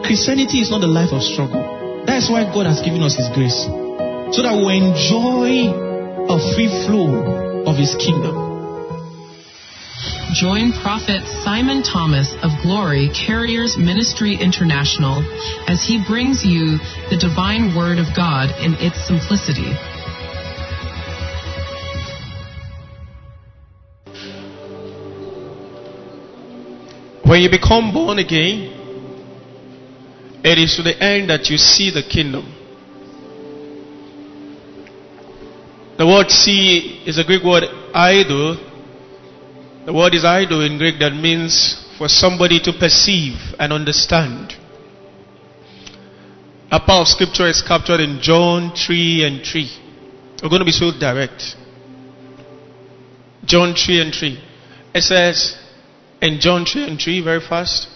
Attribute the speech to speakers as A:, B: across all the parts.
A: Christianity is not a life of struggle. That's why God has given us His grace, so that we enjoy a free flow of His kingdom.
B: Join Prophet Simon Thomas of Glory Carriers Ministry International as he brings you the divine word of God in its simplicity.
C: When you become born again, it is to the end that you see the kingdom. The word see is a Greek word eido. The word is eido in Greek, that means for somebody to perceive and understand. A part of scripture is captured in John 3:3. We're going to be so direct. John 3:3. It says in John 3:3, very fast,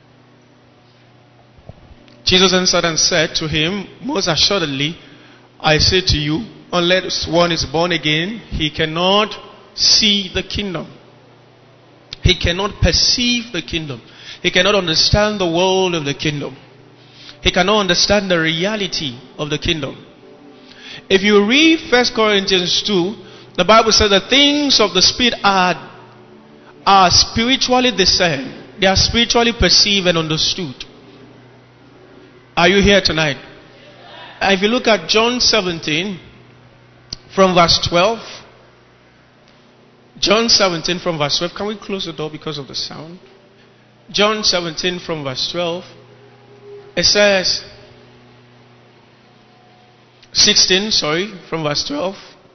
C: Jesus answered and said to him, most assuredly, I say to you, unless one is born again, he cannot see the kingdom. He cannot perceive the kingdom. He cannot understand the world of the kingdom. He cannot understand the reality of the kingdom. If you read 1 Corinthians 2, the Bible says the things of the Spirit are spiritually discerned. They are spiritually perceived and understood. Are you here tonight? If you look at John 17 from verse 12. John 17 from verse 12. Can we close the door because of the sound? John 17 from verse 12. It says 16, from verse 12.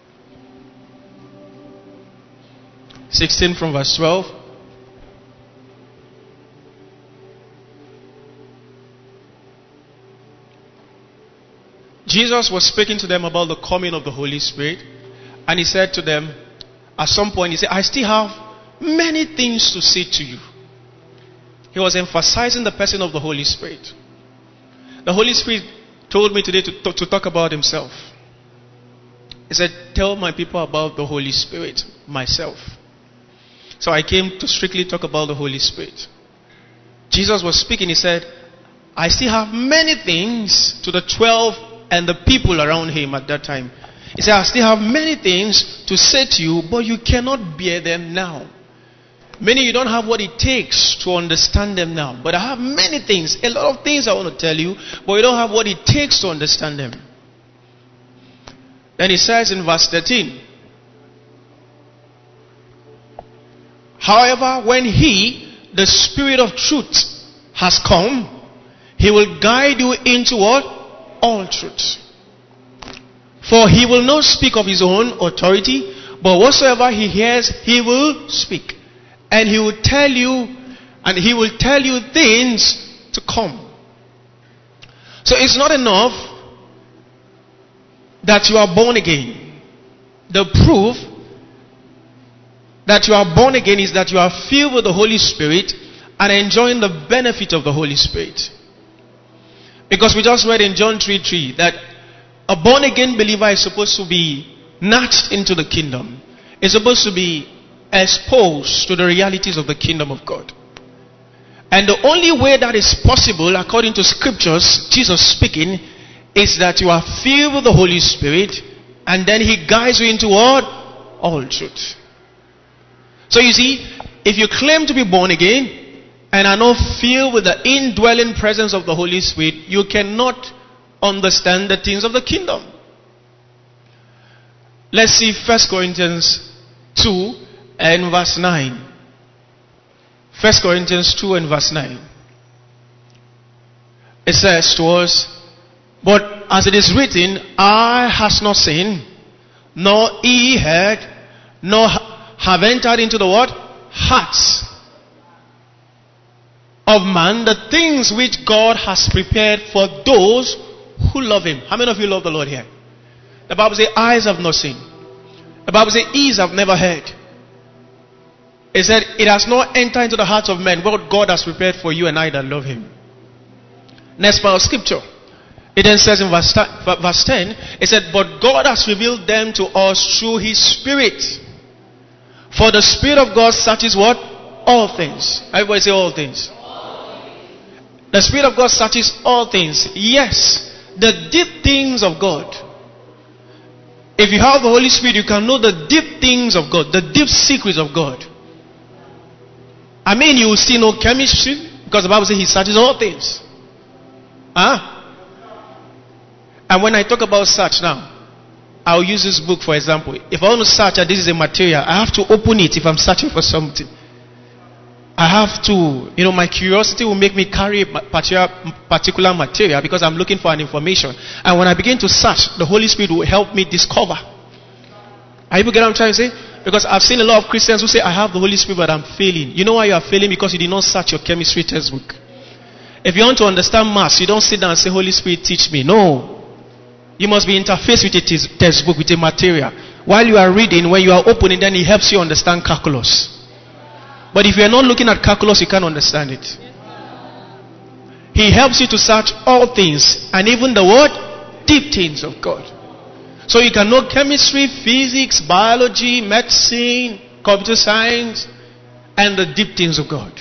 C: 16 from verse 12. Jesus was speaking to them about the coming of the Holy Spirit, and he said to them, at some point, he said, I still have many things to say to you. He was emphasizing the person of the Holy Spirit. The Holy Spirit told me today to talk about himself. He said, tell my people about the Holy Spirit, myself. So I came to strictly talk about the Holy Spirit. Jesus was speaking, he said, I still have many things to the 12 and the people around him at that time. He said, I still have many things to say to you, but you cannot bear them now. Meaning you don't have what it takes to understand them now. But I have many things, a lot of things I want to tell you, but you don't have what it takes to understand them. Then he says in verse 13, however, when he, the Spirit of truth, has come, he will guide you into what? All truth. For he will not speak of his own authority, but whatsoever he hears, he will speak. And he will tell you things to come. So it's not enough that you are born again. The proof that you are born again is that you are filled with the Holy Spirit and enjoying the benefit of the Holy Spirit. Because we just read in John 3:3 that a born again believer is supposed to be nudged into the kingdom. Is supposed to be exposed to the realities of the kingdom of God. And the only way that is possible, according to scriptures, Jesus speaking, is that you are filled with the Holy Spirit, and then he guides you into what? All truth. So you see, if you claim to be born again and are not filled with the indwelling presence of the Holy Spirit, you cannot understand the things of the kingdom. Let's see 1 Corinthians 2 and verse 9. 1 Corinthians 2 and verse 9. It says to us, but as it is written, eye has not seen, nor ear heard, nor have entered into the what? Hearts of man, the things which God has prepared for those who love him. How many of you love the Lord here? The Bible says eyes have not seen. The Bible says ears have never heard. It said it has not entered into the hearts of men what God has prepared for you and I that love him. Next part of scripture. It then says in verse 10, it said, but God has revealed them to us through his Spirit. For the Spirit of God searches what? All things. Everybody say all things. The Spirit of God searches all things. Yes, the deep things of God. If you have the Holy Spirit, you can know the deep things of God, the deep secrets of God. I mean, you will see no chemistry, because the Bible says He searches all things. And when I talk about search now, I'll use this book for example. If I want to search that this is a material, I have to open it if I'm searching for something. I have to, my curiosity will make me carry a particular material because I'm looking for an information. And when I begin to search, the Holy Spirit will help me discover. Are you get what I'm trying to say? Because I've seen a lot of Christians who say, I have the Holy Spirit, but I'm failing. You know why you are failing? Because you did not search your chemistry textbook. If you want to understand maths, you don't sit down and say, Holy Spirit, teach me. No. You must be interfaced with a textbook, with a material. While you are reading, when you are opening, then it helps you understand calculus. But if you are not looking at calculus, you can't understand it. He helps you to search all things, and even the word, deep things of God. So you can know chemistry, physics, biology, medicine, computer science, and the deep things of God.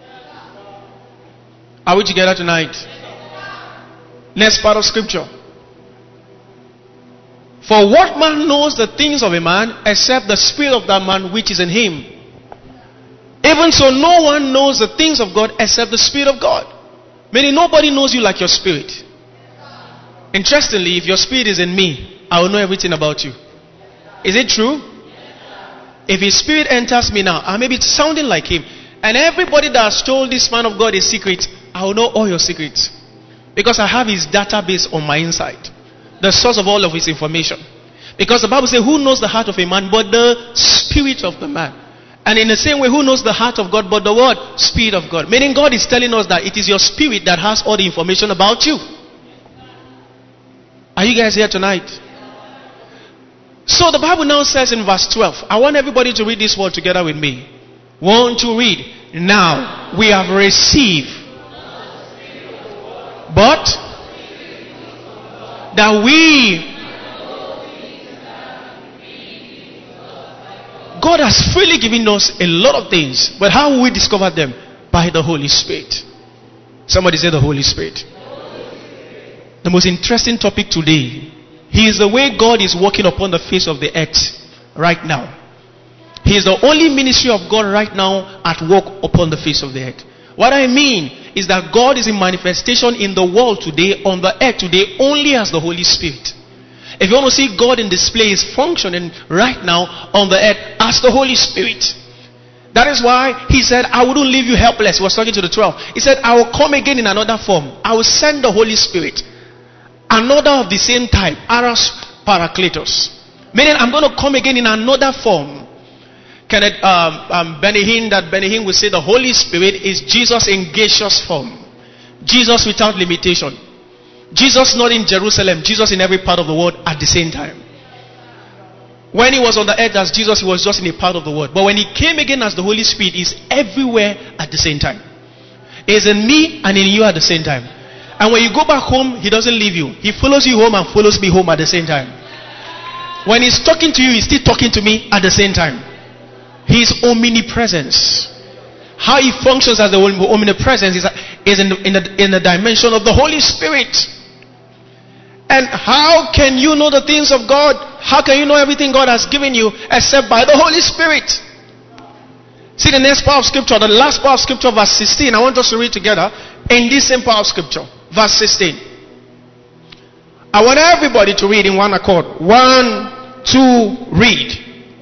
C: Are we together tonight? Next part of scripture. For what man knows the things of a man except the spirit of that man which is in him? Even so, no one knows the things of God except the Spirit of God. Meaning nobody knows you like your spirit. Interestingly, if your spirit is in me, I will know everything about you. Is it true? If his spirit enters me now, I may be sounding like him. And everybody that has told this man of God a secret, I will know all your secrets. Because I have his database on my inside. The source of all of his information. Because the Bible says, who knows the heart of a man but the spirit of the man? And in the same way, who knows the heart of God but the word? Spirit of God. Meaning God is telling us that it is your spirit that has all the information about you. Are you guys here tonight? So the Bible now says in verse 12. I want everybody to read this word together with me. 1, 2, read. Now we have received, but that we, God has freely given us a lot of things, but how will we discover them? By the Holy Spirit. Somebody say the Holy Spirit. The most interesting topic today. He is the way God is walking upon the face of the earth right now. He is the only ministry of God right now at work upon the face of the earth. What I mean is that God is in manifestation in the world today, on the earth today, only as the Holy Spirit. If you want to see God in display, is functioning right now on the earth as the Holy Spirit. That is why he said, I wouldn't leave you helpless. He was talking to the 12. He said, I will come again in another form. I will send the Holy Spirit. Another of the same type, Aras Parakletos. Meaning I'm going to come again in another form. Benny Hinn will say the Holy Spirit is Jesus in gaseous form. Jesus without limitation. Jesus not in Jerusalem, Jesus in every part of the world at the same time. When he was on the earth as Jesus, he was just in a part of the world. But when he came again as the Holy Spirit, he's everywhere at the same time. He's in me and in you at the same time. And when you go back home, he doesn't leave you. He follows you home and follows me home at the same time. When he's talking to you, he's still talking to me at the same time. His omnipresence. How he functions as the omnipresence is in the dimension of the Holy Spirit. And how can you know the things of God? How can you know everything God has given you except by the Holy Spirit? See the next part of scripture, the last part of scripture, verse 16. I want us to read together in this same part of scripture, verse 16. I want everybody to read in one accord. 1, 2, read.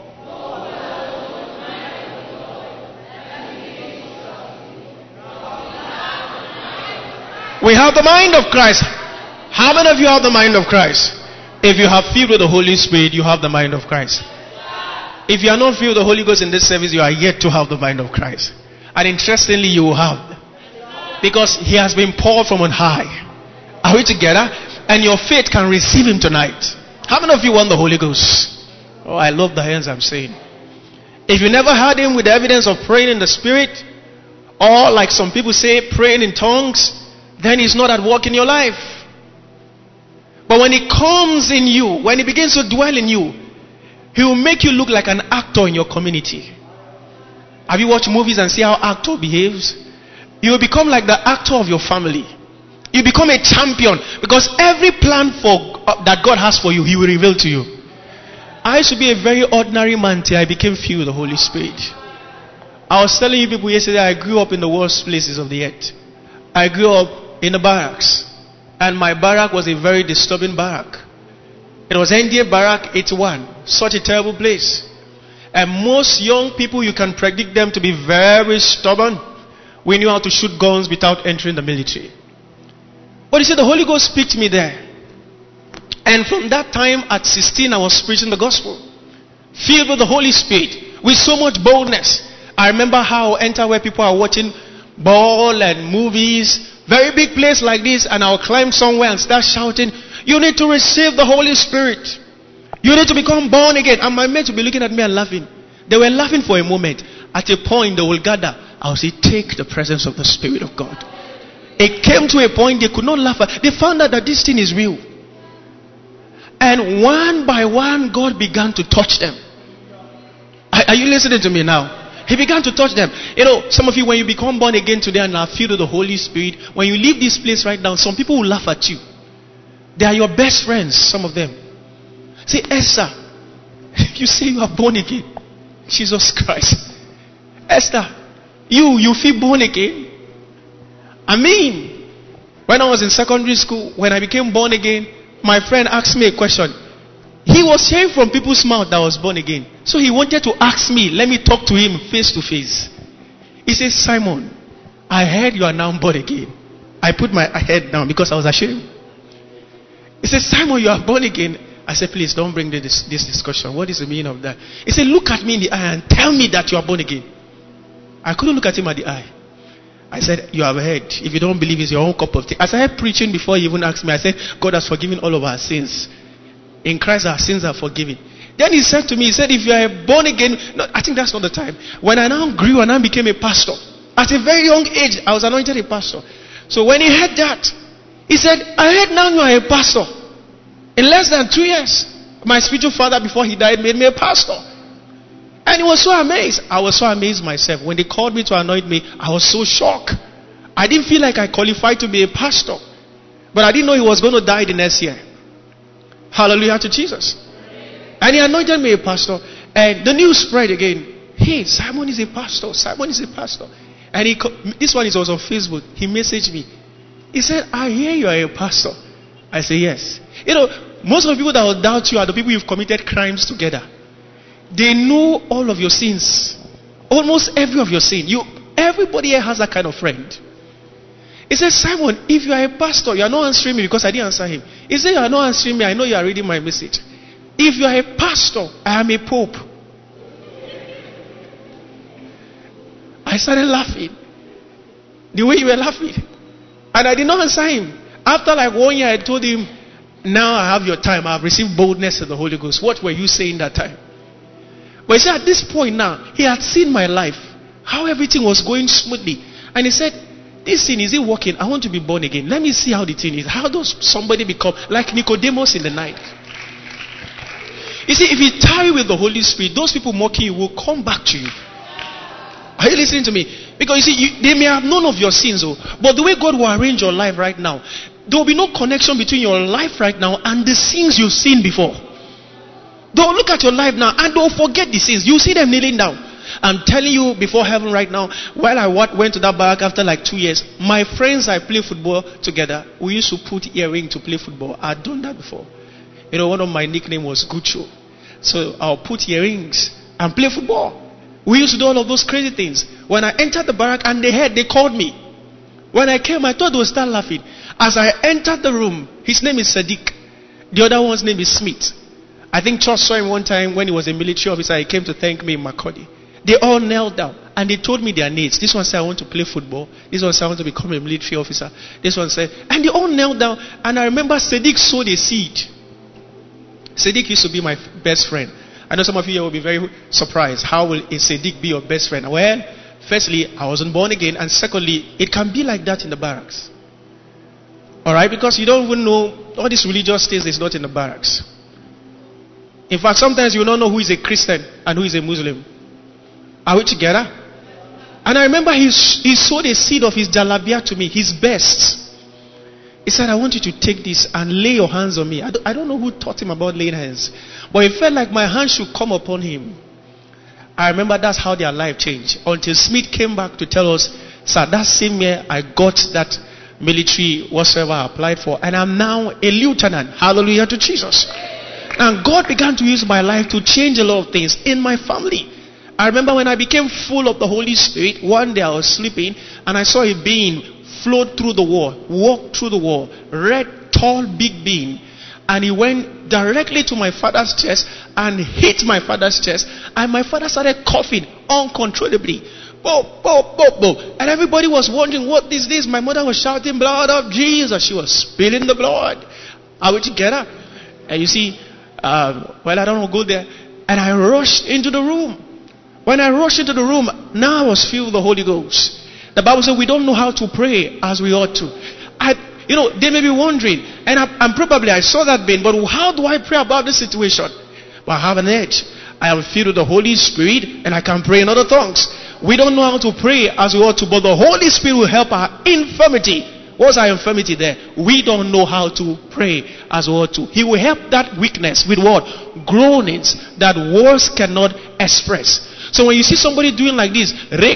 C: We have the mind of Christ. How many of you have the mind of Christ? If you have filled with the Holy Spirit, you have the mind of Christ. If you are not filled with the Holy Ghost in this service, you are yet to have the mind of Christ. And interestingly, you will have. Because he has been poured from on high. Are we together? And your faith can receive him tonight. How many of you want the Holy Ghost? Oh, I love the hands I'm saying. If you never had him with the evidence of praying in the Spirit, or like some people say, praying in tongues, then he's not at work in your life. But when he comes in you, when he begins to dwell in you, he will make you look like an actor in your community. Have you watched movies and see how actor behaves? You will become like the actor of your family. You become a champion because every plan that God has for you, He will reveal to you. I used to be a very ordinary man till I became filled with the Holy Spirit. I was telling you people yesterday, I grew up in the worst places of the earth. I grew up in the barracks. And my barrack was a very disturbing barrack. It was NDA Barrack 81. Such a terrible place. And most young people, you can predict them to be very stubborn. We knew how to shoot guns without entering the military. But you see, the Holy Ghost picked me there. And from that time, at 16, I was preaching the gospel. Filled with the Holy Spirit. With so much boldness. I remember how I enter where people are watching ball and movies. Very big place like this. And I'll climb somewhere and start shouting, you need to receive the Holy Spirit. You need to become born again. And my mates will be looking at me and laughing. They were laughing for a moment. At a point, they will gather. I will say, take the presence of the Spirit of God. It came to a point they could not laugh at. They found out that this thing is real. And one by one, God began to touch them. Are you listening to me now? He began to touch them. You know, some of you, when you become born again today and are filled with the Holy Spirit, when you leave this place right now, some people will laugh at you. They are your best friends, some of them. Say, Esther, you say you are born again. Jesus Christ. Esther, you feel born again? I mean, when I was in secondary school, when I became born again, my friend asked me a question. He was hearing from people's mouth that I was born again. So he wanted to ask me, let me talk to him face to face. He said, Simon, I heard you are now born again. I put my head down because I was ashamed. He said, Simon, you are born again. I said, please don't bring this discussion. What is the meaning of that? He said, look at me in the eye and tell me that you are born again. I couldn't look at him at the eye. I said, you have heard. If you don't believe, it's your own cup of tea. As I started preaching before he even asked me, I said, God has forgiven all of our sins. In Christ, our sins are forgiven. Then he said to me, he said, if you are born again, no, I think that's not the time. When I now grew and I became a pastor, at a very young age, I was anointed a pastor. So when he heard that, he said, I heard now you are a pastor. In less than 2 years, my spiritual father before he died made me a pastor. And he was so amazed. I was so amazed myself. When they called me to anoint me, I was so shocked. I didn't feel like I qualified to be a pastor. But I didn't know he was going to die the next year. Hallelujah to Jesus. And he anointed me a pastor. And the news spread again. Hey, Simon is a pastor. Simon is a pastor. And this one is also on Facebook. He messaged me. He said, I hear you are a pastor. I said, yes. You know, most of the people that will doubt you are the people you've committed crimes together. They know all of your sins. Almost every of your sin. Everybody here has that kind of friend. He said, Simon, if you are a pastor, you are not answering me because I didn't answer him. He said, you are not answering me. I know you are reading my message. If you are a pastor, I am a pope. I started laughing. The way you were laughing. And I did not answer him. After like 1 year, I told him, now I have your time. I have received boldness of the Holy Ghost. What were you saying that time? But he said, at this point now, he had seen my life. How everything was going smoothly. And he said, this thing, is it working? I want to be born again. Let me see how the thing is. How does somebody become like Nicodemus in the night? You see, if you tarry with the Holy Spirit, those people mocking you will come back to you. Are you listening to me? Because you see, they may have known of your sins, but the way God will arrange your life right now, there will be no connection between your life right now and the sins you've seen before. They'll look at your life now and they'll forget the sins. You see them kneeling down. I'm telling you, before heaven right now, while I went to that barrack after like 2 years, my friends I play football together, we used to put earring to play football. I'd done that before. You know, one of my nickname was Gucho. So I'll put earrings and play football. We used to do all of those crazy things. When I entered the barrack and they called me. When I came, I thought they would start laughing. As I entered the room, his name is Sadiq. The other one's name is Smith. I think Church saw him one time when he was a military officer. He came to thank me in Makodi. They all knelt down and they told me their needs. This one said, I want to play football. This one said, I want to become a military officer. This one said, and they all knelt down. And I remember Sadiq sowed a seed. Sadiq used to be my best friend. I know some of you here will be very surprised. How will a Sadiq be your best friend? Well, firstly, I wasn't born again. And secondly, it can be like that in the barracks. Alright? Because you don't even know, all these religious things is not in the barracks. In fact, sometimes you don't know who is a Christian and who is a Muslim. Are we together? And I remember he sowed a seed of his jalabia to me, his best. He said, I want you to take this and lay your hands on me. I don't know who taught him about laying hands. But it felt like my hand should come upon him. I remember that's how their life changed. Until Smith came back to tell us, sir, that same year I got that military whatsoever I applied for. And I'm now a lieutenant. Hallelujah to Jesus. And God began to use my life to change a lot of things in my family. I remember when I became full of the Holy Spirit, one day I was sleeping and I saw a being float through the wall, walk through the wall, red, tall, big being. And he went directly to my father's chest and hit my father's chest. And my father started coughing uncontrollably. Bo, bo, bo, bo. And everybody was wondering, what is this? My mother was shouting, blood of Jesus. She was spilling the blood. Are we together? And you see, well, I don't want to go there. And I rushed into the room. When I rushed into the room, now I was filled with the Holy Ghost. The Bible says we don't know how to pray as we ought to. They may be wondering, and I saw that vein, but how do I pray about this situation? Well, I have an edge. I am filled with the Holy Spirit, and I can pray in other tongues. We don't know how to pray as we ought to, but the Holy Spirit will help our infirmity. What's our infirmity there? We don't know how to pray as we ought to. He will help that weakness with what? Groanings that words cannot express. So when you see somebody doing like this,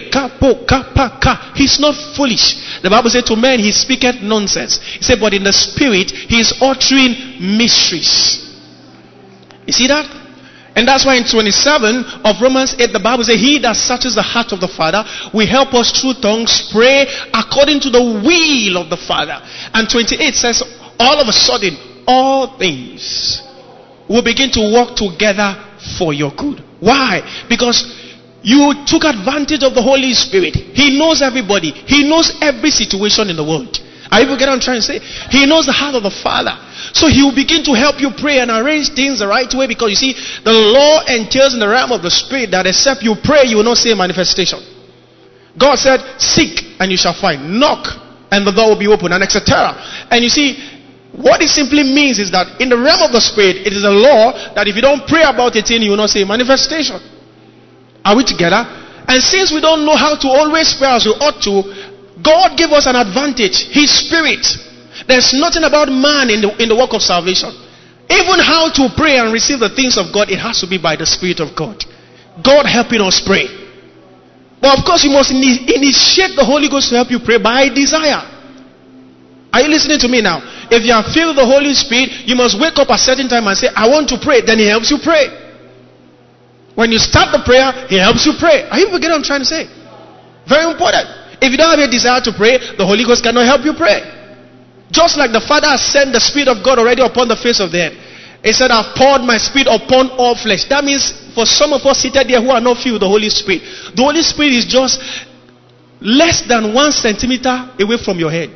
C: he's not foolish. The Bible says to men he speaketh nonsense. He said, but in the spirit he is uttering mysteries. You see that? And that's why in 27 of Romans 8 the Bible says, he that searches the heart of the Father will help us through tongues pray according to the will of the Father. And 28 says, all of a sudden all things will begin to work together for your good. Why? Because you took advantage of the Holy Spirit. He knows everybody. He knows every situation in the world. Are you get what I'm trying to say? He knows the heart of the Father. So he will begin to help you pray and arrange things the right way, because you see, the law entails in the realm of the Spirit that except you pray, you will not see a manifestation. God said, seek and you shall find. Knock and the door will be open, and etc. And you see, what it simply means is that in the realm of the Spirit, it is a law that if you don't pray about it, you will not see a manifestation. Are we together? And since we don't know how to always pray as we ought to, God gave us an advantage. His Spirit. There's nothing about man in the work of salvation. Even how to pray and receive the things of God, it has to be by the Spirit of God. God helping us pray. But of course you must initiate the Holy Ghost to help you pray by desire. Are you listening to me now? If you are filled with the Holy Spirit, you must wake up at a certain time and say, I want to pray. Then He helps you pray. When you start the prayer, He helps you pray. Are you getting what I'm trying to say? Very important. If you don't have a desire to pray, the Holy Ghost cannot help you pray. Just like the Father has sent the Spirit of God already upon the face of the earth. He said, I've poured my Spirit upon all flesh. That means for some of us seated here who are not filled with the Holy Spirit, the Holy Spirit is just less than 1 centimeter away from your head.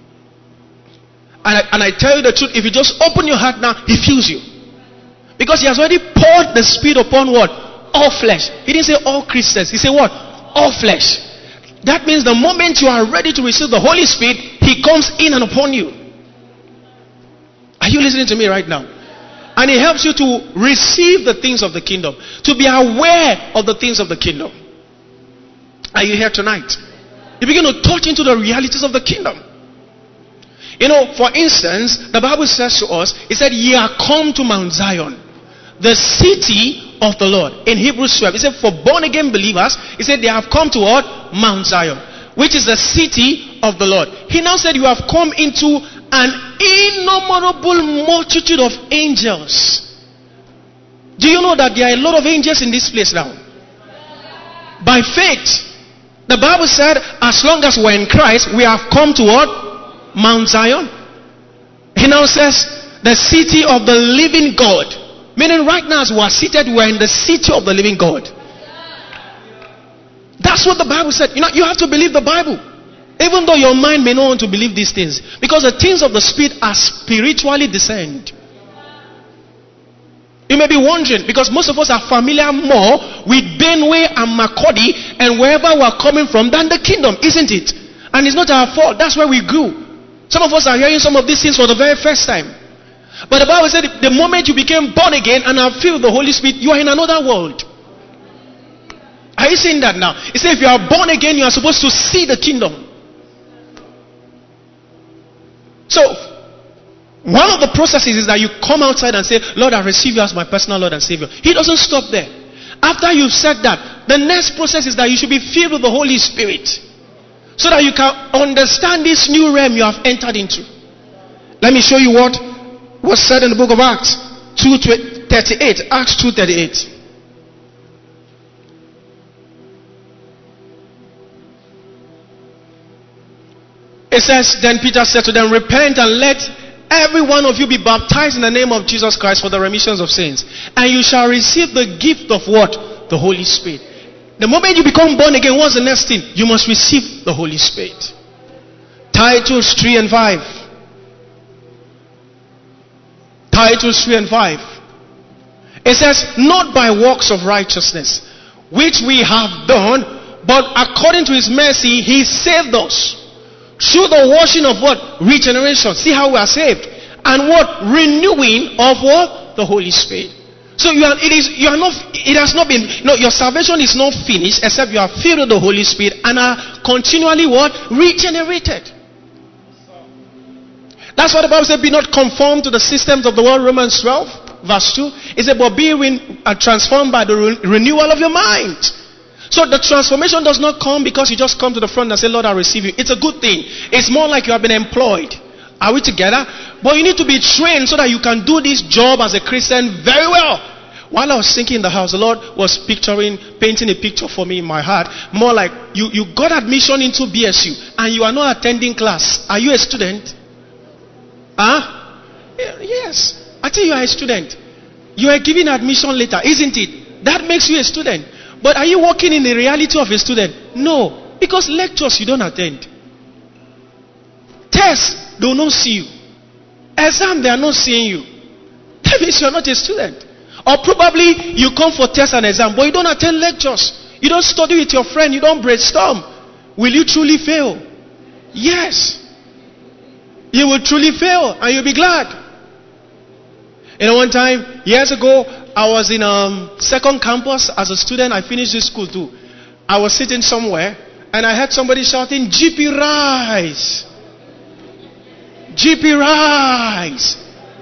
C: And I tell you the truth, if you just open your heart now, He fills you. Because He has already poured the Spirit upon what? All flesh. He didn't say all Christians. He said what? All flesh. That means the moment you are ready to receive the Holy Spirit, He comes in and upon you. Are you listening to me right now? And He helps you to receive the things of the kingdom, to be aware of the things of the kingdom. Are you here tonight? You begin to touch into the realities of the kingdom. You know, for instance, the Bible says to us, it said, ye are come to Mount Zion, the city of the Lord. In Hebrews 12, it said, for born again believers, it said they have come to what? Mount Zion, which is the city of the Lord. He now said, you have come into an innumerable multitude of angels. Do you know that there are a lot of angels in this place now? By faith. The Bible said, as long as we're in Christ, we have come to what? Mount Zion. He now says, the city of the living God. Meaning right now as we are seated, we are in the city of the living God. That's what the Bible said. You know, you have to believe the Bible. Even though your mind may not want to believe these things. Because the things of the Spirit are spiritually discerned. You may be wondering, because most of us are familiar more with Benway and Makurdi and wherever we are coming from than the kingdom, isn't it? And it's not our fault. That's where we grew. Some of us are hearing some of these things for the very first time. But the Bible said the moment you became born again and are filled with the Holy Spirit, you are in another world. Are you seeing that now? He said if you are born again, you are supposed to see the kingdom. So, one of the processes is that you come outside and say, Lord, I receive you as my personal Lord and Savior. He doesn't stop there. After you've said that, the next process is that you should be filled with the Holy Spirit, so that you can understand this new realm you have entered into. Let me show you what was said in the book of Acts 2:38. Acts 2:38. It says, then Peter said to them, repent and let every one of you be baptized in the name of Jesus Christ for the remissions of sins, and you shall receive the gift of what? The Holy Spirit. The moment you become born again, what's the next thing? You must receive the Holy Spirit. Titus 3 and 5. Titus 3 and 5. It says, not by works of righteousness, which we have done, but according to his mercy, he saved us through the washing of what? Regeneration. See how we are saved. And what? Renewing of what? The Holy Spirit. So your salvation is not finished except you are filled with the Holy Spirit and are continually what? Regenerated. That's what the Bible said, be not conformed to the systems of the world. Romans 12 verse 2. It said, but be transformed by the renewal of your mind. So the transformation does not come because you just come to the front and say, Lord, I receive you. It's a good thing. It's more like you have been employed. Are we together? But you need to be trained so that you can do this job as a Christian very well. While I was thinking in the house, the Lord was painting a picture for me in my heart. More like you got admission into BSU and you are not attending class. Are you a student? Huh? Yes. I think you are a student. You are given admission later, isn't it? That makes you a student. But are you working in the reality of a student? No. Because lectures you don't attend. Tests, they will not see you. Exam, they are not seeing you. That means you are not a student. Or probably you come for test and exam, but you don't attend lectures. You don't study with your friend. You don't brainstorm. Will you truly fail? Yes. You will truly fail and you'll be glad. One time, years ago, I was in second campus as a student. I finished this school too. I was sitting somewhere and I heard somebody shouting, GP rise. GP rise.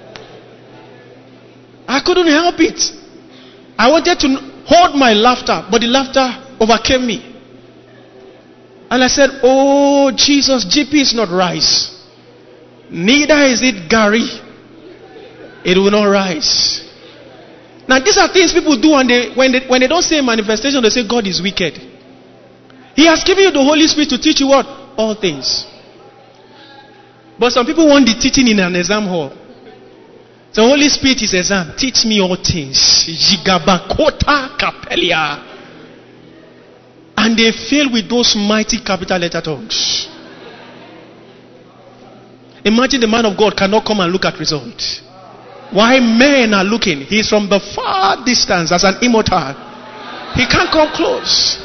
C: I couldn't help it. I wanted to hold my laughter, but the laughter overcame me. And I said, oh Jesus, GP is not rise. Neither is it Gary. It will not rise. Now these are things people do when they don't say manifestation, they say God is wicked. He has given you the Holy Spirit to teach you what? All things. But some people want the teaching in an exam hall. The Holy Spirit is exam. Teach me all things. Jigabakota kapelia. And they fail with those mighty capital letter tongues. Imagine the man of God cannot come and look at results. Why men are looking? He's from the far distance as an immortal. He can't come close.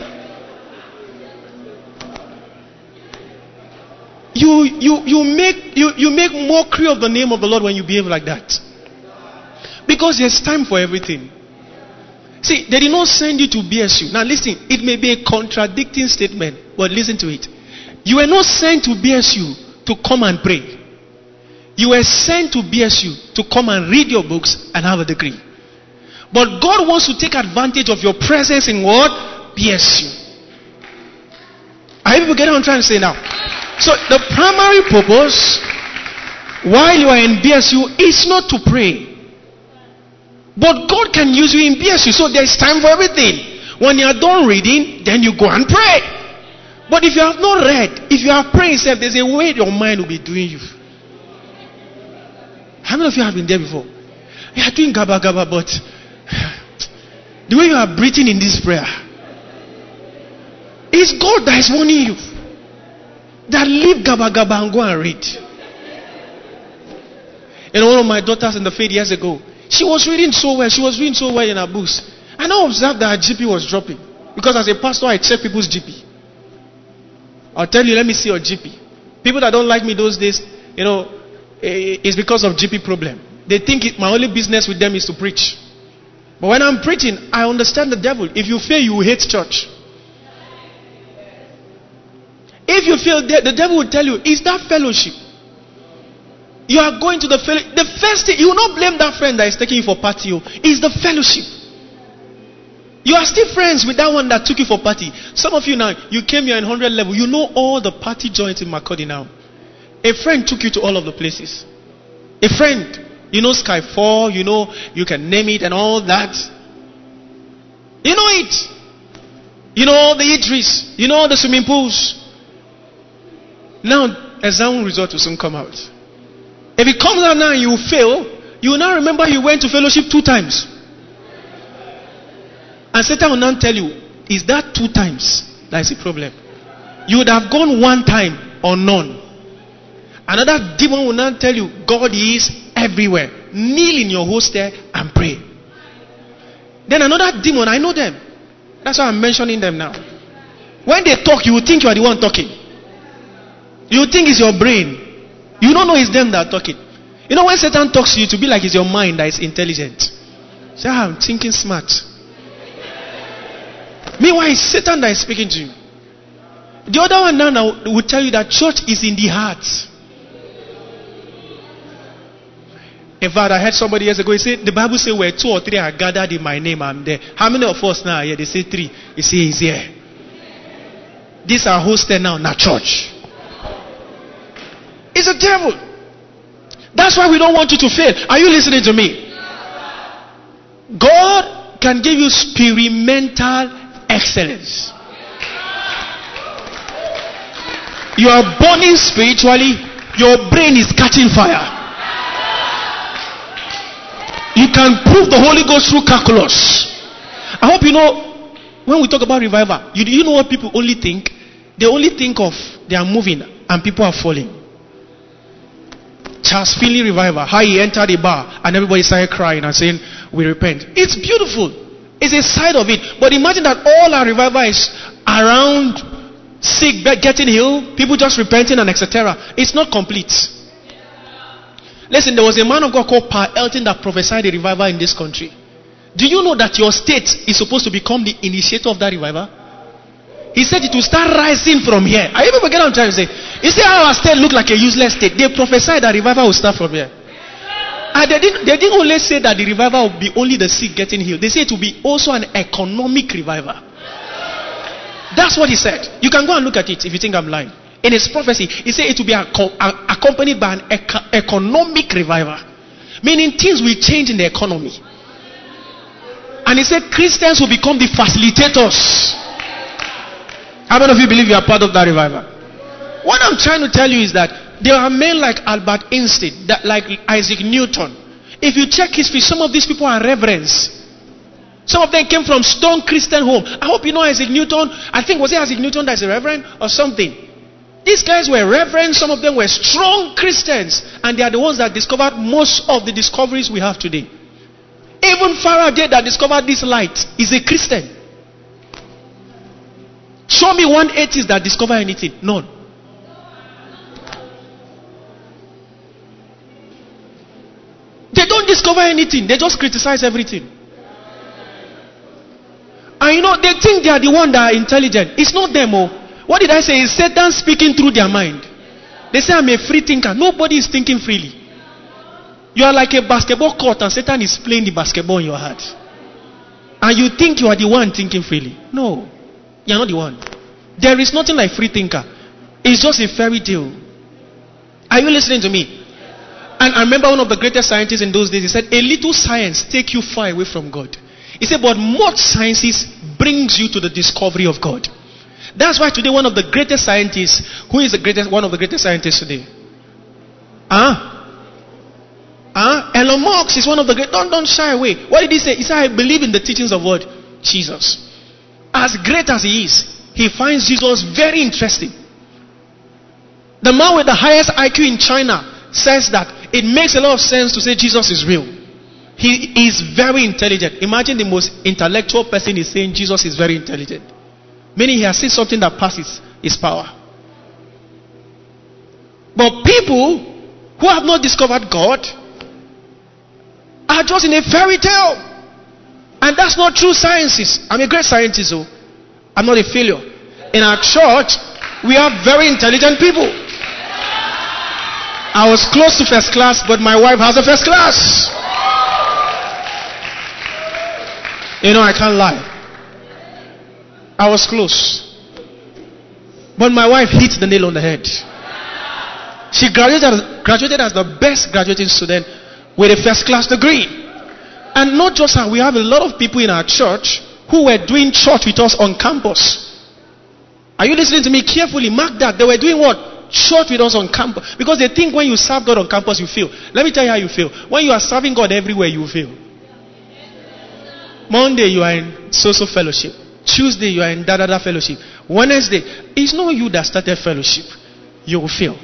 C: You make mockery of the name of the Lord when you behave like that. Because there's time for everything. See, they did not send you to BSU. Now listen, it may be a contradicting statement, but listen to it. You were not sent to BSU to come and pray. You were sent to BSU to come and read your books and have a degree. But God wants to take advantage of your presence in what? BSU. Are you people getting what I'm trying to say now? So the primary purpose while you are in BSU is not to pray. But God can use you in BSU. So there's time for everything. When you are done reading, then you go and pray. But if you have not read, if you are praying, there's a way your mind will be doing you. How many of you have been there before? You are doing gaba gaba, but the way you are breathing in this prayer, it's God that is warning you. That leave gaba gaba and go and read. One of my daughters in the faith years ago, she was reading so well. She was reading so well in her books. And I observed that her GP was dropping. Because as a pastor, I check people's GP. I'll tell you, let me see your GP. People that don't like me those days, it's because of GP problem. They think my only business with them is to preach. But when I'm preaching, I understand the devil. If you fail, you will hate church. If you fail, the devil will tell you, is that fellowship? You are going to the fellowship. The first thing, you will not blame that friend that is taking you for party. It's the fellowship. You are still friends with that one that took you for party. Some of you now, you came here in 100 level. You know all the party joints in Makurdi now. A friend took you to all of the places. A friend. You know Sky 4. You know, you can name it and all that. You know it. You know all the eateries. You know all the swimming pools. Now, exam result will soon come out. If it comes out now and you fail, you will now remember you went to fellowship 2 times. And Satan will now tell you, is that 2 times? That's the problem. You would have gone 1 time or none. Another demon will now tell you, God is everywhere. Kneel in your hostel and pray. Then another demon, I know them. That's why I'm mentioning them now. When they talk, you will think you are the one talking. You think it's your brain. You don't know it's them that are talking. You know when Satan talks to you, to be like it's your mind that is intelligent. Say, I'm thinking smart. Meanwhile, it's Satan that is speaking to you. The other one now will tell you that church is in the heart. In fact, I heard somebody years ago, he said, the Bible says where 2 or 3 are gathered in my name, I'm there. How many of us now are here? They say 3. He says he's here. These are hosted now, not church. It's a devil. That's why we don't want you to fail. Are you listening to me? God can give you experimental excellence. You are burning spiritually. Your brain is catching fire. You can prove the Holy Ghost through calculus. I hope you know, when we talk about revival, you know what people only think? They only think of they are moving and people are falling. Charles Finley revival, how he entered a bar and everybody started crying and saying, we repent. It's beautiful. It's a side of it. But imagine that all our revival is around sick, getting healed, people just repenting and etc. It's not complete. Listen, there was a man of God called Pa Elton that prophesied a revival in this country. Do you know that your state is supposed to become the initiator of that revival? He said it will start rising from here. Are you ever get what I'm trying to say? You see how our state look like a useless state? They prophesied that revival will start from here. And they didn't only say that the revival will be only the sick getting healed. They said it will be also an economic revival. That's what he said. You can go and look at it if you think I'm lying. In his prophecy, he said it will be accompanied by an economic revival. Meaning things will change in the economy. And he said Christians will become the facilitators. How many of you believe you are part of that revival? What I'm trying to tell you is that there are men like Albert Einstein, like Isaac Newton. If you check history, some of these people are reverends. Some of them came from stone Christian home. I hope you know Isaac Newton. I think, was it Isaac Newton that's a reverend or something? These guys were reverends. Some of them were strong Christians. And they are the ones that discovered most of the discoveries we have today. Even Faraday that discovered this light is a Christian. Show me one atheist that discovered anything. None. They don't discover anything. They just criticize everything. And you know, they think they are the one that are intelligent. It's not them. What did I say? It's Satan speaking through their mind. They say I'm a free thinker. Nobody is thinking freely. You are like a basketball court and Satan is playing the basketball in your heart. And you think you are the one thinking freely. No. You are not the one. There is nothing like free thinker. It's just a fairy tale. Are you listening to me? And I remember one of the greatest scientists in those days, he said, a little science take you far away from God. He said, but much sciences brings you to the discovery of God. That's why today one of the greatest scientists, who is the greatest, one of the greatest scientists today? Elon Musk is one of the great. Don't shy away. What did he say? He said, I believe in the teachings of what? Jesus. As great as he is, he finds Jesus very interesting. The man with the highest IQ in China says that it makes a lot of sense to say Jesus is real. He is very intelligent. Imagine the most intellectual person is saying Jesus is very intelligent. Meaning he has seen something that passes his power. But people who have not discovered God are just in a fairy tale. And that's not true sciences. I'm a great scientist, though. I'm not a failure. In our church, we have very intelligent people. I was close to first class, but my wife has a first class. You know, I can't lie. I was close. But my wife hit the nail on the head. She graduated as the best graduating student with a first class degree. And not just her, we have a lot of people in our church who were doing church with us on campus. Are you listening to me carefully? Mark that. They were doing what? Church with us on campus. Because they think when you serve God on campus, you fail. Let me tell you how you fail. When you are serving God everywhere, you fail. Monday, you are in social fellowship. Tuesday, you are in da-da-da fellowship. Wednesday, it's not you that started fellowship. You will fail.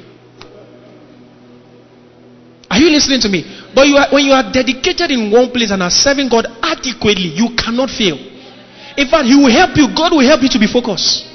C: Are you listening to me? But when you are dedicated in one place and are serving God adequately, you cannot fail. In fact, He will help you. God will help you to be focused.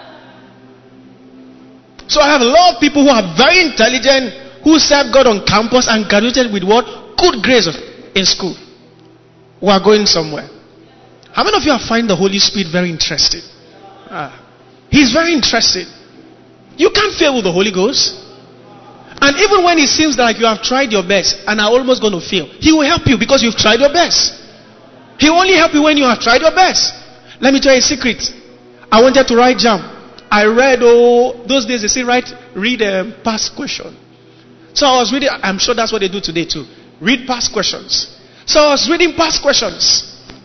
C: So I have a lot of people who are very intelligent, who serve God on campus and graduated with what? Good grades in school. Who are going somewhere. How many of you are finding the Holy Spirit very interesting? He's very interested. You can't fail with the Holy Ghost. And even when it seems like you have tried your best and are almost going to fail, He will help you because you've tried your best. He will only help you when you have tried your best. Let me tell you a secret. I wanted to write JAMB. I read, those days they say read past question. So I was reading, I'm sure that's what they do today too. Read past questions. So I was reading past questions.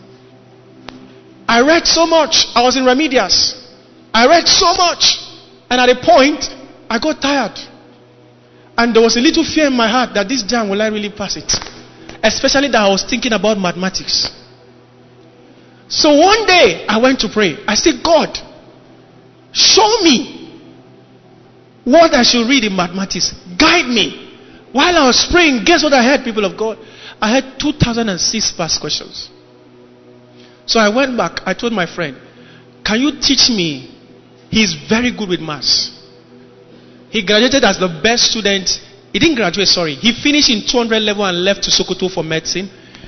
C: I read so much. I was in remedias. I read so much. And at a point, I got tired. And there was a little fear in my heart that this JAMB, will I really pass it? Especially that I was thinking about mathematics. So one day, I went to pray. I said, God, show me what I should read in mathematics. Guide me. While I was praying, guess what I heard, people of God? I had 2006 past questions. So I went back. I told my friend, can you teach me? He's very good with maths. He graduated as the best student. He didn't graduate, sorry. He finished in 200 level and left to Sokoto for medicine.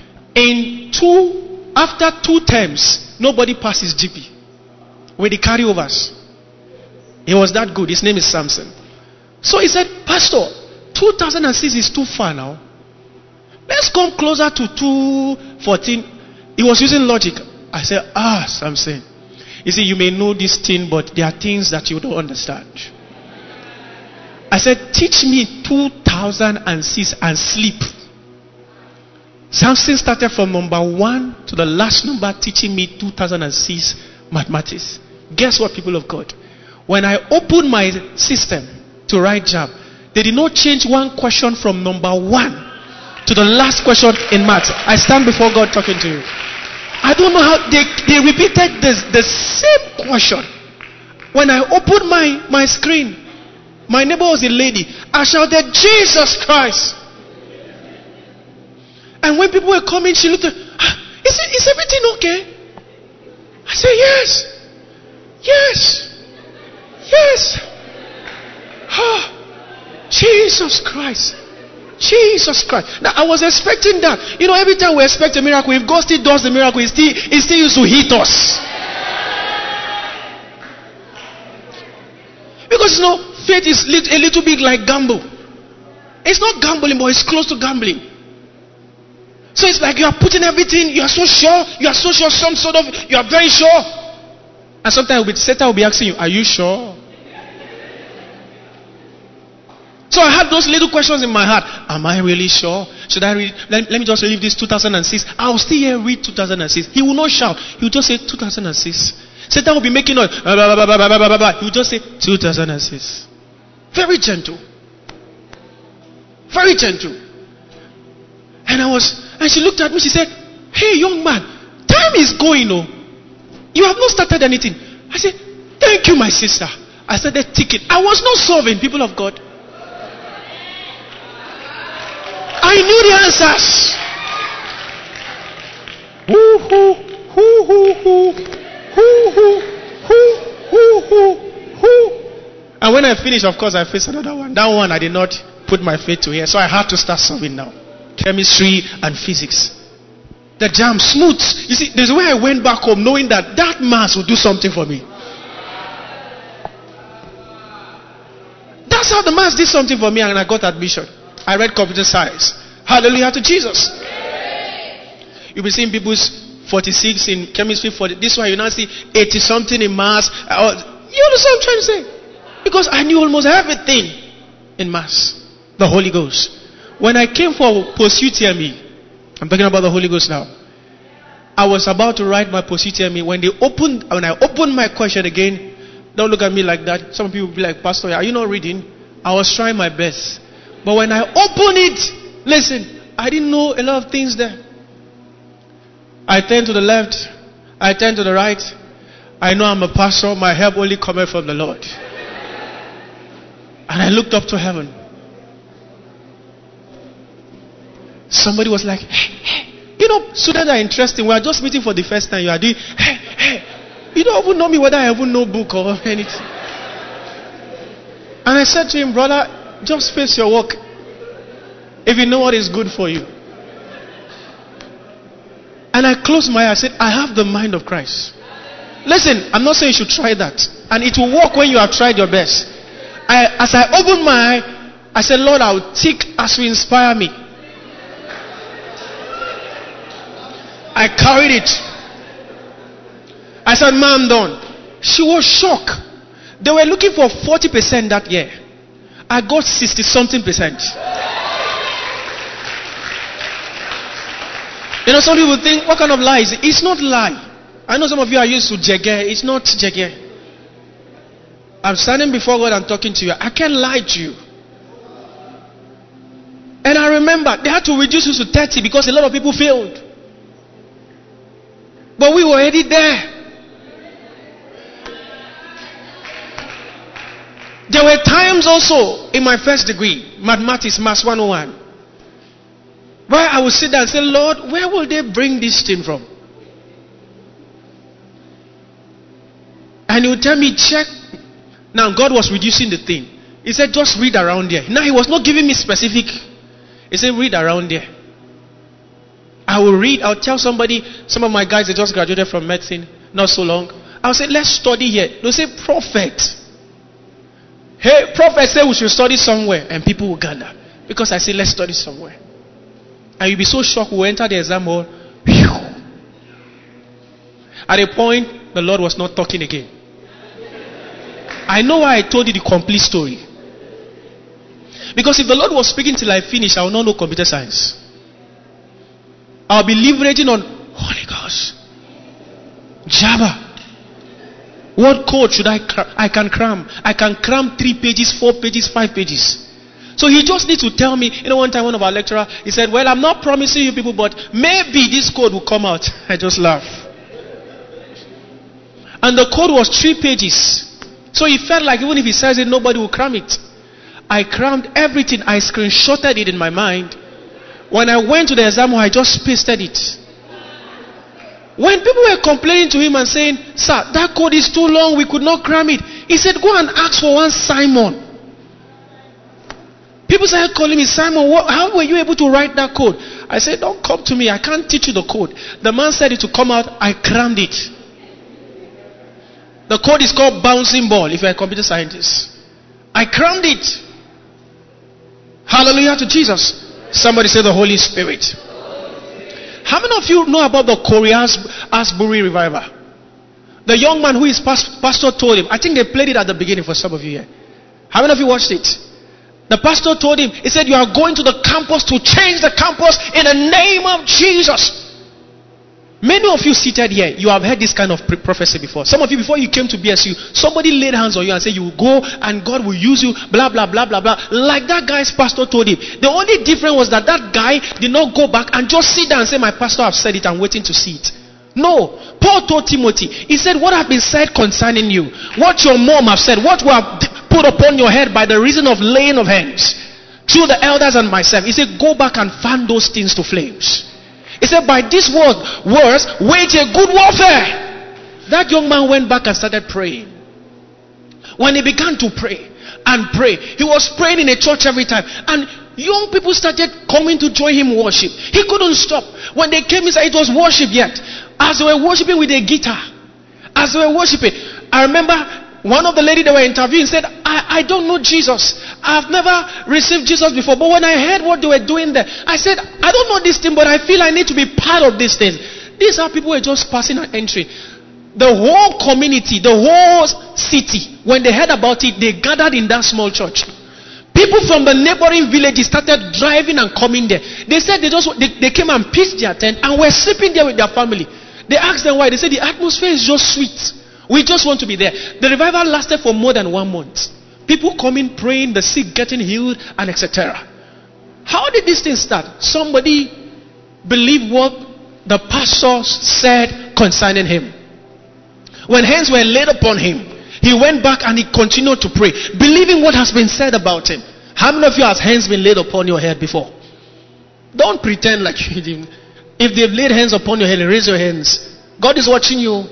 C: After 2 terms, nobody passed his GP with the carryovers. He was that good. His name is Samson. So he said, Pastor, 2006 is too far now. Let's come closer to 214. He was using logic. I said, Samson. You see, you may know this thing, but there are things that you don't understand. I said, teach me 2006 and sleep. Samson started from number 1 to the last number teaching me 2006 mathematics. Guess what, people of God? When I opened my system to write JAMB, they did not change one question from number 1 to the last question in maths. I stand before God talking to you. I don't know how they repeated the same question. When I opened my screen, my neighbor was a lady. I shouted, Jesus Christ. And when people were coming, she looked at, is everything okay? I said, yes. Yes. Yes. Jesus Christ. Jesus Christ. Now I was expecting that. You know, every time we expect a miracle, if God still does the miracle, He still used to hit us. Because you know, faith is a little bit like gamble. It's not gambling, but it's close to gambling. So it's like you are putting everything, you are so sure, you are very sure. And sometimes Satan will be asking you, are you sure? So I had those little questions in my heart. Am I really sure? Should I read? Let me just leave this 2006. I'll still here read 2006. He will not shout. He will just say 2006. Satan will be making noise. He will just say 2006. Very gentle. Very gentle. And she looked at me. She said, hey, young man, time is going. Oh, you have not started anything. I said, thank you, my sister. I started ticking. I was not solving, people of God. I knew the answers. And when I finished, of course, I faced another one. That one I did not put my faith to here. So I had to start solving now. Chemistry and physics. The jam smooth. You see, there's where I went back home knowing that that mass will do something for me. That's how the mass did something for me, and I got admission. I read computer science. Hallelujah to Jesus. You'll be seeing people's 46 in chemistry, 40. This one you now see 80 something in maths. You understand what I'm trying to say? Because I knew almost everything in maths. The Holy Ghost. When I came for post-UTME, I'm talking about the Holy Ghost now. I was about to write my post-UTME. When I opened my question again, don't look at me like that. Some people will be like, Pastor, are you not reading? I was trying my best. But when I opened it, listen, I didn't know a lot of things there. I turned to the left. I turned to the right. I know I'm a pastor. My help only cometh from the Lord. And I looked up to heaven. Somebody was like, hey. You know, students are interesting. We are just meeting for the first time. You are doing, hey. You don't even know me whether I even know book or anything. And I said to him, brother, just face your work. If you know what is good for you. And I closed my eyes. I said, I have the mind of Christ. Listen, I'm not saying you should try that. And it will work when you have tried your best. As I opened my eye, I said, Lord, I will tick as you inspire me. I carried it. I said, ma'am, done. She was shocked. They were looking for 40% that year. I got 60-something%. You know, some people think, what kind of lie is it? It's not lie. I know some of you are used to jege. It's not jege. I'm standing before God and talking to you. I can't lie to you. And I remember they had to reduce it to 30 because a lot of people failed. But we were already there. There were times also in my first degree, mathematics, Maths 101, where I would sit there and say, Lord, where will they bring this thing from? And he would tell me, check. Now, God was reducing the thing. He said, just read around there. Now, he was not giving me specific. He said, read around there. I will read. I'll tell somebody, some of my guys, they just graduated from medicine, not so long. I'll say, let's study here. They'll say, prophet. Hey, prophet said we should study somewhere. And people will gather. Because I say, let's study somewhere. And you'll be so shocked. We'll enter the exam hall. Whew. At a point, the Lord was not talking again. I know why I told you the complete story. Because if the Lord was speaking till I finish, I will not know computer science. I'll be leveraging on Holy Ghost. Java. What code should I cram? I can cram. I can cram 3 pages, 4 pages, 5 pages. So he just needs to tell me. You know, one time one of our lecturers, he said, well, I'm not promising you people, but maybe this code will come out. I just laughed. And the code was 3 pages. So he felt like even if he says it, nobody will cram it. I crammed everything. I screenshotted it in my mind. When I went to the exam, I just pasted it. When people were complaining to him and saying, sir, that code is too long, we could not cram it. He said, go and ask for one Simon. People started calling me, Simon, how were you able to write that code? I said, don't come to me, I can't teach you the code. The man said it to come out, I crammed it. The code is called bouncing ball if you're a computer scientist. I crammed it. Hallelujah to Jesus. Somebody say the Holy Spirit. How many of you know about the Korea Asbury revival? The young man who his pastor told him. I think they played it at the beginning for some of you here. How many of you watched it? The pastor told him, he said, you are going to the campus to change the campus in the name of Jesus. Many of you seated here, you have heard this kind of prophecy before. Some of you, before you came to BSU, somebody laid hands on you and said, you will go and God will use you, blah, blah, blah, blah, blah. Like that guy's pastor told him. The only difference was that that guy did not go back and just sit down and say, my pastor have said it, I'm waiting to see it. No. Paul told Timothy, he said, what have been said concerning you, what your mom have said, what we have put upon your head by the reason of laying of hands, through the elders and myself. He said, go back and fan those things to flames. He said, by these words, wage a good warfare. That young man went back and started praying. When he began to pray and pray, he was praying in a church every time. And young people started coming to join him worship. He couldn't stop. When they came inside, it was worship yet. As they were worshiping with a guitar, as they were worshiping, I remember one of the ladies that were interviewing said, I don't know Jesus. I've never received Jesus before. But when I heard what they were doing there, I said, I don't know this thing, but I feel I need to be part of this thing. These are people who were just passing and entering. The whole community, the whole city, when they heard about it, they gathered in that small church. People from the neighboring villages started driving and coming there. They said they came and pitched their tent and were sleeping there with their family. They asked them why. They said the atmosphere is just sweet. We just want to be there. The revival lasted for more than 1 month. People coming, praying, the sick getting healed, and etc. How did this thing start? Somebody believed what the pastor said concerning him. When hands were laid upon him, he went back and he continued to pray, believing what has been said about him. How many of you has hands been laid upon your head before? Don't pretend like you didn't. If they've laid hands upon your head, raise your hands. God is watching you.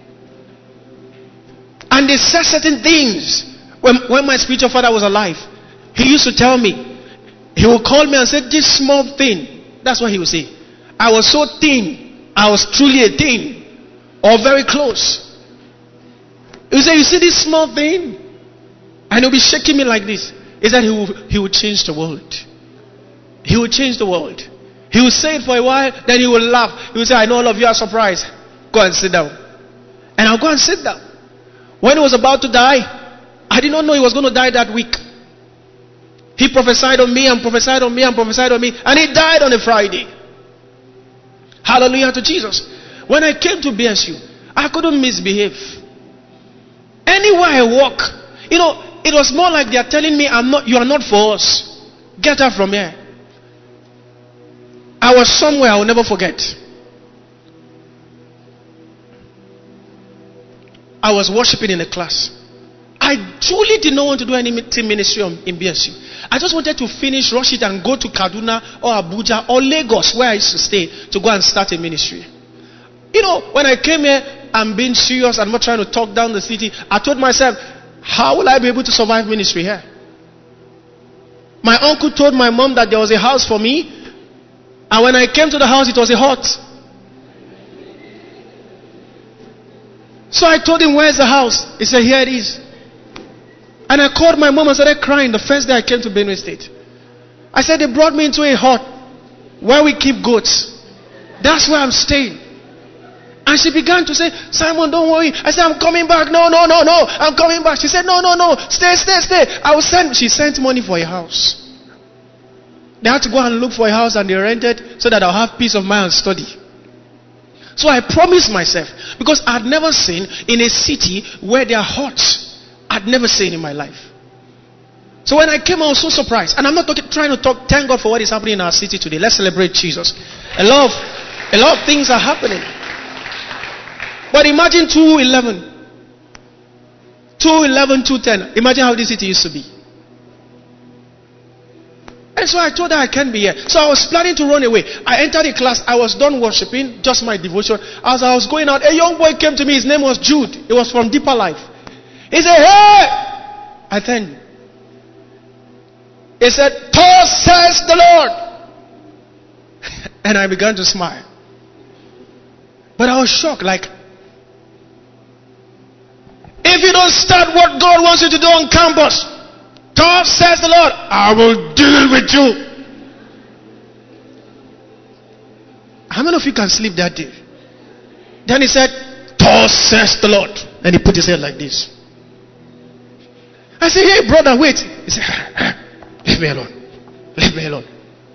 C: And they said certain things. When my spiritual father was alive, he used to tell me, he would call me and say, this small thing. That's what he would say. I was so thin. I was truly a thin. Or very close. He would say, you see this small thing? And he'll be shaking me like this. He said he would change the world. He would change the world. He would say it for a while, then he would laugh. He would say, I know all of you are surprised. Go and sit down. And I'll go and sit down. When he was about to die, I did not know he was going to die that week. He prophesied on me and prophesied on me and prophesied on me. And he died on a Friday. Hallelujah to Jesus. When I came to BSU, I couldn't misbehave. Anywhere I walk, it was more like they are telling me, you are not for us. Get out from here. I was somewhere I will never forget. I was worshiping in a class. I truly did not want to do any team ministry in BSU. I just wanted to finish, rush it, and go to Kaduna or Abuja or Lagos, where I used to stay, to go and start a ministry. When I came here, I'm being serious. I'm not trying to talk down the city. I told myself, how will I be able to survive ministry here? My uncle told my mom that there was a house for me. And when I came to the house, it was a hut. So I told him, where's the house? He said, here it is. And I called my mom and started crying the first day I came to Benue State. I said, they brought me into a hut where we keep goats. That's where I'm staying. And she began to say, Simon, don't worry. I said, I'm coming back. No, I'm coming back. She said, no, stay. She sent money for a house. They had to go and look for a house and they rented so that I'll have peace of mind and study. So I promised myself, because I'd never seen in a city where there are huts. I'd never seen in my life. So when I came, I was so surprised. And I'm not trying to talk, thank God for what is happening in our city today. Let's celebrate Jesus. A lot of things are happening. But imagine 2:11, 2:10. Imagine how this city used to be. And so I told her I can't be here. So I was planning to run away. I entered the class. I was done worshiping, just my devotion. As I was going out, a young boy came to me. His name was Jude. He was from Deeper Life. He said, hey! I thanked him. He said, thus says the Lord. And I began to smile. But I was shocked, like, if you don't start what God wants you to do on campus, thus says the Lord, I will deal with you. How many of you can sleep that day? Then he said, thus says the Lord. And he put his head like this. I said, hey brother, wait. He said, leave me alone. Leave me alone.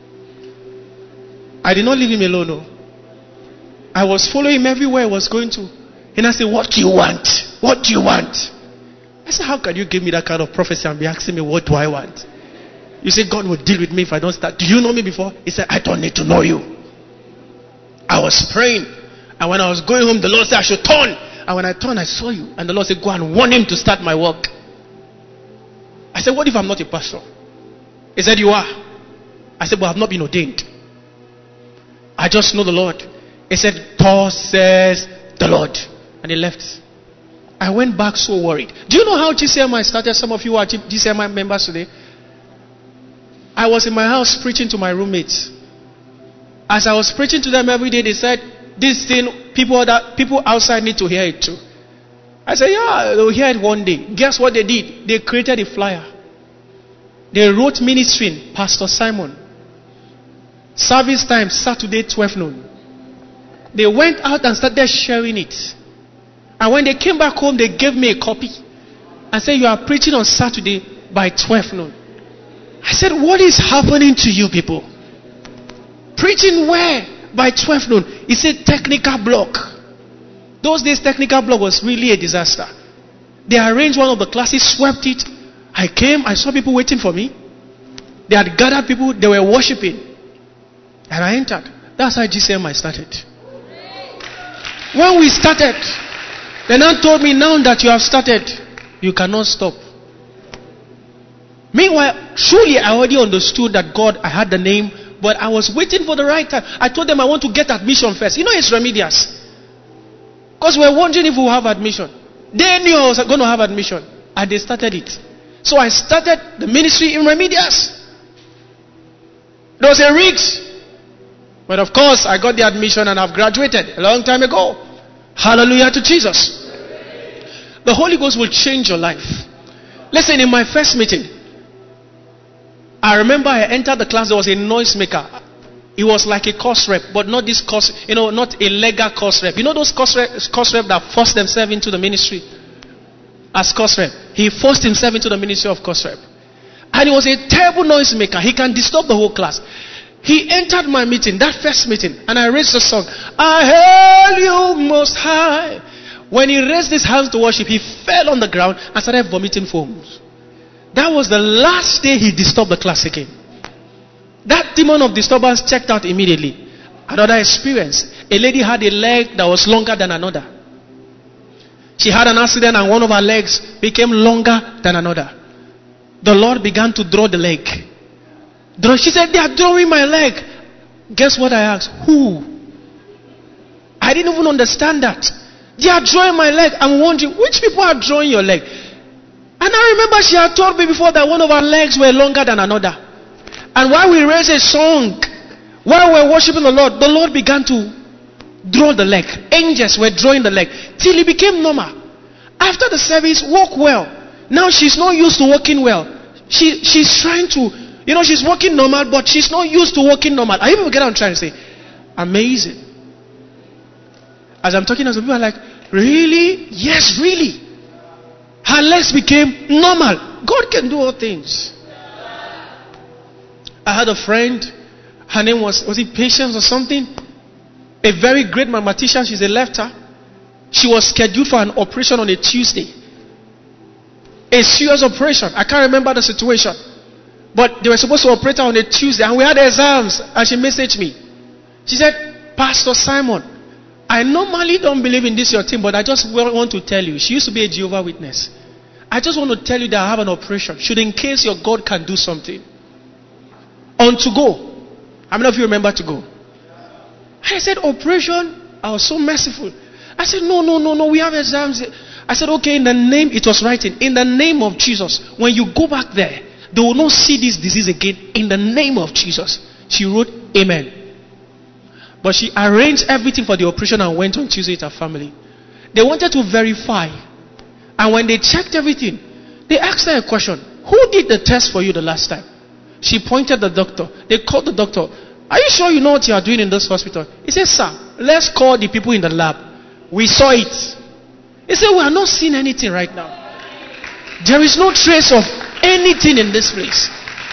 C: I did not leave him alone. No. I was following him everywhere I was going to. And I said, what do you want? What do you want? I said, how can you give me that kind of prophecy and be asking me, what do I want? You say, God will deal with me if I don't start. Do you know me before? He said, I don't need to know you. I was praying. And when I was going home, the Lord said, I should turn. And when I turned, I saw you. And the Lord said, go and warn him to start my work. I said, what if I'm not a pastor? He said, you are. I said, but I've not been ordained. I just know the Lord. He said, thus says the Lord. And he left. I went back so worried. Do you know how GCMI started? Some of you are GCMI members today. I was in my house preaching to my roommates. As I was preaching to them every day, they said, this thing, people outside need to hear it too. I said, yeah, they'll hear it one day. Guess what they did? They created a flyer. They wrote ministering, Pastor Simon. Service time, Saturday, 12 noon. They went out and started sharing it. And when they came back home, they gave me a copy. And said, you are preaching on Saturday by 12 noon. I said, what is happening to you people? Preaching where? By 12 noon. It's a technical block. Those days, technical block was really a disaster. They arranged one of the classes, swept it. I came, I saw people waiting for me. They had gathered people, they were worshiping. And I entered. That's how GCM I started. When we started, they now told me, now that you have started, you cannot stop. Meanwhile, truly I already understood that God, I had the name, but I was waiting for the right time. I told them I want to get admission first. You know it's Remedias. Because we were wondering if we will have admission. They knew I was going to have admission. And they started it. So I started the ministry in Remedias. There was a risk. But of course, I got the admission and I've graduated a long time ago. Hallelujah to Jesus. The Holy Ghost will change your life. Listen, in my first meeting, I remember I entered the class, there was a noise maker. It was like a course rep, but not this course, not a legal course rep. You know those course rep that forced themselves into the ministry as course rep? He forced himself into the ministry of course rep. And he was a terrible noise maker. He can disturb the whole class. He entered my meeting, that first meeting, and I raised the song, I hail you most high. When he raised his hands to worship, he fell on the ground and started vomiting foams. That was the last day he disturbed the class again. That demon of disturbance checked out immediately. Another experience. A lady had a leg that was longer than another. She had an accident and one of her legs became longer than another. The Lord began to draw the leg. She said, they are drawing my leg. Guess what I asked? Who? I didn't even understand that. They are drawing my leg. I'm wondering, which people are drawing your leg? And I remember she had told me before that one of her legs were longer than another. And while we raised a song, while we were worshiping the Lord began to draw the leg. Angels were drawing the leg till it became normal. After the service, walk well. Now she's not used to walking well. She's trying to, she's walking normal, but she's not used to walking normal. Are you people get what I'm trying to say? Amazing. As I'm talking, as people are like, really? Yes, really. Her legs became normal. God can do all things. I had a friend, her name was it Patience or something? A very great mathematician, she's a lefter. She was scheduled for an operation on a Tuesday. A serious operation. I can't remember the situation. But they were supposed to operate her on a Tuesday and we had exams. And she messaged me. She said, Pastor Simon, I normally don't believe in this your thing, but I just want to tell you. She used to be a Jehovah's Witness. I just want to tell you that I have an operation. Should in case your God can do something. On to go. How many of you remember to go? I said, operation? I was so merciful. I said, no, we have exams. I said, okay, in the name, it was writing, in the name of Jesus. When you go back there, they will not see this disease again. In the name of Jesus. She wrote, amen. But she arranged everything for the operation and went on Tuesday with her family. They wanted to verify. And when they checked everything, they asked her a question. Who did the test for you the last time? She pointed the doctor. They called the doctor. Are you sure you know what you are doing in this hospital? He said, sir, let's call the people in the lab. We saw it. He said, we are not seeing anything right now. There is no trace of anything in this place.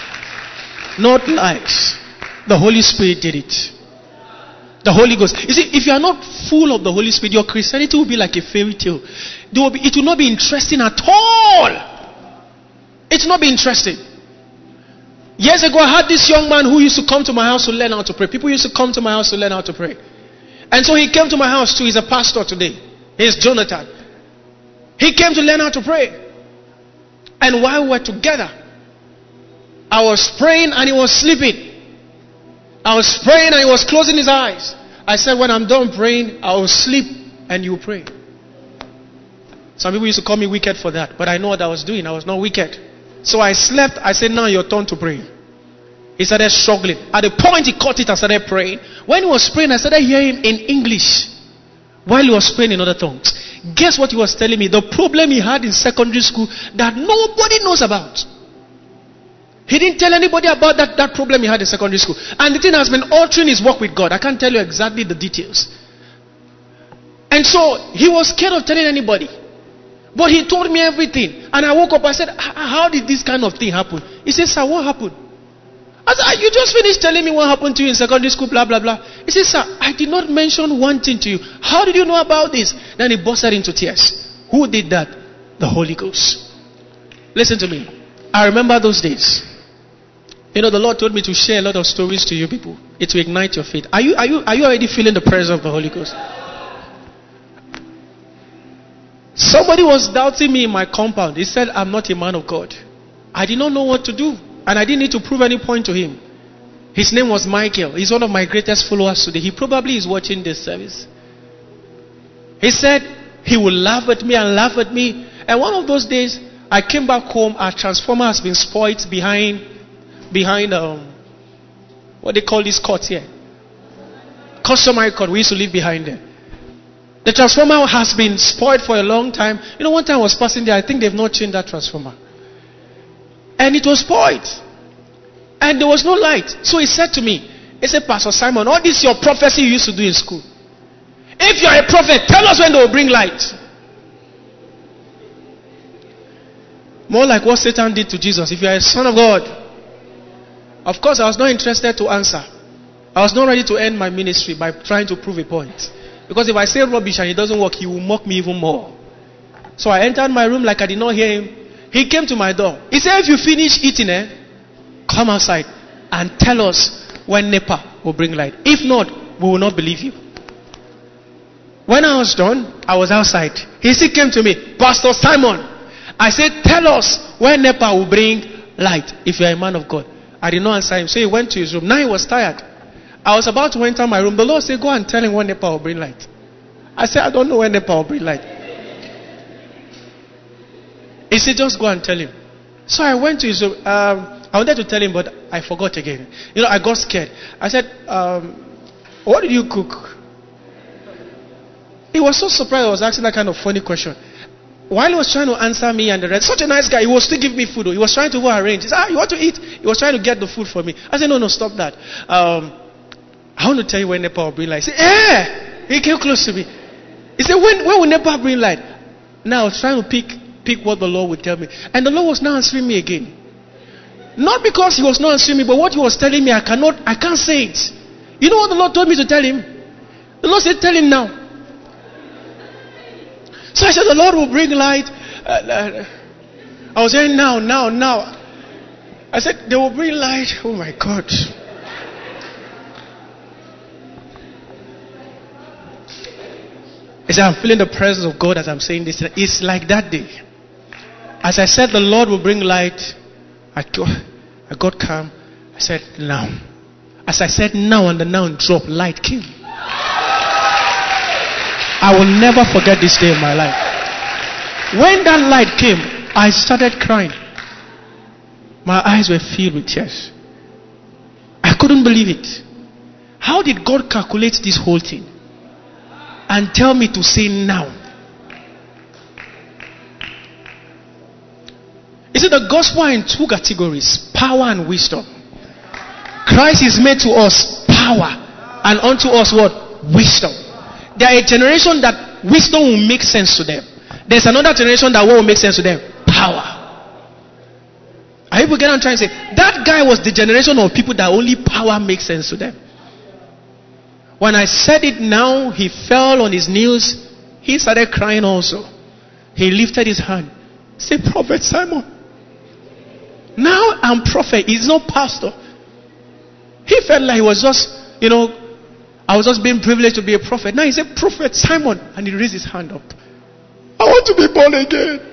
C: Not lies. The Holy Spirit did it. The Holy Ghost. You see, if you are not full of the Holy Spirit, your Christianity will be like a fairy tale. It will not be interesting at all. It will not be interesting. Years ago, I had this young man who used to come to my house to learn how to pray. People used to come to my house to learn how to pray. And so he came to my house too. He's a pastor today. He's Jonathan. He came to learn how to pray. And while we were together, I was praying and he was sleeping. I was praying and he was closing his eyes. I said, when I'm done praying, I will sleep and you pray. Some people used to call me wicked for that. But I know what I was doing. I was not wicked. So I slept. I said, now your turn to pray. He started struggling. At the point he caught it and started praying. When he was praying, I started hearing him in English while he was praying in other tongues. Guess what he was telling me? The problem he had in secondary school that nobody knows about. He didn't tell anybody about that problem he had in secondary school. And the thing has been altering his walk with God. I can't tell you exactly the details. And so he was scared of telling anybody. But he told me everything. And I woke up, I said, how did this kind of thing happen? He said, sir, what happened? I said, you just finished telling me what happened to you in secondary school, blah, blah, blah. He said, sir, I did not mention one thing to you. How did you know about this? Then he busted into tears. Who did that? The Holy Ghost. Listen to me. I remember those days. You know, the Lord told me to share a lot of stories to you people. It will ignite your faith. Are you already feeling the presence of the Holy Ghost? Somebody was doubting me in my compound. He said, I'm not a man of God. I did not know what to do. And I didn't need to prove any point to him. His name was Michael. He's one of my greatest followers today. He probably is watching this service. He said he would laugh at me and laugh at me. And one of those days, I came back home. Our transformer has been spoiled behind what they call this court here. Customary court. We used to live behind there. The transformer has been spoiled for a long time. You know, one time I was passing there. I think they've not changed that transformer. And it was spoiled. And there was no light. So he said to me, he said, Pastor Simon, all this your prophecy you used to do in school. If you are a prophet, tell us when they will bring light. More like what Satan did to Jesus. If you are a son of God. Of course, I was not interested to answer. I was not ready to end my ministry by trying to prove a point. Because if I say rubbish and it doesn't work, he will mock me even more. So I entered my room like I did not hear him. He came to my door. He said, if you finish eating, come outside and tell us when NEPA will bring light. If not, we will not believe you. When I was done, I was outside. He still came to me, Pastor Simon. I said, tell us when NEPA will bring light if you are a man of God. I did not answer him. So he went to his room. Now he was tired. I was about to enter my room. The Lord said, go and tell him when NEPA will bring light. I said, I don't know when NEPA will bring light. He said, just go and tell him. So I went to his room. I wanted to tell him, but I forgot again. You know, I got scared. I said, what did you cook? He was so surprised I was asking that kind of funny question. While he was trying to answer me and the rest, such a nice guy, he was still giving me food. He was trying to go arrange. He said, you want to eat? He was trying to get the food for me. I said, no, stop that. I want to tell you when NEPA will bring light. He said, He came close to me. He said, when will NEPA bring light? Now I was trying to pick what the Lord would tell me. And the Lord was now answering me again. Not because he was not answering me, but what he was telling me, I can't say it. You know what the Lord told me to tell him? The Lord said, tell him now. So I said, the Lord will bring light. I was saying now. I said, they will bring light. Oh my God. He said, I'm feeling the presence of God as I'm saying this. It's like that day. As I said, the Lord will bring light. I got calm. I said, now. As I said now, and the now drop, light came. I will never forget this day in my life. When that light came, I started crying. My eyes were filled with tears. I couldn't believe it. How did God calculate this whole thing? And tell me to say now. You see, the gospel are in two categories: power and wisdom. Christ is made to us power, and unto us what? Wisdom. There are a generation that wisdom will make sense to them. There's another generation that what will make sense to them? Power. Are you getting what I'm trying to say? That guy was the generation of people that only power makes sense to them. When I said it now, he fell on his knees. He started crying also. He lifted his hand. Say, Prophet Simon. Now I'm prophet. He's not pastor. He felt like he was just, I was just being privileged to be a prophet. Now he said, Prophet Simon. And he raised his hand up. I want to be born again.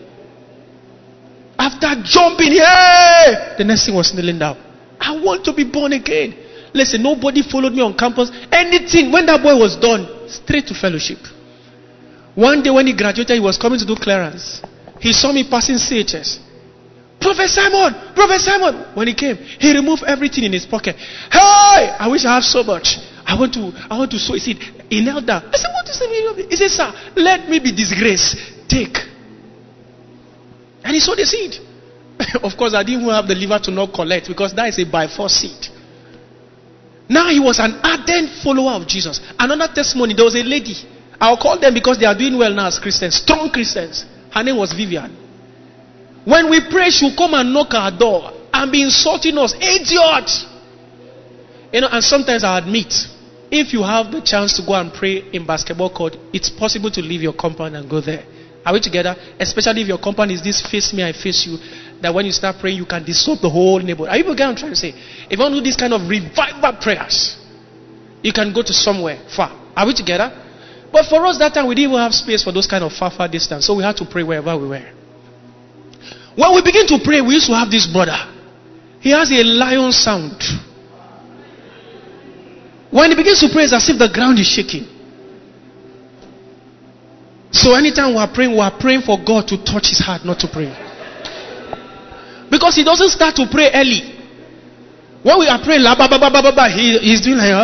C: After jumping, the next thing was kneeling down. I want to be born again. Listen, nobody followed me on campus. Anything. When that boy was done, straight to fellowship. One day when he graduated, he was coming to do clearance. He saw me passing CHS. Prophet Simon. When he came, he removed everything in his pocket. Hey, I wish I have so much. I want to sow a seed. He knelt down. I said, what is the meaning of it? He said, sir, let me be disgraced. Take. And he sowed the seed. Of course, I didn't even have the liver to not collect, because that is a by force seed. Now he was an ardent follower of Jesus. Another testimony, there was a lady. I'll call them because they are doing well now as Christians. Strong Christians. Her name was Vivian. When we pray, she will come and knock our door and be insulting us. Idiot! And sometimes I admit, if you have the chance to go and pray in basketball court, it's possible to leave your compound and go there. Are we together? Especially if your compound is this face me, I face you, that when you start praying, you can disturb the whole neighborhood. Are you getting what I'm trying to say? If you want to do this kind of revival prayers, you can go to somewhere far. Are we together? But for us that time, we didn't even have space for those kind of far distance. So we had to pray wherever we were. When we begin to pray, we used to have this brother. He has a lion sound. When he begins to pray, it's as if the ground is shaking. So anytime we are praying for God to touch his heart, not to pray. Because he doesn't start to pray early. When we are praying, he's doing like,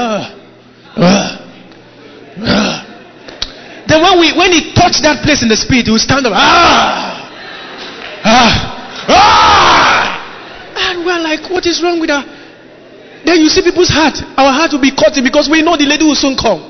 C: Then when he touched that place in the spirit, he will stand up, and we're like, what is wrong with her? Then you see people's heart. Our heart will be cutting because we know the lady will soon come.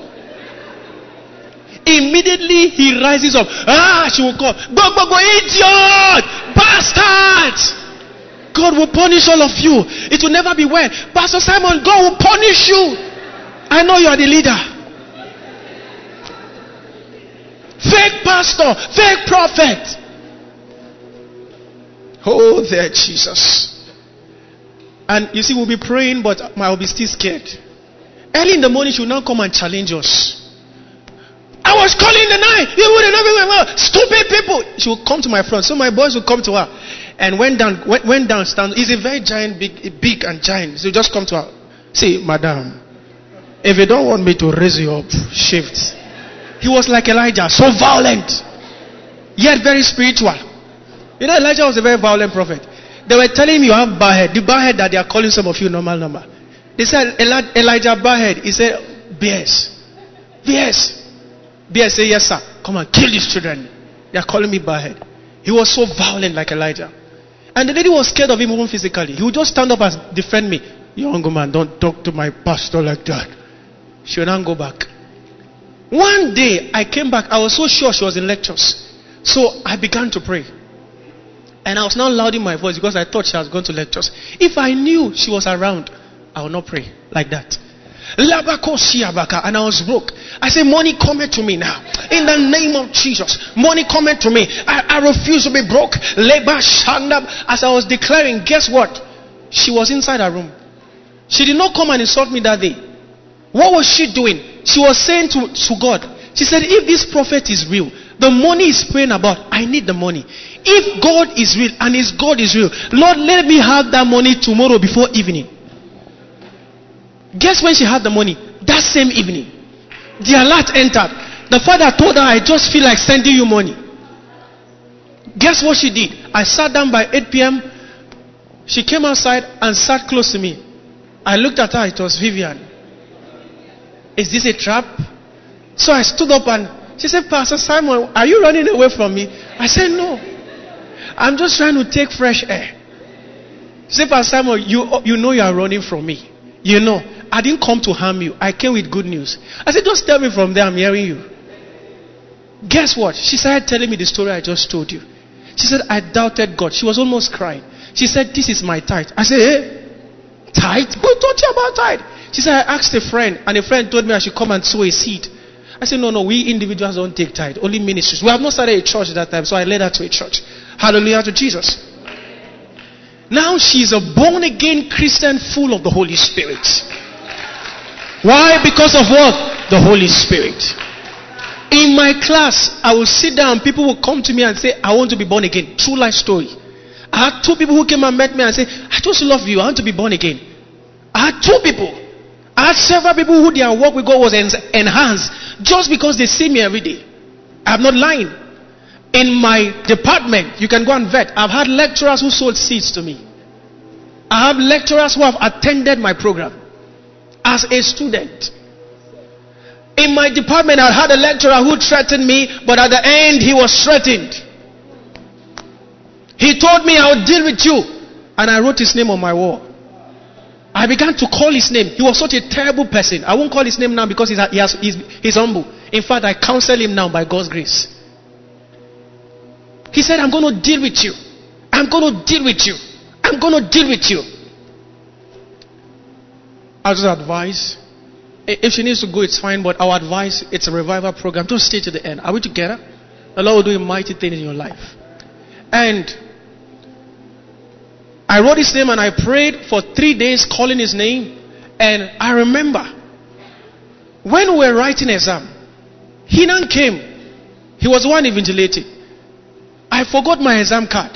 C: Immediately he rises up. She will call. Go, idiot! Bastard! God will punish all of you. It will never be well. Pastor Simon, God will punish you. I know you are the leader. Fake pastor, fake prophet. Oh, there, Jesus. And you see, we'll be praying, but I'll be still scared. Early in the morning, she will now come and challenge us. I was calling the night. You wouldn't know. Stupid people. She will come to my front. So my boys will come to her. And went down, stand. He's a very giant, big and giant. So just come to her. Say, madam, if you don't want me to raise you up, shift. He was like Elijah, so violent, yet very spiritual. You know, Elijah was a very violent prophet. They were telling him you have Bahed. The Bahed that they are calling some of you normal number. They said, Elijah Bahed. He said, BS. BS said, yes sir. Come and kill these children. They are calling me Bahed. He was so violent like Elijah. And the lady was scared of him even physically. He would just stand up and defend me. Young man, don't talk to my pastor like that. She would not go back. One day I came back. I was so sure she was in lectures. So I began to pray. And I was now louding my voice because I thought she was going to lectures. If I knew she was around, I would not pray like that. And I was broke. I said, money cometh to me now. In the name of Jesus. Money cometh to me. I refuse to be broke. As I was declaring, guess what? She was inside her room. She did not come and insult me that day. What was she doing? She was saying to God, she said, if this prophet is real, the money is praying about, I need the money. If God is real and his God is real, Lord, let me have that money tomorrow before evening. Guess when she had the money? That same evening. The alert entered. The father told her, I just feel like sending you money. Guess what she did? I sat down by 8 p.m. She came outside and sat close to me. I looked at her, it was Vivian. Is this a trap? So I stood up and she said, Pastor Simon, are you running away from me? I said, no. I'm just trying to take fresh air. She said, Pastor Simon, you know you are running from me. You know, I didn't come to harm you. I came with good news. I said, just tell me from there, I'm hearing you. Guess what? She started telling me the story I just told you. She said, I doubted God. She was almost crying. She said, this is my tithe. I said, tithe? Who taught you about tithe? She said, I asked a friend, and a friend told me I should come and sow a seed. I said, no, we individuals don't take tithe, only ministries. We have not started a church at that time, so I led her to a church. Hallelujah to Jesus. Now she's a born-again Christian full of the Holy Spirit. Why? Because of what? The Holy Spirit. In my class, I will sit down, people will come to me and say, I want to be born again. True life story. I had 2 people who came and met me and said, I just love you, I want to be born again. I had 2 people. I had several people who their walk with God was enhanced just because they see me every day. I'm not lying. A In my department, you can go and vet. I've had lecturers who sold seeds to me. I have lecturers who have attended my program as a student. In my department, I had a lecturer who threatened me, but at the end, he was threatened. He told me, I will deal with you. And I wrote his name on my wall. I began to call his name. He was such a terrible person. I won't call his name now because he's humble. In fact, I counsel him now by God's grace. He said, I'm going to deal with you. I'm going to deal with you. I'm going to deal with you. I just advise. If she needs to go, it's fine. But our advice, it's a revival program. Don't stay to the end. Are we together? The Lord will do a mighty thing in your life. And I wrote his name and I prayed for 3 days calling his name. And I remember when we were writing exam, he now came. He was the one invigilating. I forgot my exam card.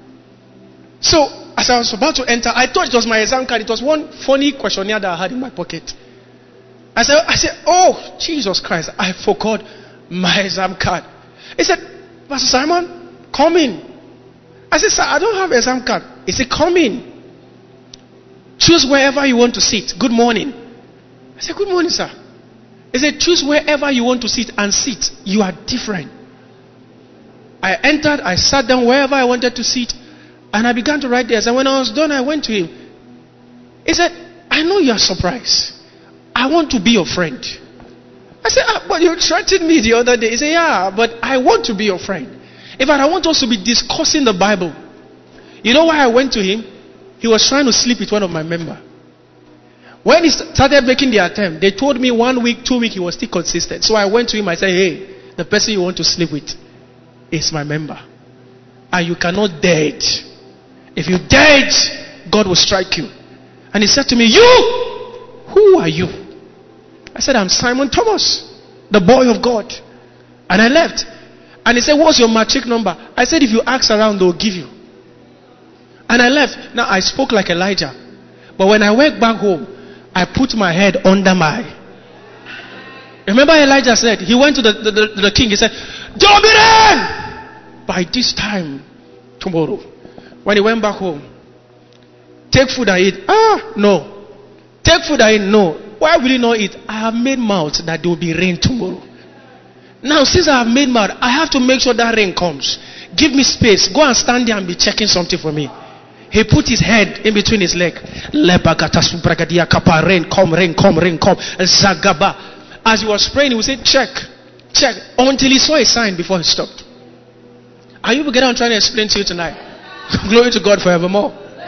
C: So as I was about to enter, I thought it was my exam card. It was one funny questionnaire that I had in my pocket. I said, oh, Jesus Christ, I forgot my exam card. He said, Pastor Simon, come in. I said, sir, I don't have exam card. He said, come in. Choose wherever you want to sit. Good morning. I said, good morning, sir. He said, choose wherever you want to sit and sit. You are different. I entered, I sat down wherever I wanted to sit, and I began to write the exam. When I was done, I went to him. He said, I know you are surprised. I want to be your friend. I said, but you threatened me the other day. He said, yeah, but I want to be your friend. In fact, I want us to be discussing the Bible. You know why I went to him? He was trying to sleep with one of my members. When he started making the attempt, they told me 1 week, 2 weeks, he was still consistent. So I went to him, I said, hey, the person you want to sleep with is my member. And you cannot dare it. If you dare it, God will strike you. And he said to me, you? Who are you? I said, I'm Simon Thomas, the boy of God. And I left. And he said, what's your matric number? I said, if you ask around, they'll give you. And I left. Now I spoke like Elijah. But when I went back home, I put my head under my. Remember Elijah said, he went to the king, he said, don't be there! By this time tomorrow, when he went back home, take food and eat. No. Take food and eat. No. Why will you not eat? I have made mouth that there will be rain tomorrow. Now, since I have made mouth, I have to make sure that rain comes. Give me space. Go and stand there and be checking something for me. He put his head in between his leg. Rain come, rain come, rain come. Zagaba. As he was praying, he would say, check, check. Until he saw a sign before he stopped. Are you beginning? I'm trying to explain to you tonight. Glory to God forevermore.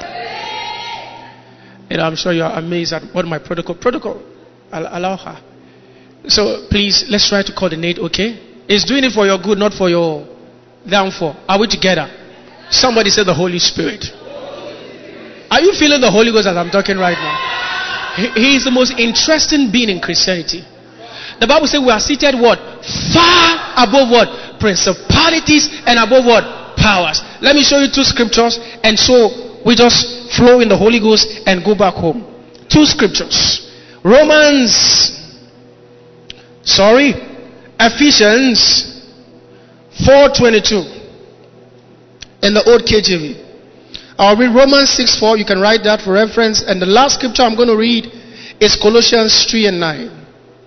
C: And I'm sure you are amazed at what my protocol. I'll allow her. So please, let's try to coordinate, okay? It's doing it for your good, not for your downfall. Are we together? Somebody say the Holy Spirit. Are you feeling the Holy Ghost as I'm talking right now? He is the most interesting being in Christianity. The Bible says we are seated what? Far above what? Principalities and above what? Powers. Let me show you 2 scriptures, and so we just flow in the Holy Ghost and go back home. 2 scriptures. Ephesians 4:22 in the old KJV. I'll read Romans 6:4. You can write that for reference. And the last scripture I'm going to read is Colossians 3:9.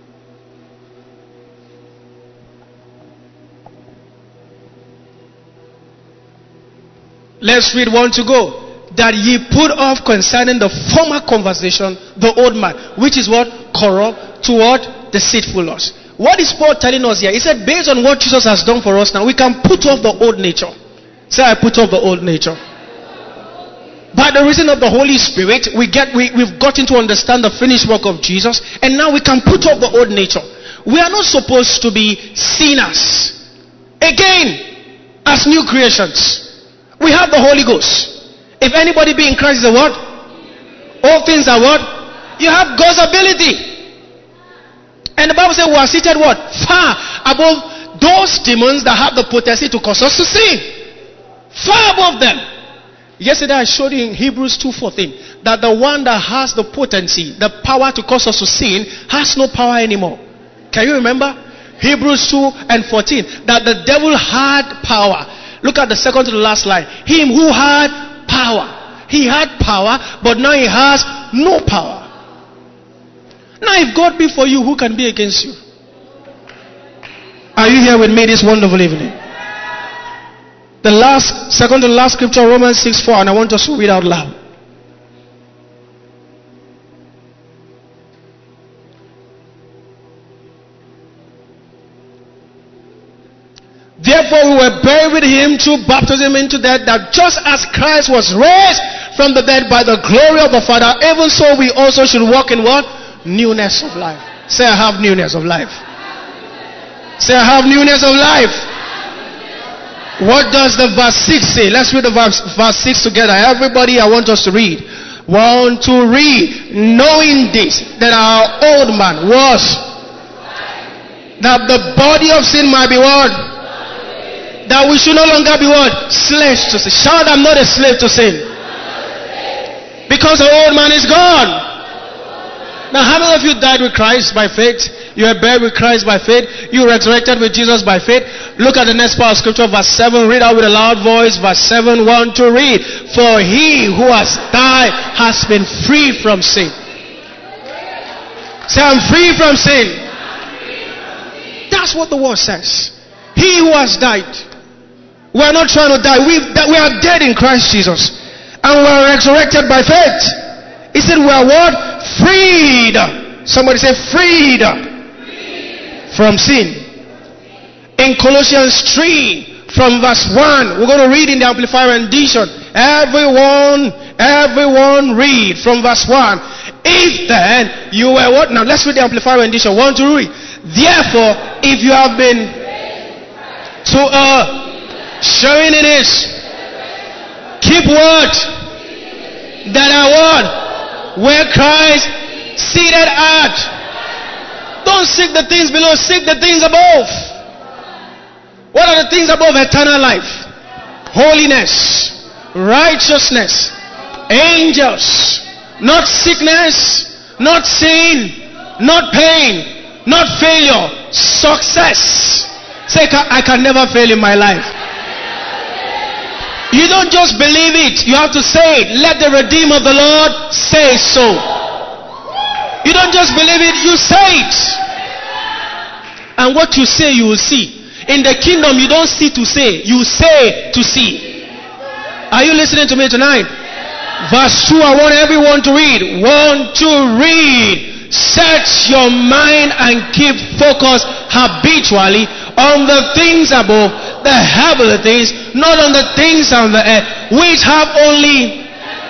C: Let's read 1 to go. That ye put off concerning the former conversation the old man, which is what? Corrupt, toward deceitfulness. What is Paul telling us here? He said, based on what Jesus has done for us now, we can put off the old nature. Say, I put off the old nature. By the reason of the Holy Spirit, we've gotten to understand the finished work of Jesus, and now we can put off the old nature. We are not supposed to be sinners again as new creations. We have the Holy Ghost. If anybody be in Christ is a what? All things are what? You have God's ability. And the Bible says we are seated what? Far above those demons that have the potency to cause us to sin. Far above them. Yesterday I showed you in Hebrews 2:14 that the one that has the potency, the power to cause us to sin, has no power anymore. Can you remember? Hebrews 2:14. That the devil had power. Look at the second to the last line. Him who had power. He had power, but now he has no power. Now if God be for you, who can be against you? Are you here with me this wonderful evening? Second to the last scripture, Romans 6:4, and I want us to read out loud. Therefore we were buried with him through baptism into death, that just as Christ was raised from the dead by the glory of the Father, even so we also should walk in what? Newness of life. Say, I have newness of life. Say, I have newness of life. What does the verse 6 say? Let's read the verse 6 together. Everybody, I want us to read. 1, 2, read. Knowing this, that our old man was, that the body of sin might be what? That we should no longer be what? Slaves to sin. Shout, I'm not a slave to sin. Because the old man is gone. Now, how many of you died with Christ by faith? You are buried with Christ by faith. You resurrected with Jesus by faith. Look at the next part of scripture, verse 7. Read out with a loud voice. Verse 7, 1, 2, read. For he who has died has been free from sin. Say, I'm free from sin. That's what the word says. He who has died. We are not trying to die. We are dead in Christ Jesus. And we are resurrected by faith. He said we are what? Freed. Somebody say freed. From sin. In Colossians 3 from verse 1, we're going to read in the Amplified rendition. Everyone read from verse 1. If then you were what? Now let's read the Amplified rendition. 1, 2, read. Therefore, if you have been to showing in this, keep what? That are what? Where Christ seated at. Don't seek the things below, seek the things above. What are the things above? Eternal life, holiness, righteousness, angels, not sickness, not sin, not pain, not failure, success. Say, I can never fail in my life. You don't just believe it, you have to say it. Let the Redeemer of the Lord say so. You don't just believe it, you say it. And what you say, you will see. In the kingdom, you don't see to say, you say to see. Are you listening to me tonight? Verse 2, I want everyone to read. 1, 2, read. Set your mind and keep focus habitually on the things above, the heavenly things, not on the things on the earth, which have only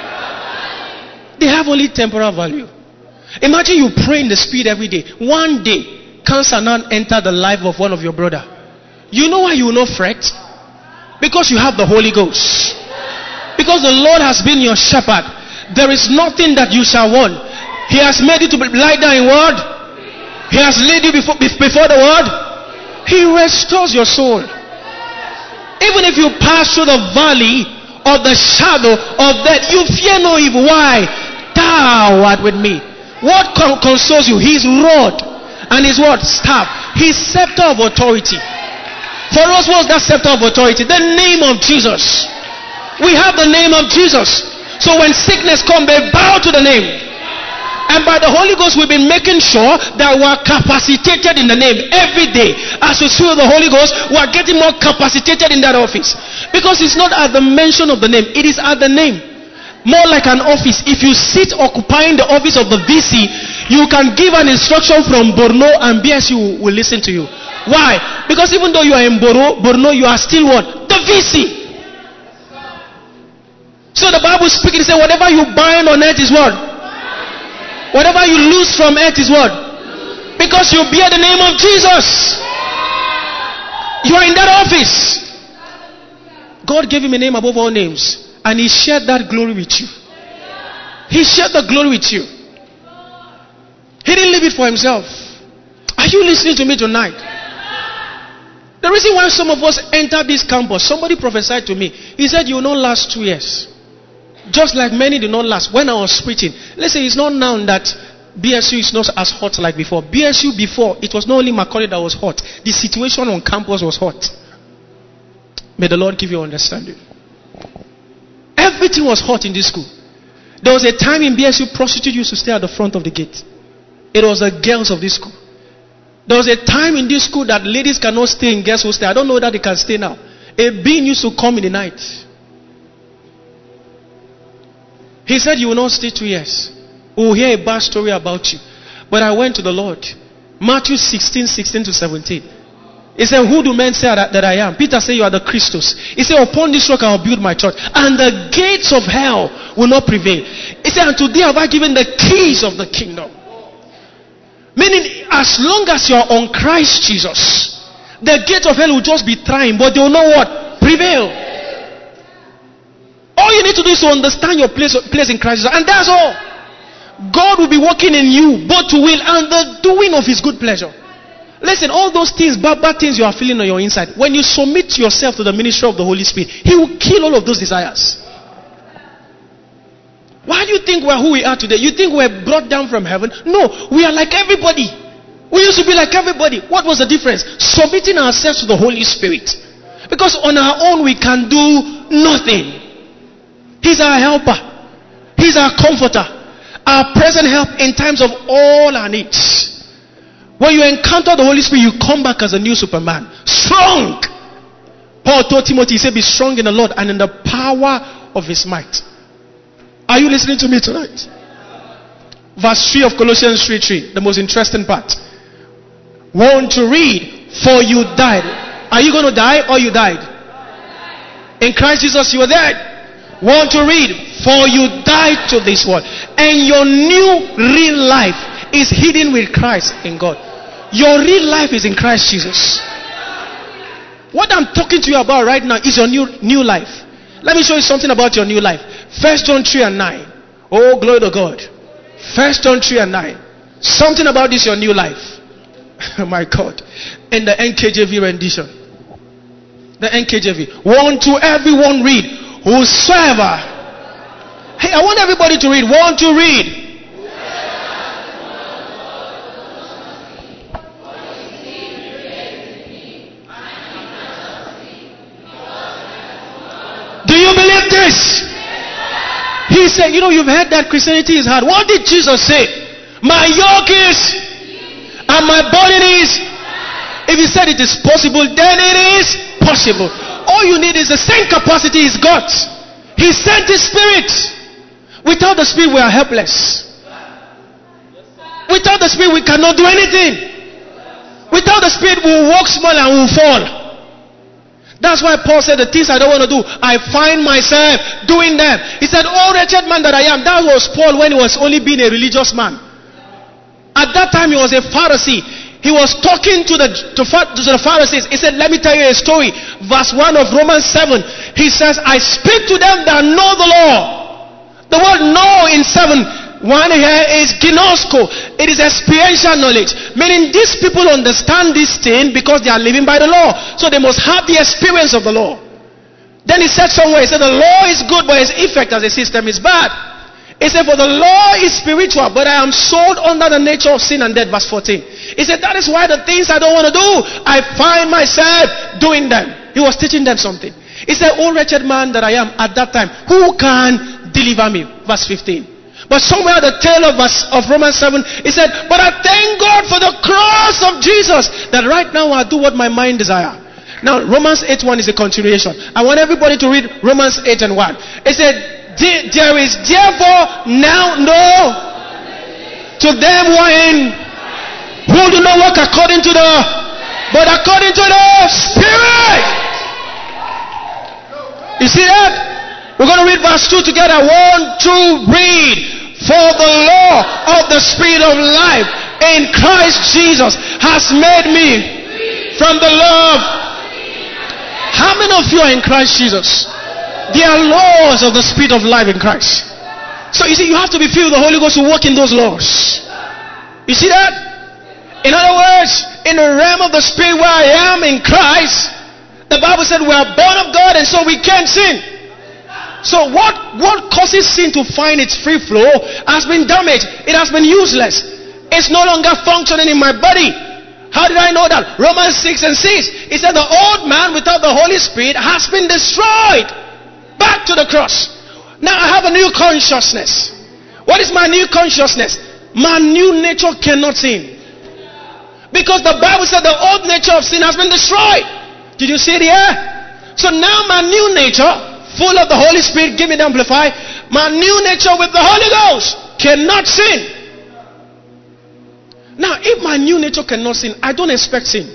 C: temporal value. Imagine you pray in the spirit every day. One day, cancer now enter the life of one of your brother. You know why you will not fret? Because you have the Holy Ghost. Because the Lord has been your shepherd. There is nothing that you shall want. He has made you to lie down in word. He has led you before the word. He restores your soul. Even if you pass through the valley of the shadow of death, you fear no evil. Why? Thou art with me. What consoles you? His rod and his what? Staff. His scepter of authority. For us, what's that scepter of authority? The name of Jesus. We have the name of Jesus. So when sickness comes, they bow to the name. And by the Holy Ghost, we've been making sure that we are capacitated in the name every day. As we see the Holy Ghost, we are getting more capacitated in that office. Because it's not at the mention of the name, it is at the name. More like an office. If you sit occupying the office of the VC, you can give an instruction from Borno and BSU will listen to you. Why? Because even though you are in Borno, you are still what? The VC. So the Bible speaking, it says whatever you bind on earth is what? Whatever you lose from earth is what? Because you bear the name of Jesus. You are in that office. God gave him a name above all names. And he shared that glory with you. He shared the glory with you. He didn't leave it for himself. Are you listening to me tonight? The reason why some of us enter this campus, somebody prophesied to me. He said, you will not last 2 years. Just like many did not last. When I was preaching, let's say it's not now that BSU is not as hot like before. BSU before, it was not only Macaulay that was hot. The situation on campus was hot. May the Lord give you understanding. Everything was hot in this school. There was a time in BSU, prostitutes used to stay at the front of the gate. It was the girls of this school. There was a time in this school that ladies cannot stay in girls' hostel. I don't know that they can stay now. A being used to come in the night. He said, you will not stay 2 years. We will hear a bad story about you. But I went to the Lord. Matthew 16:16-17. He said, who do men say that I am? Peter said, you are the Christus. He said, upon this rock I will build my church, and the gates of hell will not prevail. He said, and today have I given the keys of the kingdom. Meaning, as long as you are on Christ Jesus, the gate of hell will just be trying, but they will not what? Prevail. All you need to do is to understand your place in Christ Jesus, and that's all. God will be working in you, both to will and the doing of his good pleasure. Listen, all those things, bad things you are feeling on your inside, when you submit yourself to the ministry of the Holy Spirit, he will kill all of those desires. Why do you think we're who we are today? You think we're brought down from heaven? No, we are like everybody. We used to be like everybody. What was the difference? Submitting ourselves to the Holy Spirit. Because on our own we can do nothing. He's our helper. He's our comforter. Our present help in times of all our needs. When you encounter the Holy Spirit, you come back as a new Superman. Strong. Paul told Timothy, he said, be strong in the Lord and in the power of his might. Are you listening to me tonight? Verse 3 of Colossians 3:3, the most interesting part. Want to read, for you died. Are you going to die or you died? In Christ Jesus you are dead. Want to read, for you died to this world. And your new real life is hidden with Christ in God. Your real life is in Christ Jesus. What I'm talking to you about right now is your new life. Let me show you something about your new life. 1 John 3:9. Oh, glory to God. 1 John 3:9. Something about this, your new life. My God. In the NKJV rendition. The NKJV. Want to everyone read. Whosoever. Hey, I want everybody to read. Want to read. Do you believe this? He said, you know, you've heard that Christianity is hard. What did Jesus say? My yoke is and my burden is. If he said it is possible, then it is possible. All you need is the same capacity he's got. He sent his spirit. Without the spirit we are helpless. Without the spirit we cannot do anything. Without the spirit we will walk small and we will fall. That's why Paul said, the things I don't want to do, I find myself doing them. He said, oh wretched man that I am. That was Paul when he was only being a religious man. At that time he was a Pharisee. He was talking to the Pharisees. He said, let me tell you a story. Verse 1 of Romans 7. He says, I speak to them that know the law. The word know in 7. One here is ginosko. It is experiential knowledge. Meaning these people understand this thing because they are living by the law. So they must have the experience of the law. Then he said somewhere, he said the law is good but its effect as a system is bad. He said for the law is spiritual but I am sold under the nature of sin and death. Verse 14. He said that is why the things I don't want to do, I find myself doing them. He was teaching them something. He said, oh wretched man that I am at that time, who can deliver me? Verse 15. But somewhere at the tail of Romans 7, he said, but I thank God for the cross of Jesus, that right now I do what my mind desire. Now, Romans 8:1 is a continuation. I want everybody to read Romans 8:1. It said, there is therefore now no to them who do not walk according to but according to the Spirit. You see that? We're going to read verse 2 together. 1, 2, read. For the law of the Spirit of life in Christ Jesus has made me from the law. How many of you are in Christ Jesus? There are laws of the Spirit of life in Christ. So you see, you have to be filled with the Holy Ghost to walk in those laws. You see that? In other words, in the realm of the Spirit where I am in Christ, the Bible said we are born of God and so we can't sin. So what causes sin to find its free flow has been damaged. It has been useless. It's no longer functioning in my body. How did I know that? Romans 6 and 6. It said the old man without the Holy Spirit has been destroyed. Back to the cross. Now I have a new consciousness. What is my new consciousness? My new nature cannot sin. Because the Bible said the old nature of sin has been destroyed. Did you see it here? So now my new nature, full of the Holy Spirit, give me the amplify. My new nature with the Holy Ghost cannot sin. Now if my new nature cannot sin, I don't expect sin.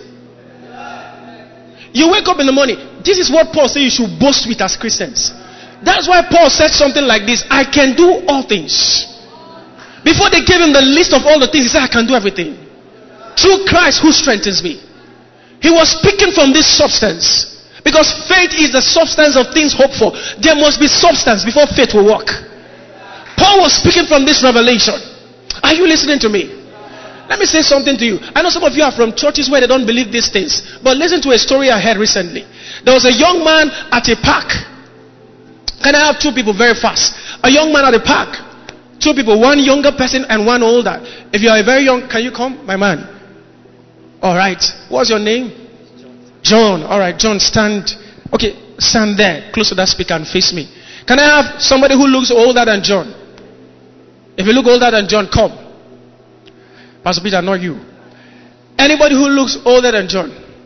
C: You wake up in the morning. This is what Paul said you should boast with as Christians. That's why Paul said something like this. I can do all things. Before they gave him the list of all the things, he said I can do everything through Christ who strengthens me. He was speaking from this substance. Because faith is the substance of things hoped for. There must be substance before faith will work. Paul was speaking from this revelation. Are you listening to me? Let me say something to you. I know some of you are from churches where they don't believe these things. But listen to a story I heard recently. There was a young man at a park. Can I have two people very fast? A young man at a park. Two people, one younger person and one older. If you are a very young, can you come, my man? All right. What's your name? John. All right, John, stand. Okay, stand there, close to that speaker and face me. Can I have somebody who looks older than John? If you look older than John, come. Pastor Peter, not you. Anybody who looks older than John?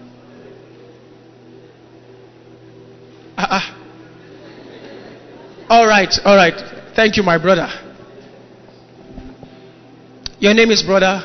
C: All right. Thank you, my brother. Your name is brother?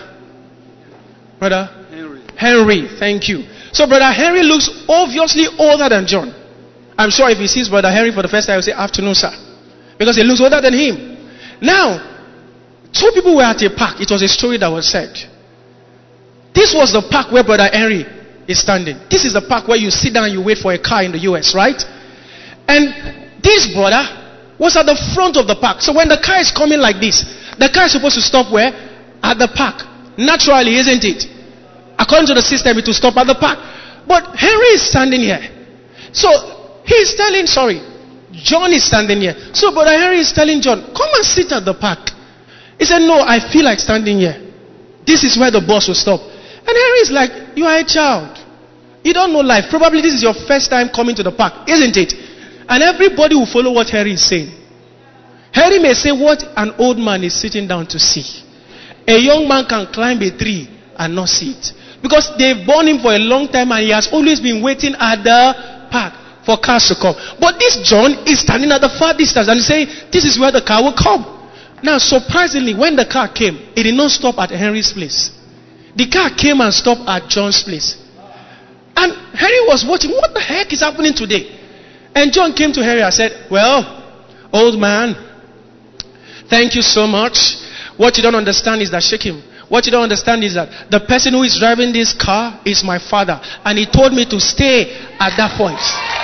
C: Henry, thank you. So brother Henry looks obviously older than John. I'm sure if he sees brother Henry for the first time, he'll say, afternoon, sir. Because he looks older than him. Now, two people were at a park. It was a story that was said. This was the park where brother Henry is standing. This is the park where you sit down and you wait for a car in the US, right? And this brother was at the front of the park. So when the car is coming like this, the car is supposed to stop where? At the park. Naturally, isn't it? According to the system, it will stop at the park. But Henry is standing here. So he's telling, John is standing here. So brother Henry is telling John, come and sit at the park. He said, no, I feel like standing here. This is where the bus will stop. And Henry is like, you are a child. You don't know life. Probably this is your first time coming to the park, isn't it? And everybody will follow what Henry is saying. Henry may say what an old man is sitting down to see. A young man can climb a tree and not see it. Because they've borne him for a long time and he has always been waiting at the park for cars to come. But this John is standing at the far distance and saying, this is where the car will come. Now, surprisingly, when the car came, it did not stop at Henry's place. The car came and stopped at John's place. And Henry was watching, what the heck is happening today? And John came to Henry and said, well, old man, thank you so much. What you don't understand is that, shake him. What you don't understand is that the person who is driving this car is my father. And he told me to stay at that point.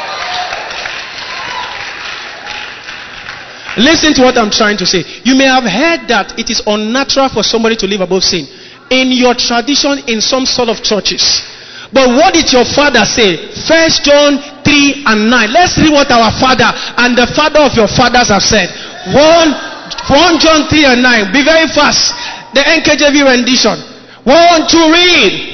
C: Listen to what I'm trying to say. You may have heard that it is unnatural for somebody to live above sin. In your tradition, in some sort of churches. But what did your father say? 1 John 3 and 9. Let's read what our father and the father of your fathers have said. 1 John 3 and 9. Be very fast. The NKJV rendition. 1, 2, read.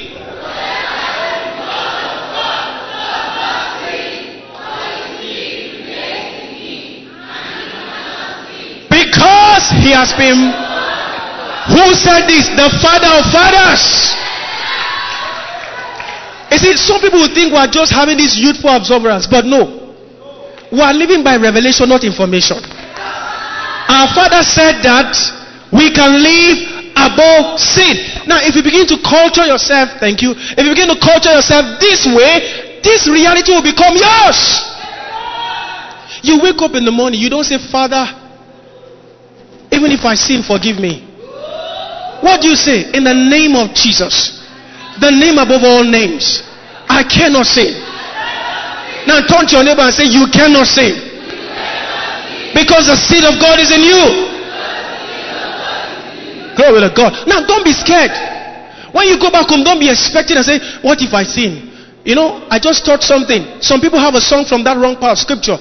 C: Because he has been, who said this? The father of fathers. You see, some people think we are just having this youthful observance, but no. We are living by revelation, not information. Our father said that we can live above sin. Now, if you begin to culture yourself, thank you. If you begin to culture yourself this way, this reality will become yours. You wake up in the morning, you don't say, Father, even if I sin, forgive me. What do you say? In the name of Jesus, the name above all names, I cannot sin. Now turn to your neighbor and say, you cannot sin. Because the seed of God is in you. Glory to God. Now don't be scared. When you go back home, don't be expecting and say, what if I sin? You know, I just taught something. Some people have a song from that wrong part of scripture.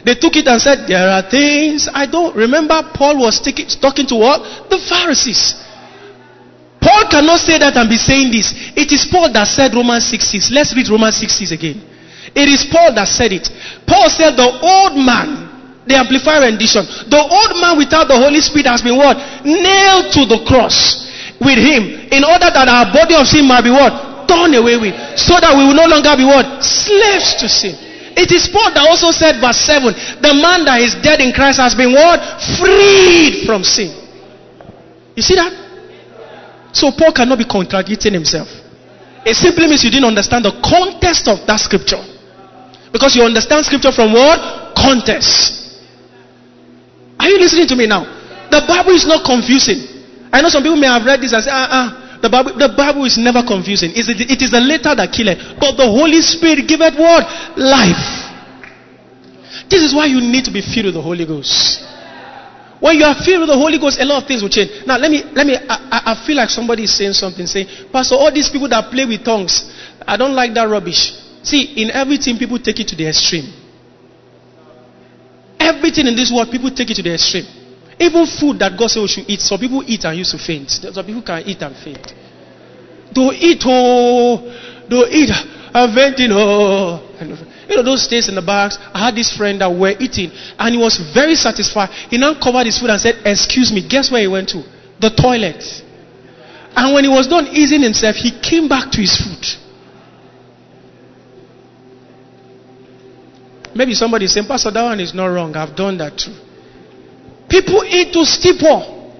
C: They took it and said, there are things I don't remember. Paul was talking to what? The Pharisees. Paul cannot say that and be saying this. It is Paul that said Romans 6:6. Let's read Romans 6:6 again. It is Paul that said it. Paul said the old man, the Amplified rendition, the old man without the Holy Spirit has been what? Nailed to the cross with him, in order that our body of sin might be what? Done away with. So that we will no longer be what? Slaves to sin. It is Paul that also said verse 7, the man that is dead in Christ has been what? Freed from sin. You see that? So Paul cannot be contradicting himself. It simply means you didn't understand the context of that scripture. Because you understand scripture from what? Context. Are you listening to me now? The Bible is not confusing. I know some people may have read this and say, the Bible is never confusing. It is the letter that killeth, but the Holy Spirit giveth what? Life. This is why you need to be filled with the Holy Ghost. When you are filled with the Holy Ghost, a lot of things will change. Now I feel like somebody is saying something, saying, Pastor, all these people that play with tongues, I don't like that rubbish. See, in everything people take it to the extreme. Everything in this world, people take it to the extreme. Even food that God said we should eat, some people eat and used to faint. Some people can eat and faint. Don't eat, I'm fainting, You know those days in the barracks, I had this friend that were eating and he was very satisfied. He now covered his food and said, excuse me, guess where he went to? The toilet. And when he was done easing himself, he came back to his food. Maybe somebody is saying, Pastor, that one is not wrong. I've done that too. People eat to stupor.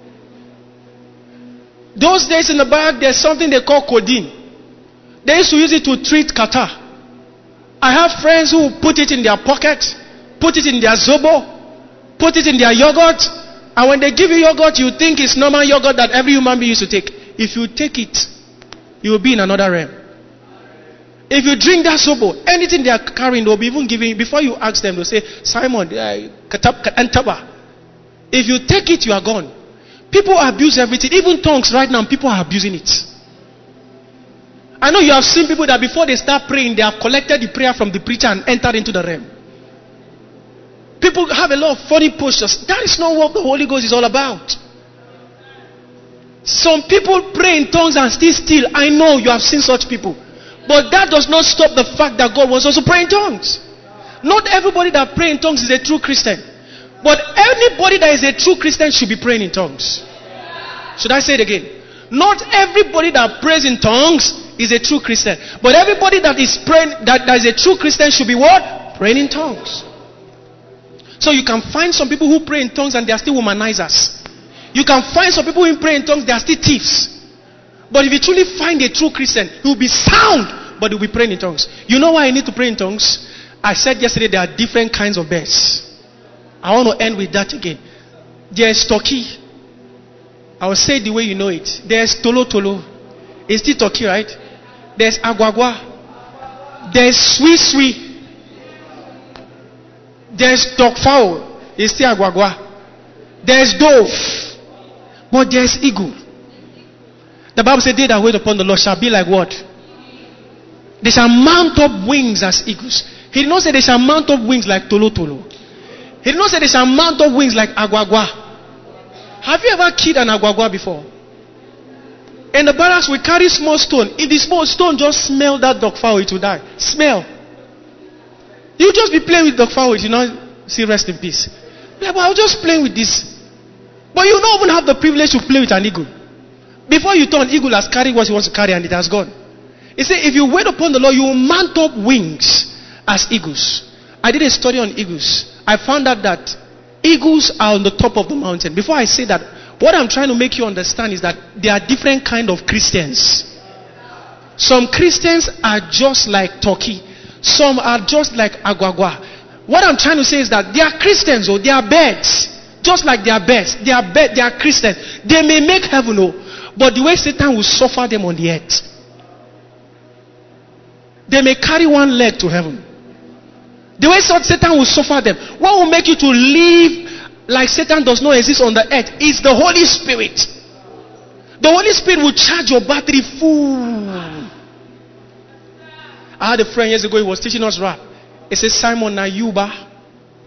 C: Those days in the back, there's something they call codeine. They used to use it to treat catarrh. I have friends who put it in their pocket, put it in their zobo, put it in their yogurt. And when they give you yogurt, you think it's normal yogurt that every human being used to take. If you take it, you will be in another realm. If you drink that zobo, anything they are carrying, they'll be even giving you. Before you ask them, they'll say, Simon, Kataba. If you take it, you are gone. People abuse everything. Even tongues right now, people are abusing it. I know you have seen people that before they start praying, they have collected the prayer from the preacher and entered into the realm. People have a lot of funny postures. That is not what the Holy Ghost is all about. Some people pray in tongues and still. I know you have seen such people. But that does not stop the fact that God wants us to pray in tongues. Not everybody that prays in tongues is a true Christian. But anybody that is a true Christian should be praying in tongues. Should I say it again? Not everybody that prays in tongues is a true Christian. But everybody that is praying, that is a true Christian should be what? Praying in tongues. So you can find some people who pray in tongues and they are still womanizers. You can find some people who pray in tongues, they are still thieves. But if you truly find a true Christian, he will be sound, but he will be praying in tongues. You know why I need to pray in tongues? I said yesterday there are different kinds of birds. I want to end with that again. There is turkey. I will say it the way you know it. There is tolo. It's still turkey, right? There's agwagwa. There's sui. There's duck fowl. It's still agwagwa. There's dove. But there's eagle. The Bible said, they that wait upon the Lord shall be like what? They shall mount up wings as eagles. He did not say they shall mount up wings like tolo. He did not say they shall mount up wings like agwagwa. Have you ever killed an agwagwa before? In the barracks, we carry small stone. If the small stone just smell that duck fowl, it will die. Smell. You just be playing with duck fowl, you know, say rest in peace. Like, but I was just playing with this. But you don't even have the privilege to play with an eagle. Before you turn, eagle has carried what he wants to carry and it has gone. He said, if you wait upon the Lord, you will mount up wings as eagles. I did a study on eagles. I found out that eagles are on the top of the mountain. Before I say that, what I'm trying to make you understand is that there are different kind of Christians. Some Christians are just like turkey. Some are just like agwagwa. What I'm trying to say is that they are Christians, or they are birds. Just like they are birds. They are Christians. They may make heaven, but the way Satan will suffer them on the earth. They may carry one leg to heaven. The way Satan will suffer them. What will make you to live like Satan does not exist on the earth is the Holy Spirit. The Holy Spirit will charge your battery full. I had a friend years ago, he was teaching us rap. He said, Simon Nayuba.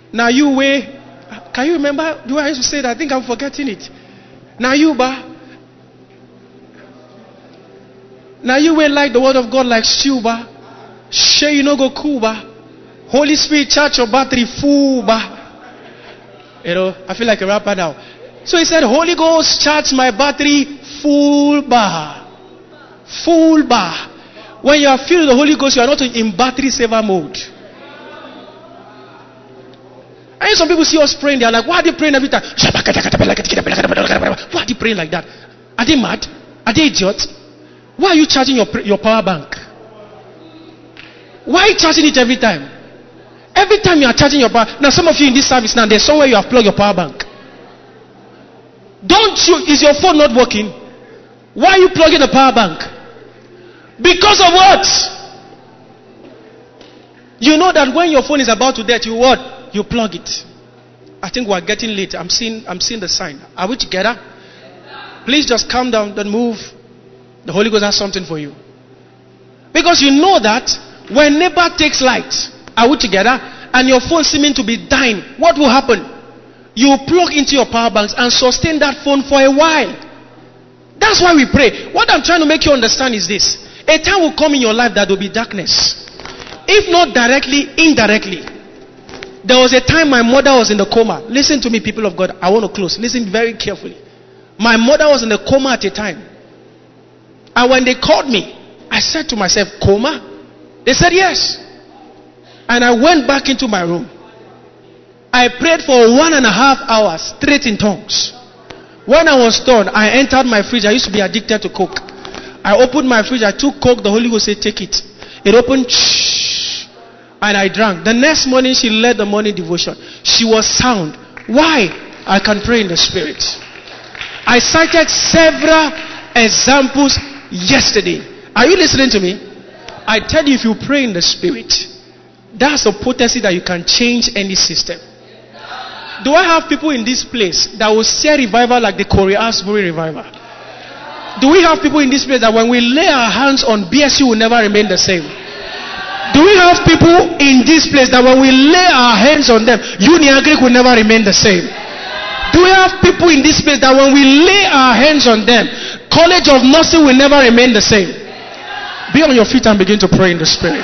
C: Now you way. Can you remember the way I used to say that? I think I'm forgetting it. Now you ba. Now you way like the word of God like stew ba. Share you no go cool ba. Holy Spirit charge your battery full ba. You know, I feel like a rapper now. So he said, Holy Ghost charge my battery full bar. Full bar. When you are filled with the Holy Ghost, you are not in battery saver mode. And some people see us praying, they are like, why are they praying every time? Why are they praying like that? Are they mad? Are they idiots? Why are you charging your power bank? Why are you charging it every time? Every time you are charging your power. Now some of you in this service now, there's somewhere you have plugged your power bank. Don't you, is your phone not working? Why are you plugging the power bank? Because of what? You know that when your phone is about to death, you what? You plug it. I think we are getting late. I'm seeing the sign. Are we together? Please just calm down, don't move. The Holy Ghost has something for you. Because you know that when neighbor takes light, are we together? And your phone seeming to be dying, what will happen? You plug into your power banks and sustain that phone for a while. That's why we pray. What I'm trying to make you understand is this. A time will come in your life that there will be darkness. If not directly, indirectly. There was a time my mother was in the coma. Listen to me, people of God. I want to close. Listen very carefully. My mother was in the coma at a time. And when they called me, I said to myself, coma? They said yes. And I went back into my room. I prayed for 1.5 hours straight in tongues. When I was done, I entered my fridge. I used to be addicted to Coke. I opened my fridge. I took Coke. The Holy Ghost said, take it. It opened. And I drank. The next morning, she led the morning devotion. She was sound. Why? I can pray in the Spirit. I cited several examples yesterday. Are you listening to me? I tell you, if you pray in the Spirit, that's a potency that you can change any system. Do I have people in this place that will share revival like the Korea Asbury revival? Do we have people in this place that when we lay our hands on BSU will never remain the same? Do we have people in this place that when we lay our hands on them, Uniagric will never remain the same? Do we have people in this place that when we lay our hands on them, College of Nursing will never remain the same? Be on your feet and begin to pray in the Spirit.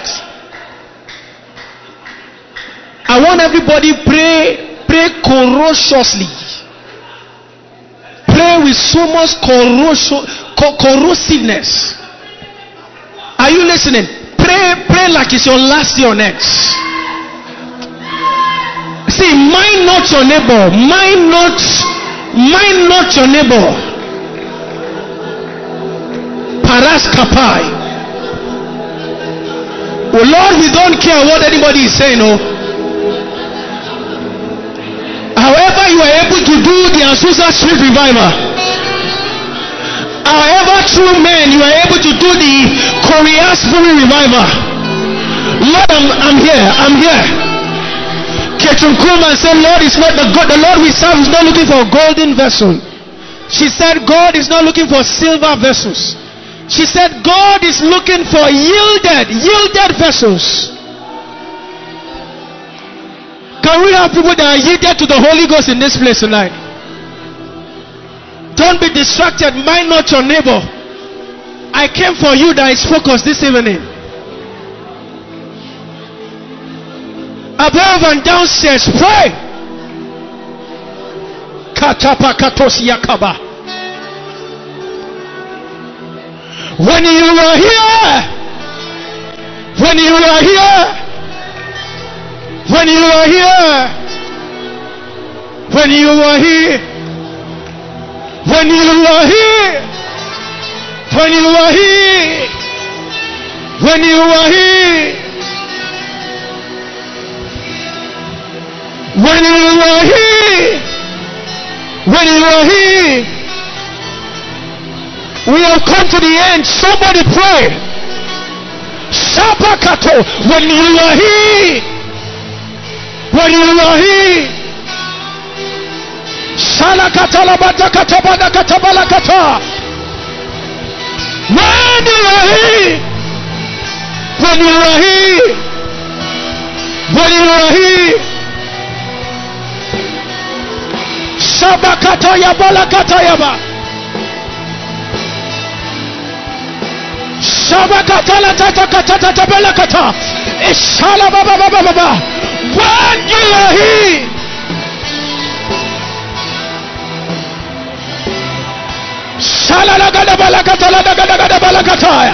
C: I want everybody pray corrosively. Pray with so much corrosiveness. Are you listening? Pray like it's your last year on earth. See, mind not your neighbor. Mind not your neighbor. Paraskapai. Oh Lord, we don't care what anybody is saying. Oh. However you are able to do the Azusa Street revival. However true men you are able to do the Koreasbury revival. Lord, I'm here. Ketchum Kuhlman said, Lord is not the God. The Lord we serve is not looking for a golden vessel. She said, God is not looking for silver vessels. She said, God is looking for yielded vessels. Can we have people that are yielded to the Holy Ghost in this place tonight? Don't be distracted. Mind not your neighbor. I came for you that is focused this evening. Above and downstairs, pray. Katapakatos yakaba. When you are here, when you are here, when you are here, when you are here, when you are here, when you are here, when you are here, when you are here, when you are here, we have come to the end. Somebody pray. Shapakato, when you are here. When you are here, Shalakatalabata katabada katabalakata. When you are here, when you are here, when you are here, Shabakatoya balakatayaba. Shabakatala tatakatata balakata. Ishala baba baba baba. When you are here, Shalala gada balakatala gada balakataya.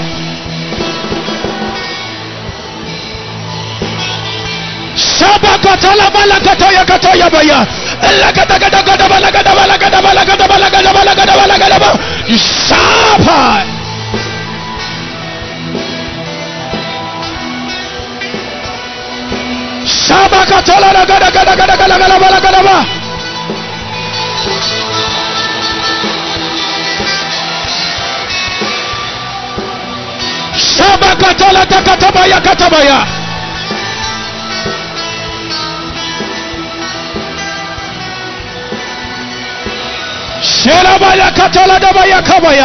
C: Shabakatala balakataya kataya baya. Lakata gada gada balakata balakata balakata balakata balakata balakata ba. Shapa. Shabakatala gada gada gada gada gada balakata ba. Shabakatala takatabaya katabaya. Shelabaya katala dabaya kabaya.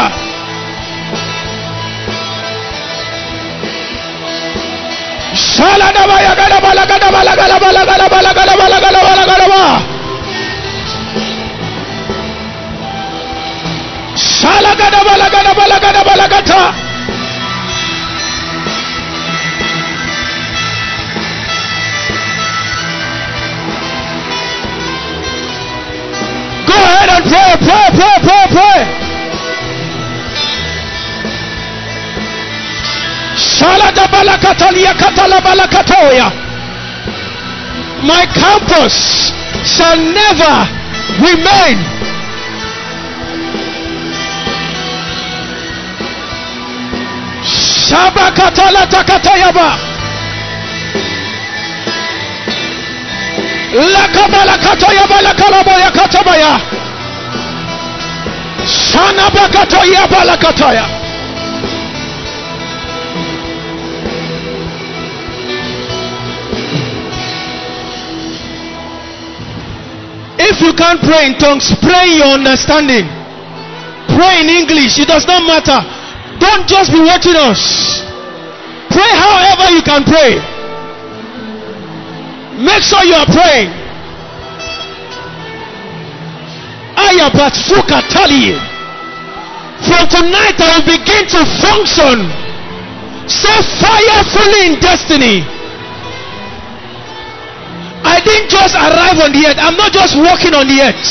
C: Shala dabaya gada bala gada bala gada bala gada bala gada bala gada bala gada ba. Shala gada bala gada bala gada bala gata. Go ahead and pray. Shalada balakatalia katala balakatoya. My campus shall never remain Shabakatala takatayaba. Lakabala katoyaba lakalaboya katabaya. Shanabakatoya balakataya. If you can't pray in tongues, pray in your understanding. Pray in English, it does not matter. Don't just be watching us. Pray however you can pray. Make sure you are praying. Ayabatsuka tali. From tonight I will begin to function so firefully in destiny. I didn't just arrive on the earth. I'm not just walking on the earth.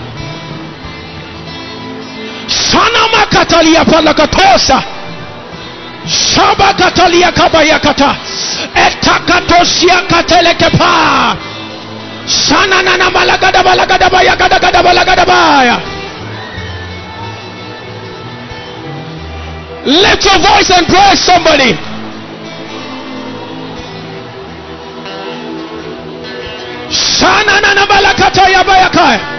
C: Shanama katalia palakatosa. Shaba katalia kabayakata. Etakatosia katelekepa. Shanana malagada balagada bayagada gada balagada baya. Lift your voice and pray somebody. Shanana balakata ya bayakai.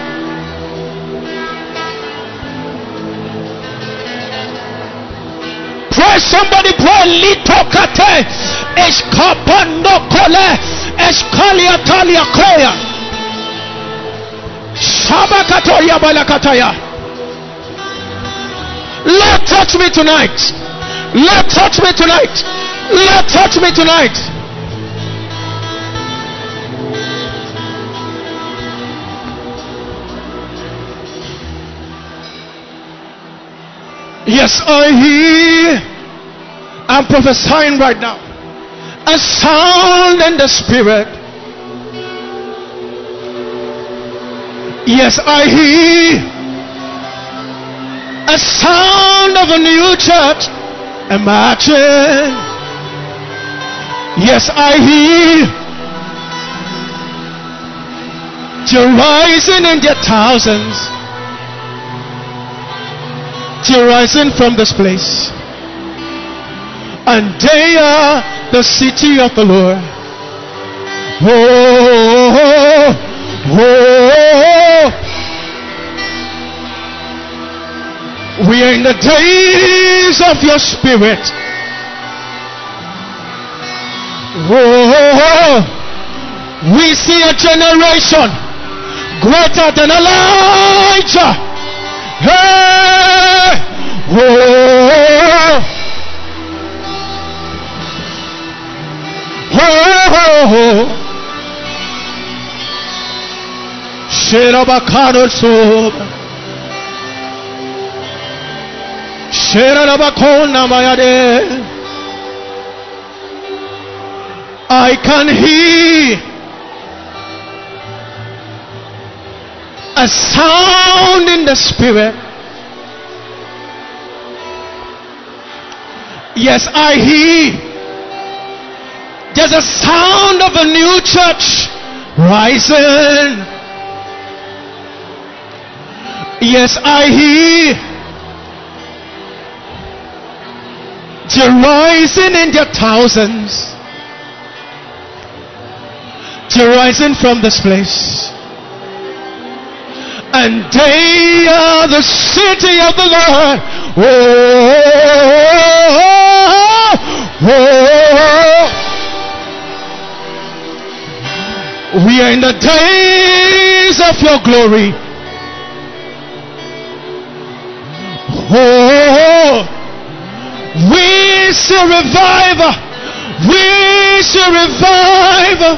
C: Pray somebody, pray. Litokate eskapando kole eskalia talia koya. Shabakatoya balakataya. Lord, touch me tonight. Lord, touch me tonight. Lord, touch me tonight. Yes, I hear. I'm prophesying right now. A sound in the spirit. Yes, I hear. A sound of a new church. Imagine. Yes, I hear. They're rising in their thousands. They're rising from this place, and they are the city of the Lord. Oh, oh, we are in the days of your spirit. Oh, we see a generation greater than Elijah. Hey! Oh! Oh! Sherabakano soba. Sherabakona mayade. I can hear a sound in the spirit. Yes, I hear. There's a sound of a new church rising. Yes, I hear. They're rising in their thousands. They're rising from this place. And they are the city of the Lord. Oh, oh, oh. We are in the days of your glory. Oh, we see revival. We see revival.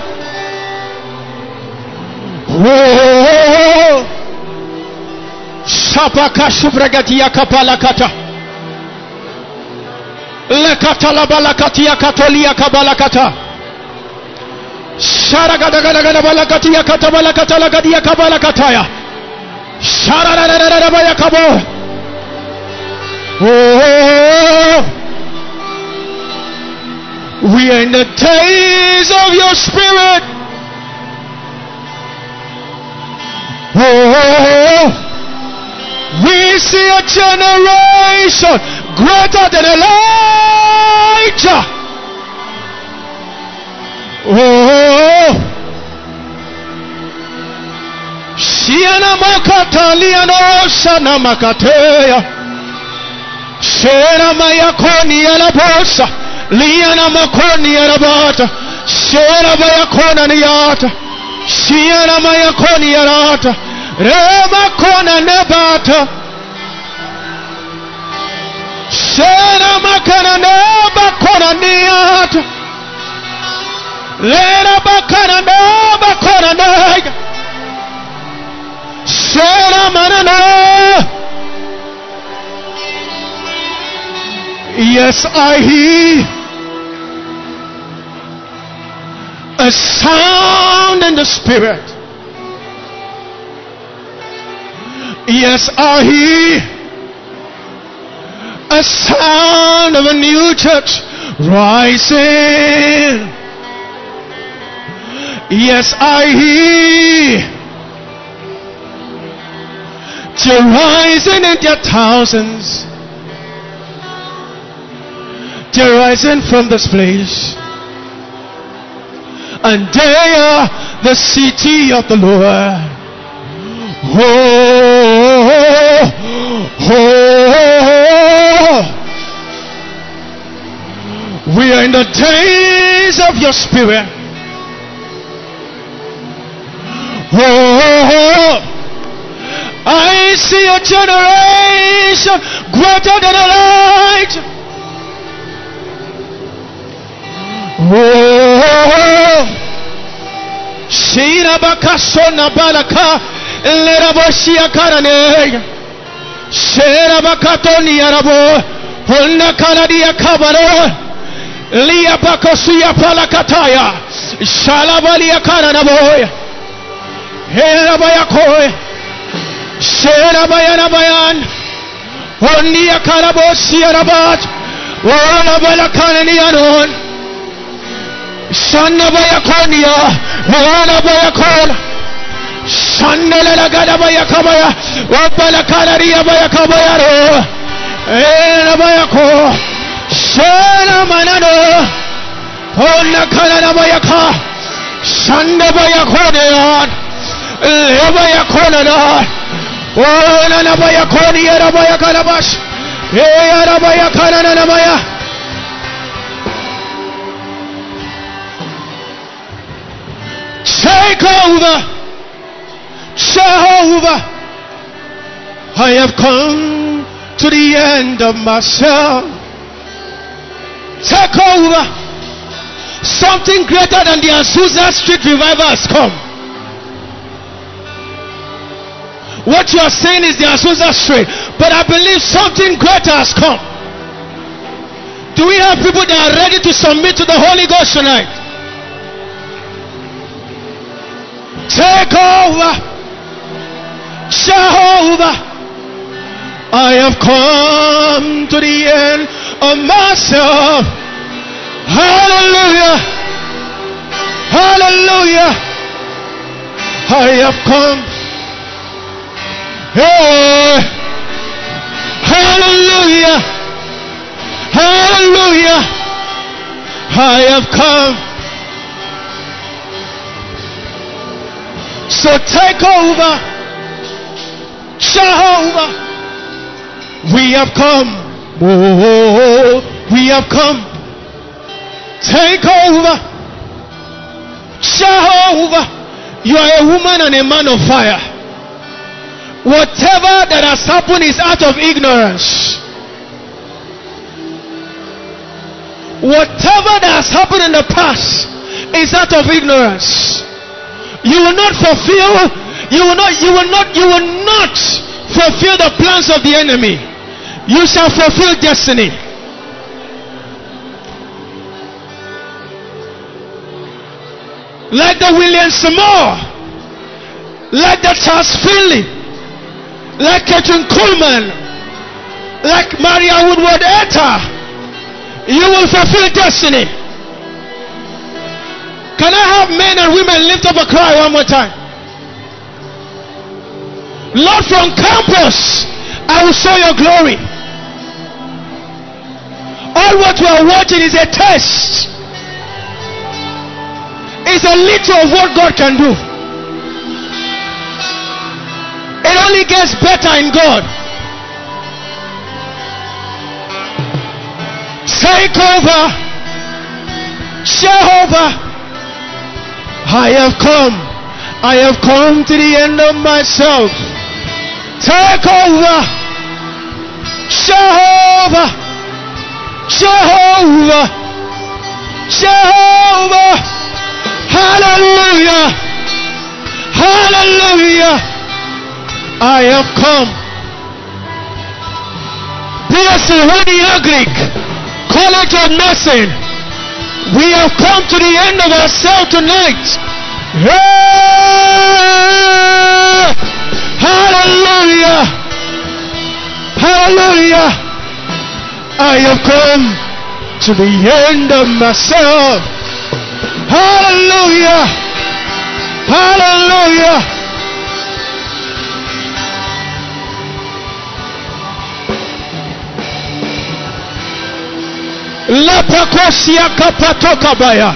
C: Oh, Shapaka Shubragatia Kapalakata Lekata Labalakatia Katolia Kabalakata Sharagadagada Balakatia Katabalakata Lagadia Kabalakataya Sharadabaya Kabo. Oh, we are in the days of your spirit. Oh, we see a generation greater than Elijah. Oh, Shiana Makata Liano Shana Makateya Shera Mayakoni Alabosa Liana Makoni Alabata Shera Mayakona Niata Shiana Mayakoni Alata Rema Kona Nebata Shera Makana Neba Kona Niata Lera Bakana Neba Kona Nega Shera Manana. Yes, I hear a sound in the spirit. Yes, I hear a sound of a new church rising. Yes, I hear they're rising in their thousands. They're rising from this place. And they are the city of the Lord. Oh, oh, we are in the days of your spirit. Oh, I see a generation greater than Elijah. Oh, Shira Bakasona Balaka, Lerabosia Karane, Shera Bakatoni Arabo, Hona Kanadia Kabaro, Lia Bakosia Palakataya, Shalabalia Karanaboy, Herabayakoy, Shera Bayana Bayan, Honia Karabosia Rabat, Wana Balakananianon. Shanna Bayakonia, Wana Bayakona, Shandela Gada Bayakabaya, Wapala Kanaria Bayakabayaro, Ena Bayako, Shana Manano, Hona Kanana Bayaka, Shanda Bayakonia, Lebayakona, Wana Bayakonia, Bayakanabash, Ea Bayakana Namaya. Take over, Jehovah. I have come to the end of myself. Take over. Something greater than the Azusa Street revival has come. What you are saying is the Azusa Street, but I believe something greater has come. Do we have people that are ready to submit to the Holy Ghost tonight? Take over, Jehovah. I have come to the end of myself. Hallelujah, hallelujah. I have come. Hey, hallelujah, hallelujah. I have come. So take over, Jehovah. We have come. Oh, we have come. Take over, Jehovah. You are a woman and a man of fire. Whatever that has happened is out of ignorance. Whatever that has happened in the past is out of ignorance. You will not fulfill. You will not fulfill the plans of the enemy. You shall fulfill destiny. Like the William Seymour, like the Charles Finley, like Catherine Coleman, like Maria Woodward Etta, you will fulfill destiny. Can I have men and women lift up a cry one more time? Lord, from campus, I will show your glory. All what we are watching is a test. It's a little of what God can do. It only gets better in God. Take over, Jehovah. I have come to the end of myself. Take over, Jehovah, Jehovah, Jehovah. Hallelujah, hallelujah. I have come. Blessed Holy Agric, College of Nursing, we have come to the end of ourselves tonight. Hey! Hallelujah, hallelujah. I have come to the end of myself. Hallelujah, hallelujah. La pakosia kapatoka baya.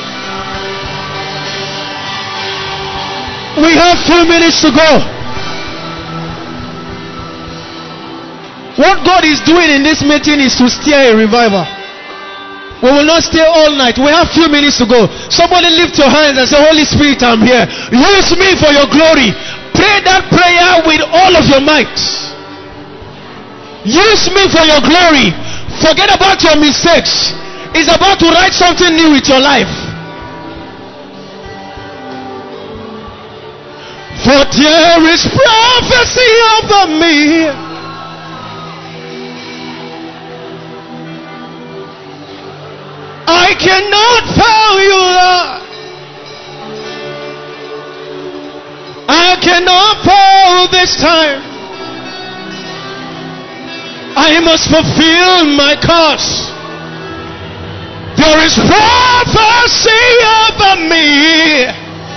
C: We have 2 minutes to go. What God is doing in this meeting is to steer a revival. We will not stay all night. We have few minutes to go. Somebody lift your hands and say, Holy Spirit, I'm here. Use me for your glory. Pray that prayer with all of your might. Use me for your glory. Forget about your mistakes. It's about to write something new with your life. For there is prophecy over me. I cannot fail you, Lord. I cannot fail this time. I must fulfill my cause. There is prophecy over me.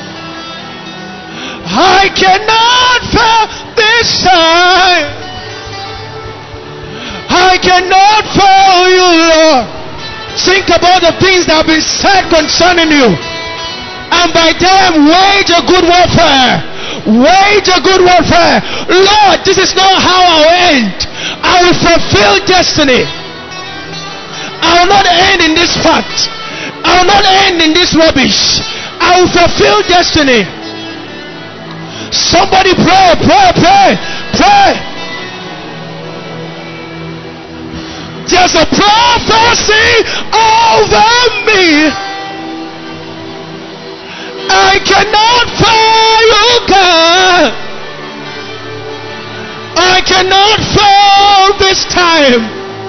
C: I cannot fail this time. I cannot fail you, Lord. Think about the things that have been said concerning you, and by them wage a good warfare. Wage a good warfare. Lord, this is not how I will end. I will fulfill destiny. I will not end in this fact. I will not end in this rubbish. I will fulfill destiny. Somebody pray, pray, pray, pray. There's a prophecy over me. I cannot fail you, God. cannot fail this time.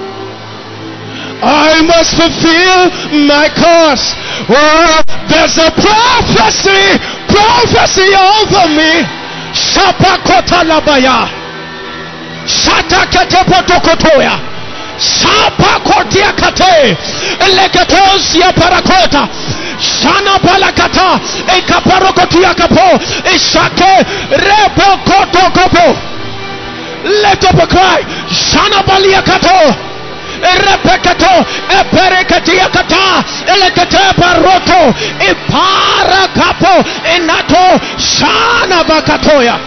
C: I must fulfill my course. Oh, there's a prophecy over me. Shapakota labaya. Shatakete Sapa kotia kate, eleketos parakota, shana palakata, ekaparokotia kapo, ishake, repo koto kopo. Let up a cry, shana baliakato, repekato, eperekatia kata, elekete paroto, ipara kapo, enato, shana bakatoya.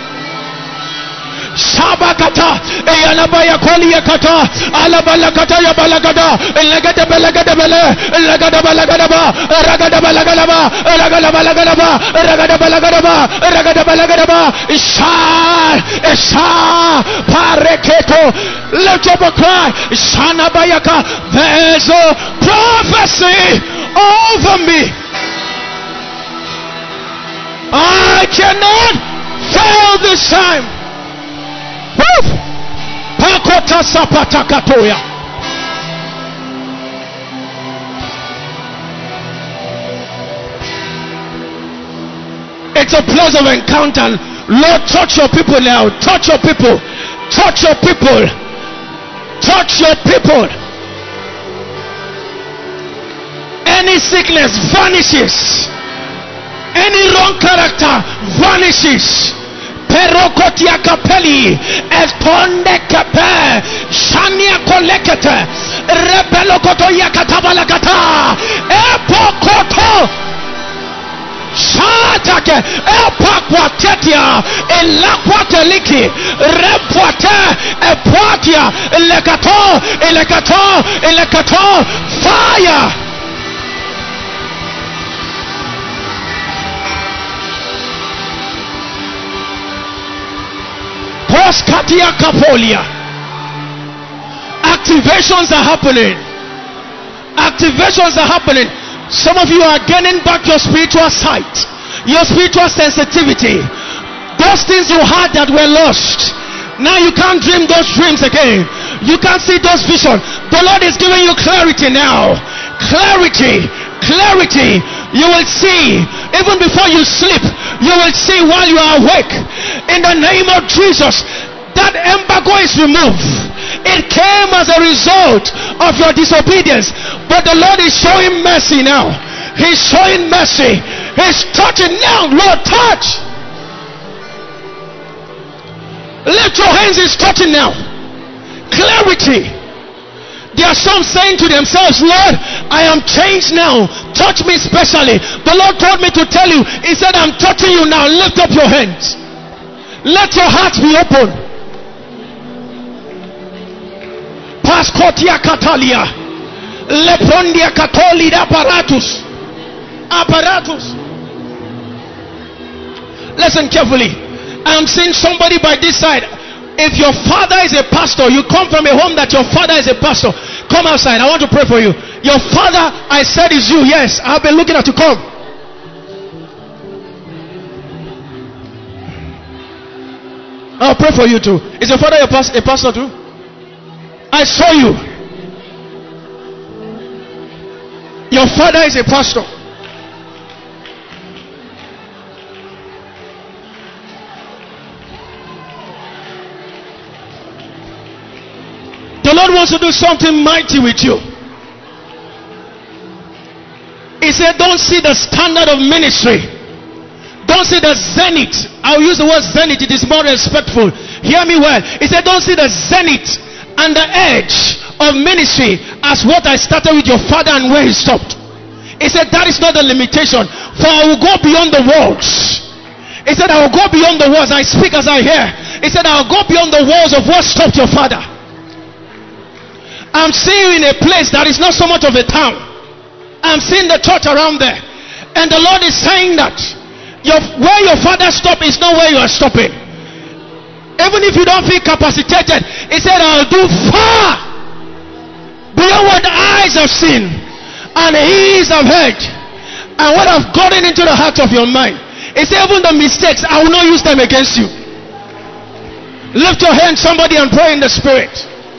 C: Sabakata, Eyanabaya Koliakata, Alabalakata Yabalagada, Legata Belagada Bele, Legada Balagadaba, Ragada Balagadaba, Ragada Balagadaba, Ragada Balagadaba, Ragada Balagadaba, Isha, Pareketo, let up a cry, Shana Bayaka, there's a prophecy over me. I cannot fail this time. Pakota sapata katoya. It's a place of encounter. Lord, touch your people now. Touch your people. Touch your people. Touch your people. Any sickness vanishes. Any wrong character vanishes. Perokotia kapeli, estonde kape, shania kolekete, rebelokoto yakatabalakata, epokoto, shatake, epakwatetia, elakwateliki, repwate, epwatia, elekato, fire. Poskatia Kapolia. Activations are happening. Some of you are gaining back your spiritual sight, your spiritual sensitivity. Those things you had that were lost, now you can't dream those dreams again. You can't see those visions. The Lord is giving you clarity now. Clarity. You will see even before you sleep. You will see while you are awake. In the name of Jesus, that embargo is removed. It came as a result of your disobedience, but the Lord is showing mercy now. He's showing mercy. He's touching now. Lord, touch. Lift your hands. He's touching now. Clarity. There are some saying to themselves, Lord, I am changed now. Touch me specially. The Lord told me to tell you. He said, I'm touching you now. Lift up your hands. Let your heart be open. Pascotia Catalia. Leprondia Catoli apparatus. Listen carefully. I'm seeing somebody by this side. If your father is a pastor, you come from a home that your father is a pastor, come outside. I want to pray for you. Your father, I said, is you. Yes, I've been looking at you. Come. I'll pray for you too. Is your father a pastor too? I saw you. Your father is a pastor. The Lord wants to do something mighty with you. He said, don't see the standard of ministry. Don't see the zenith. I'll use the word zenith. It is more respectful. Hear me well. He said, don't see the zenith and the edge of ministry as what I started with your father and where he stopped. He said, that is not the limitation. For I will go beyond the walls. He said, I will go beyond the walls. I speak as I hear. He said, I will go beyond the walls of what stopped your father. I'm seeing you in a place that is not so much of a town. I'm seeing the church around there. And the Lord is saying that where your father stopped is not where you are stopping. Even if you don't feel capacitated, he said, I'll do far beyond what the eyes have seen and the ears have heard and what have gotten into the heart of your mind. He said, even the mistakes, I will not use them against you. Lift your hand, somebody, and pray in the spirit.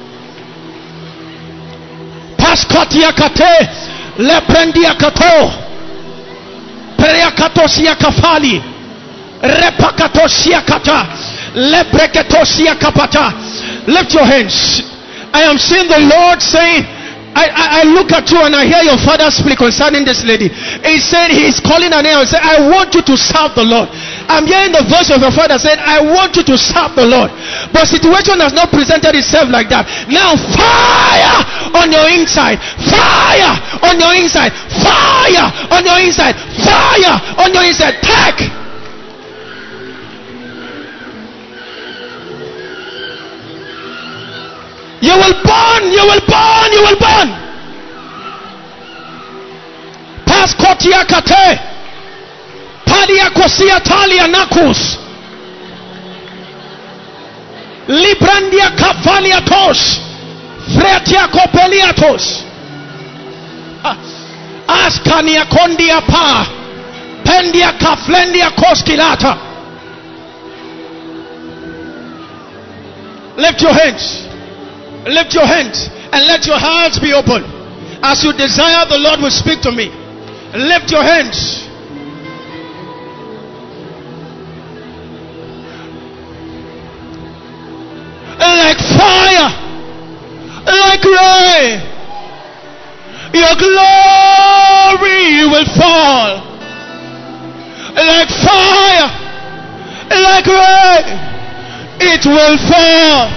C: Paskotia kate, leprendia kato, preakatosia kafali, repakatosia kata, lebreketosia kapata. Lift your hands. I am seeing the Lord saying, I look at you and I hear your father speak concerning this lady. He said he is calling her name and said, I want you to serve the Lord. I'm hearing the voice of your father saying, I want you to serve the Lord. But situation has not presented itself like that. Now fire on your inside. Fire on your inside. Fire on your inside. Fire on your inside. Take. You will burn, you will burn, you will burn. Paskotia kate. Padia kosia talia nakus. Librandia kafaliatos. Fretia kopeliatos. Askania kondia pa. Pendia kaflendia koskilata. Lift your hands. Lift your hands and let your hearts be open. As you desire, the Lord will speak to me. Lift your hands. Like fire, like rain, your glory will fall. Like fire, like rain, it will fall.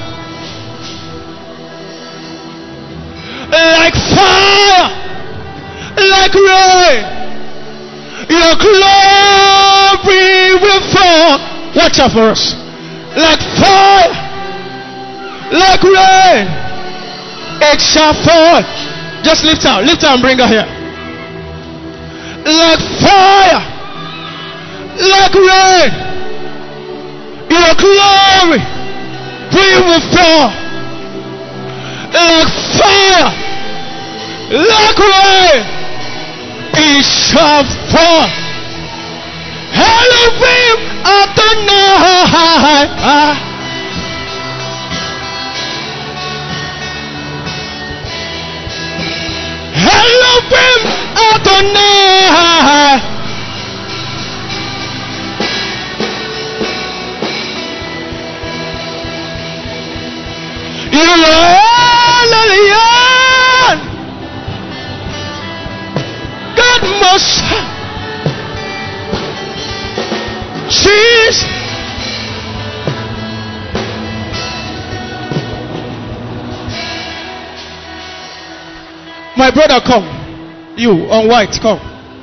C: Like fire, like rain, your glory will fall. Watch out for us. Like fire, like rain, it shall fall. Just lift her and bring her here. Like fire, like rain, your glory will fall. Like fire, like rain, it shall fall. Elohim Adonai. Elohim Adonai. You are God must Jesus. My brother, come. You on white, come.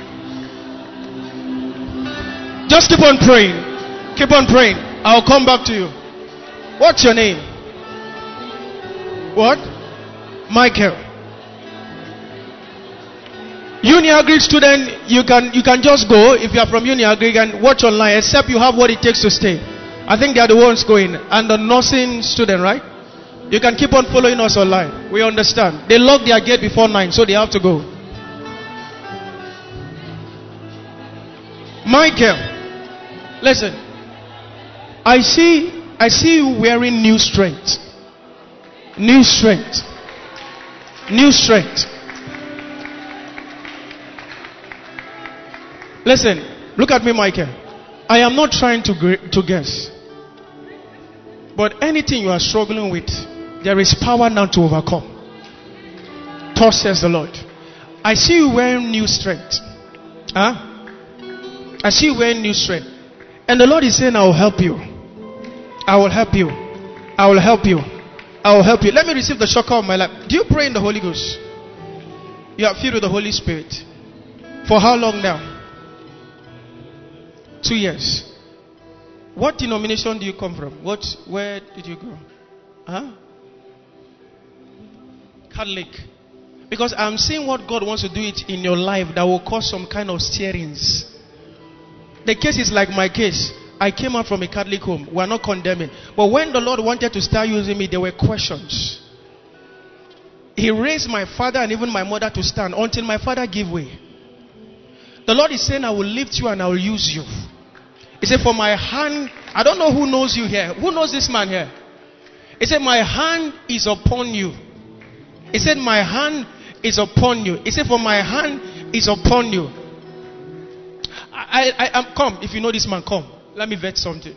C: Just keep on praying. Keep on praying. I'll come back to you. What's your name? What? Michael. Uni-Agric student, you can just go if you are from Uni-Agric and watch online, except you have what it takes to stay. I think they are the ones going. And the nursing student, right? You can keep on following us online. We understand. They lock their gate before 9, so they have to go. Michael, listen. I see you wearing new strength. New strength. New strength. Listen, look at me, Michael. I am not trying to guess. But anything you are struggling with, there is power now to overcome. Thus says the Lord. I see you wearing new strength. Huh? I see you wearing new strength. And the Lord is saying, I will help you. I will help you. I will help you. I will help you. Let me receive the shocker of my life. Do you pray in the Holy Ghost? You are filled with the Holy Spirit. For how long now? 2 years. What denomination do you come from? Where did you go? Huh? Catholic. Because I'm seeing what God wants to do it in your life that will cause some kind of stirrings. The case is like my case. I came out from a Catholic home. We are not condemning. But when the Lord wanted to start using me, there were questions. He raised my father and even my mother to stand until my father gave way. The Lord is saying, I will lift you and I will use you. He said, for my hand I don't know who knows you here. Who knows this man here? He said, my hand is upon you. He said, my hand is upon you. He said, for my hand is upon you. Come, if you know this man, come. Let me vet something.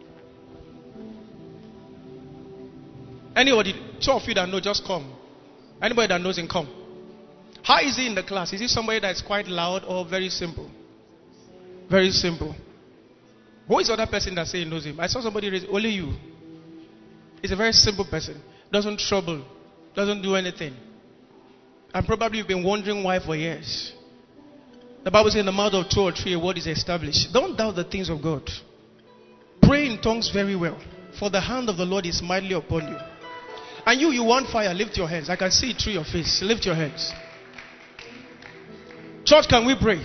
C: Anybody, two of you that know, just come. Anybody that knows him, come. How is he in the class? Is he somebody that's quite loud or very simple? Very simple. Who is the other person that say he knows him? I saw somebody raise, only you. He's a very simple person. Doesn't trouble. Doesn't do anything. And probably you've been wondering why for years. The Bible says in the mouth of two or three a word is established. Don't doubt the things of God. Pray in tongues very well. For the hand of the Lord is mightily upon you. And you want fire, lift your hands. I can see it through your face. Lift your hands. Church, can we pray?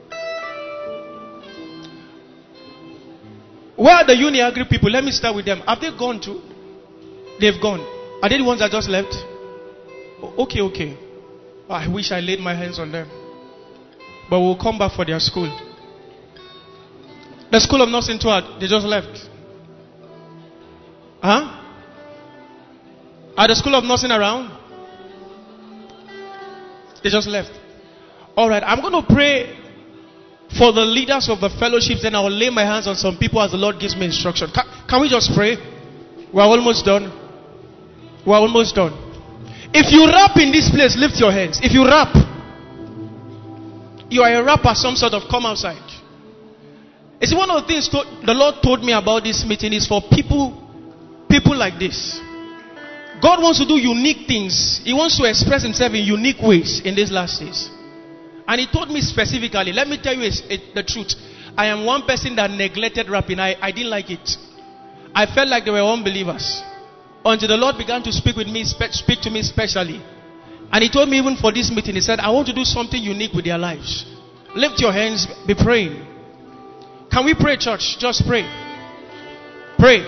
C: Where are the Uni-Agri people? Let me start with them. Have they gone too? They've gone. Are they the ones that just left? Okay. I wish I laid my hands on them. But we'll come back for their school. The school of nursing too, they just left. Huh? Are the school of nursing around? They just left. Alright, I'm going to pray for the leaders of the fellowships, then I will lay my hands on some people as the Lord gives me instruction. Can we just pray? We're almost done. We're almost done. If you rap in this place, lift your hands. If you rap, you are a rapper, some sort of, come outside. It's one of the things the Lord told me about this meeting is for people like this. God wants to do unique things. He wants to express himself in unique ways in these last days. And he told me specifically, let me tell you the truth. I am one person that neglected rapping. I didn't like it. I felt like they were unbelievers. Until the Lord began to speak to me specially. And he told me even for this meeting, he said, I want to do something unique with their lives. Lift your hands, be praying. Can we pray, church? Just pray. Pray.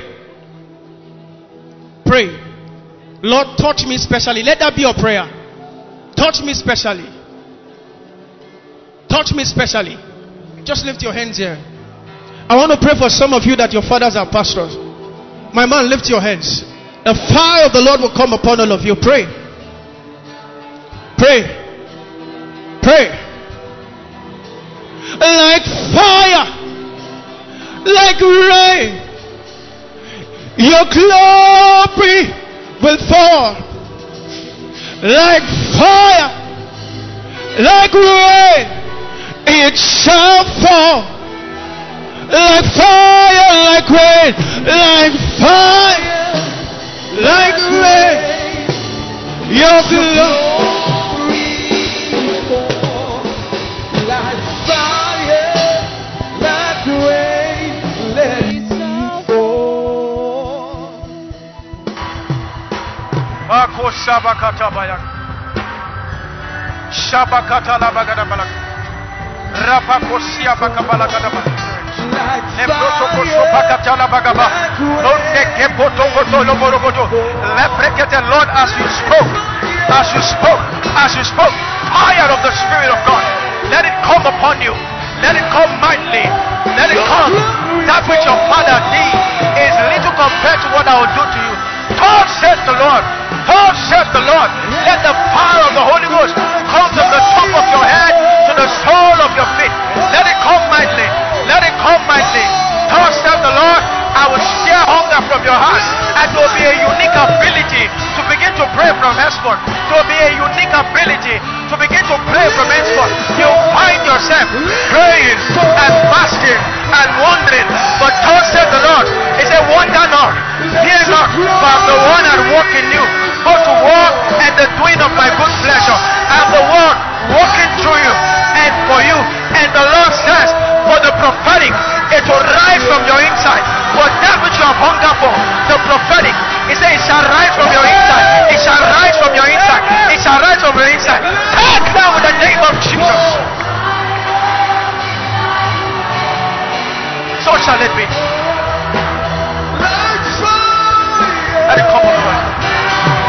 C: Pray. Lord, touch me specially. Let that be your prayer. Touch me specially. Touch me specially. Just lift your hands here. I want to pray for some of you that your fathers are pastors. My man, lift your hands. The fire of the Lord will come upon all of you. Pray. Pray. Pray. Like fire. Like rain. Your glory will fall. Like fire. Like rain. It shall fall. Like fire, like rain, like fire, like rain. Your glory fall. Like fire, like rain, let it fall. Ako Shabakata Bayak. Shabakata Labagadabalak. Rapakosia Bakabalakadaba. Let the Lord, as you spoke, fire of the Spirit of God, let it come upon you, let it come mightily, let it come. That which your father did is little compared to what I will do to you. God says the Lord, God says the Lord, let the fire of the Holy Ghost come from the top of your head to the sole of your feet. Let it come mightily. Let it come mightily. God said the Lord, I will share hunger from your heart. And there will be a unique ability to begin to pray from henceforth. There will be a unique ability to begin to pray from henceforth. You'll find yourself praying and fasting and wondering. But God said the Lord, He said, wonder not, fear not, for I'm the one that work in you, both to walk and the doing of my good pleasure. I'm the one working through you and for you. And the Lord says, for the prophetic, it will rise from your inside. For that which you have hunger for, the prophetic, He said, it shall rise from your inside. It shall rise from your inside. It shall rise from your inside. Take down in the name of Jesus. So shall it be. Let it come upon you.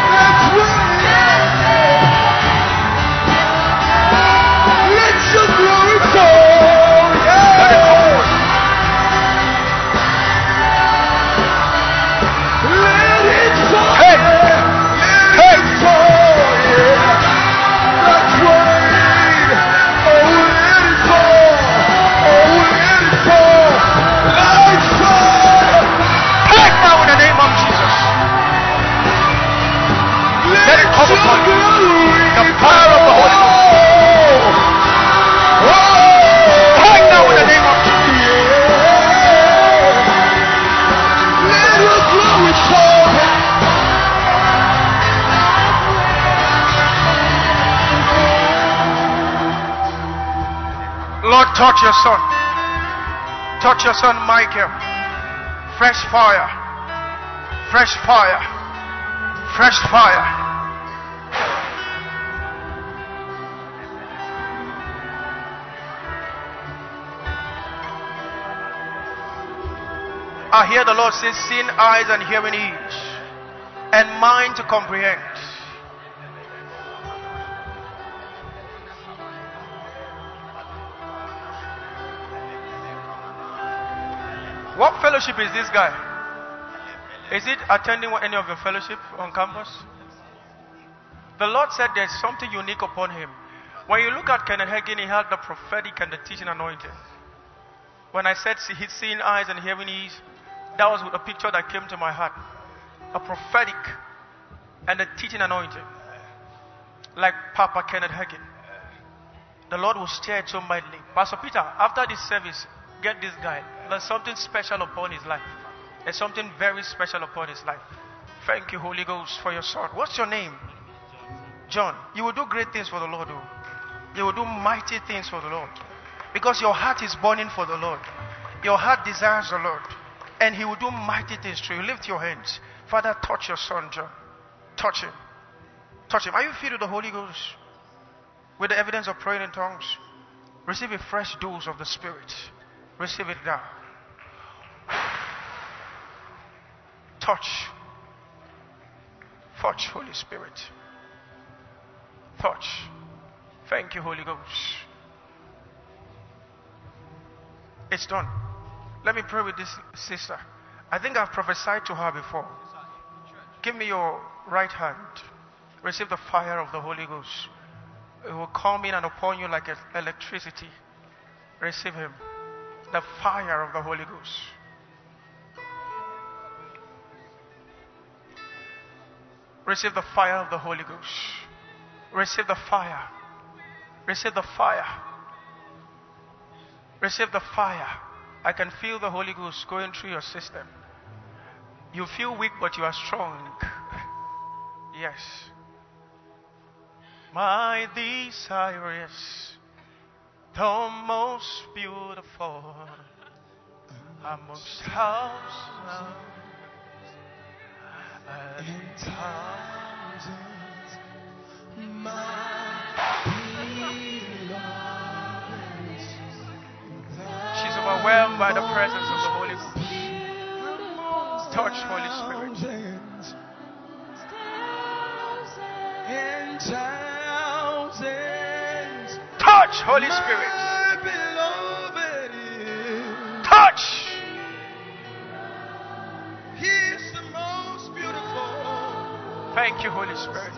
D: Touch your son. Touch your son, Michael. Fresh fire. Fresh fire. Fresh fire. I hear the Lord say, seeing eyes and hearing ears, and mind to comprehend. What fellowship is this guy? Is it attending any of your fellowship on campus? The Lord said there's something unique upon him. When you look at Kenneth Hagin, he had the prophetic and the teaching anointing. When I said he's seeing eyes and hearing ears, that was a picture that came to my heart. A prophetic and a teaching anointing. Like Papa Kenneth Hagin. The Lord will stir it so mightily. Pastor Peter, after this service, get this guy. There's something special upon his life. There's something very special upon his life. Thank you, Holy Ghost, for your son. What's your name? John. You will do great things for the Lord. You will do mighty things for the Lord. Because your heart is burning for the Lord. Your heart desires the Lord. And he will do mighty things through you. Lift your hands. Father, touch your son, John. Touch him. Touch him. Are you filled with the Holy Ghost? With the evidence of praying in tongues? Receive a fresh dose of the Spirit. Receive it now. Touch. Touch, Holy Spirit. Touch. Thank you, Holy Ghost. It's done. Let me pray with this sister. I think I've prophesied to her before. Give me your right hand. Receive the fire of the Holy Ghost. It will come in and upon you like electricity. Receive him. The fire of the Holy Ghost. Receive the fire of the Holy Ghost. Receive the fire. Receive the fire. Receive the fire. I can feel the Holy Ghost going through your system. You feel weak, but you are strong. Yes. My desire is the most beautiful amongst thousands and thousands. She's overwhelmed by the presence of the Holy Ghost. Touch, Holy Spirit. Touch, Holy Spirit. Touch. He's the most beautiful. Thank you, Holy Spirit.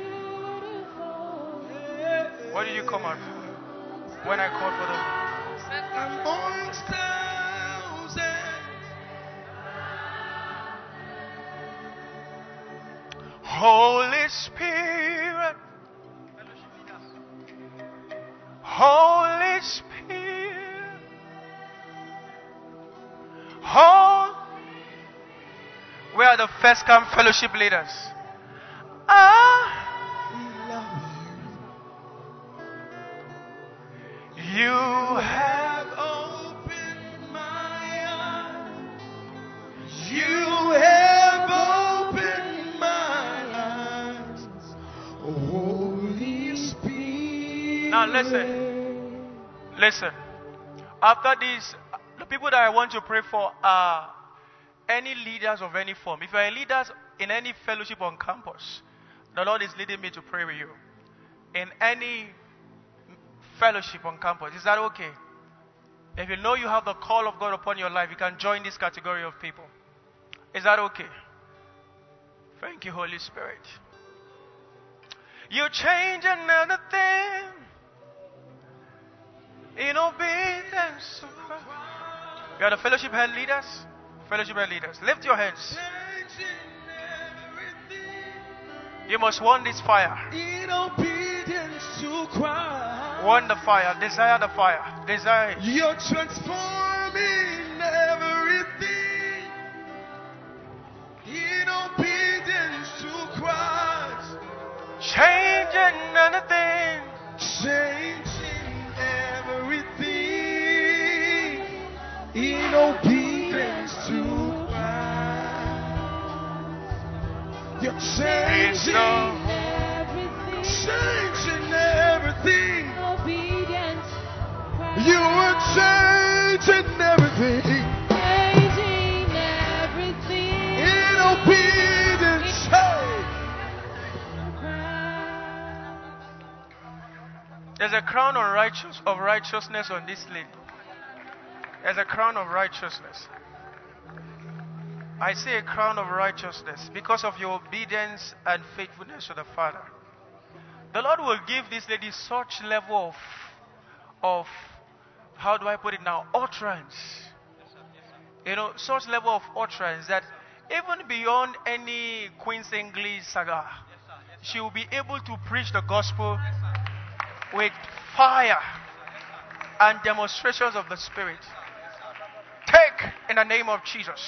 D: What did you come out for? When I called for them? Amongst thousands. Holy Spirit. Holy Spirit. Where are the first camp fellowship leaders? You have opened my eyes. You have opened my eyes. Holy Spirit. Now listen. After this, the people that I want to pray for are any leaders of any form. If you are leaders in any fellowship on campus, the Lord is leading me to pray with you. In any fellowship on campus, is that okay? If you know you have the call of God upon your life, you can join this category of people. Is that okay? Thank you, Holy Spirit. You change another thing in obedience. You are the fellowship head leaders. Fellowship head leaders, lift your hands. You must want this fire. In obedience to Christ. Want the fire. Desire the fire. Desire it. You're transforming everything. In obedience to Christ. Changing anything. Changing everything. Changing everything.
E: You are changing everything. In obedience.
D: There's a crown of righteousness on this lady. There's a crown of righteousness. I say a crown of righteousness because of your obedience and faithfulness to the Father. The Lord will give this lady such level of how do I put it now? Utterance. Such level of utterance that even beyond any Queen's English saga, she will be able to preach the gospel with fire and demonstrations of the Spirit. Take in the name of Jesus.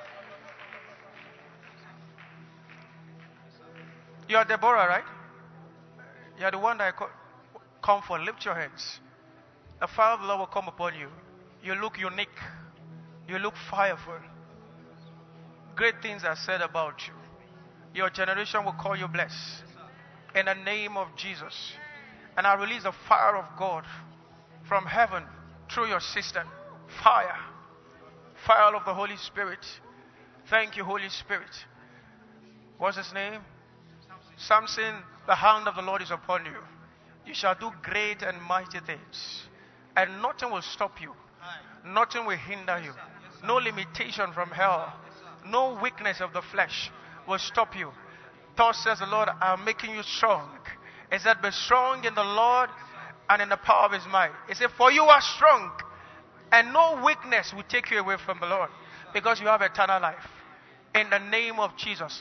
D: You are Deborah, right? You are the one that I come for. Lift your hands. The fire of the Lord will come upon you. You look unique. You look fireful. Great things are said about you. Your generation will call you blessed. In the name of Jesus. And I release the fire of God from heaven through your system. Fire. Fire of the Holy Spirit. Thank you, Holy Spirit. What's his name? Samson, the hand of the Lord is upon you. You shall do great and mighty things. And nothing will stop you. Nothing will hinder you. No limitation from hell. No weakness of the flesh will stop you. Thus says the Lord, I am making you strong. He said, be strong in the Lord and in the power of his might. He said, for you are strong. And no weakness will take you away from the Lord. Because you have eternal life. In the name of Jesus.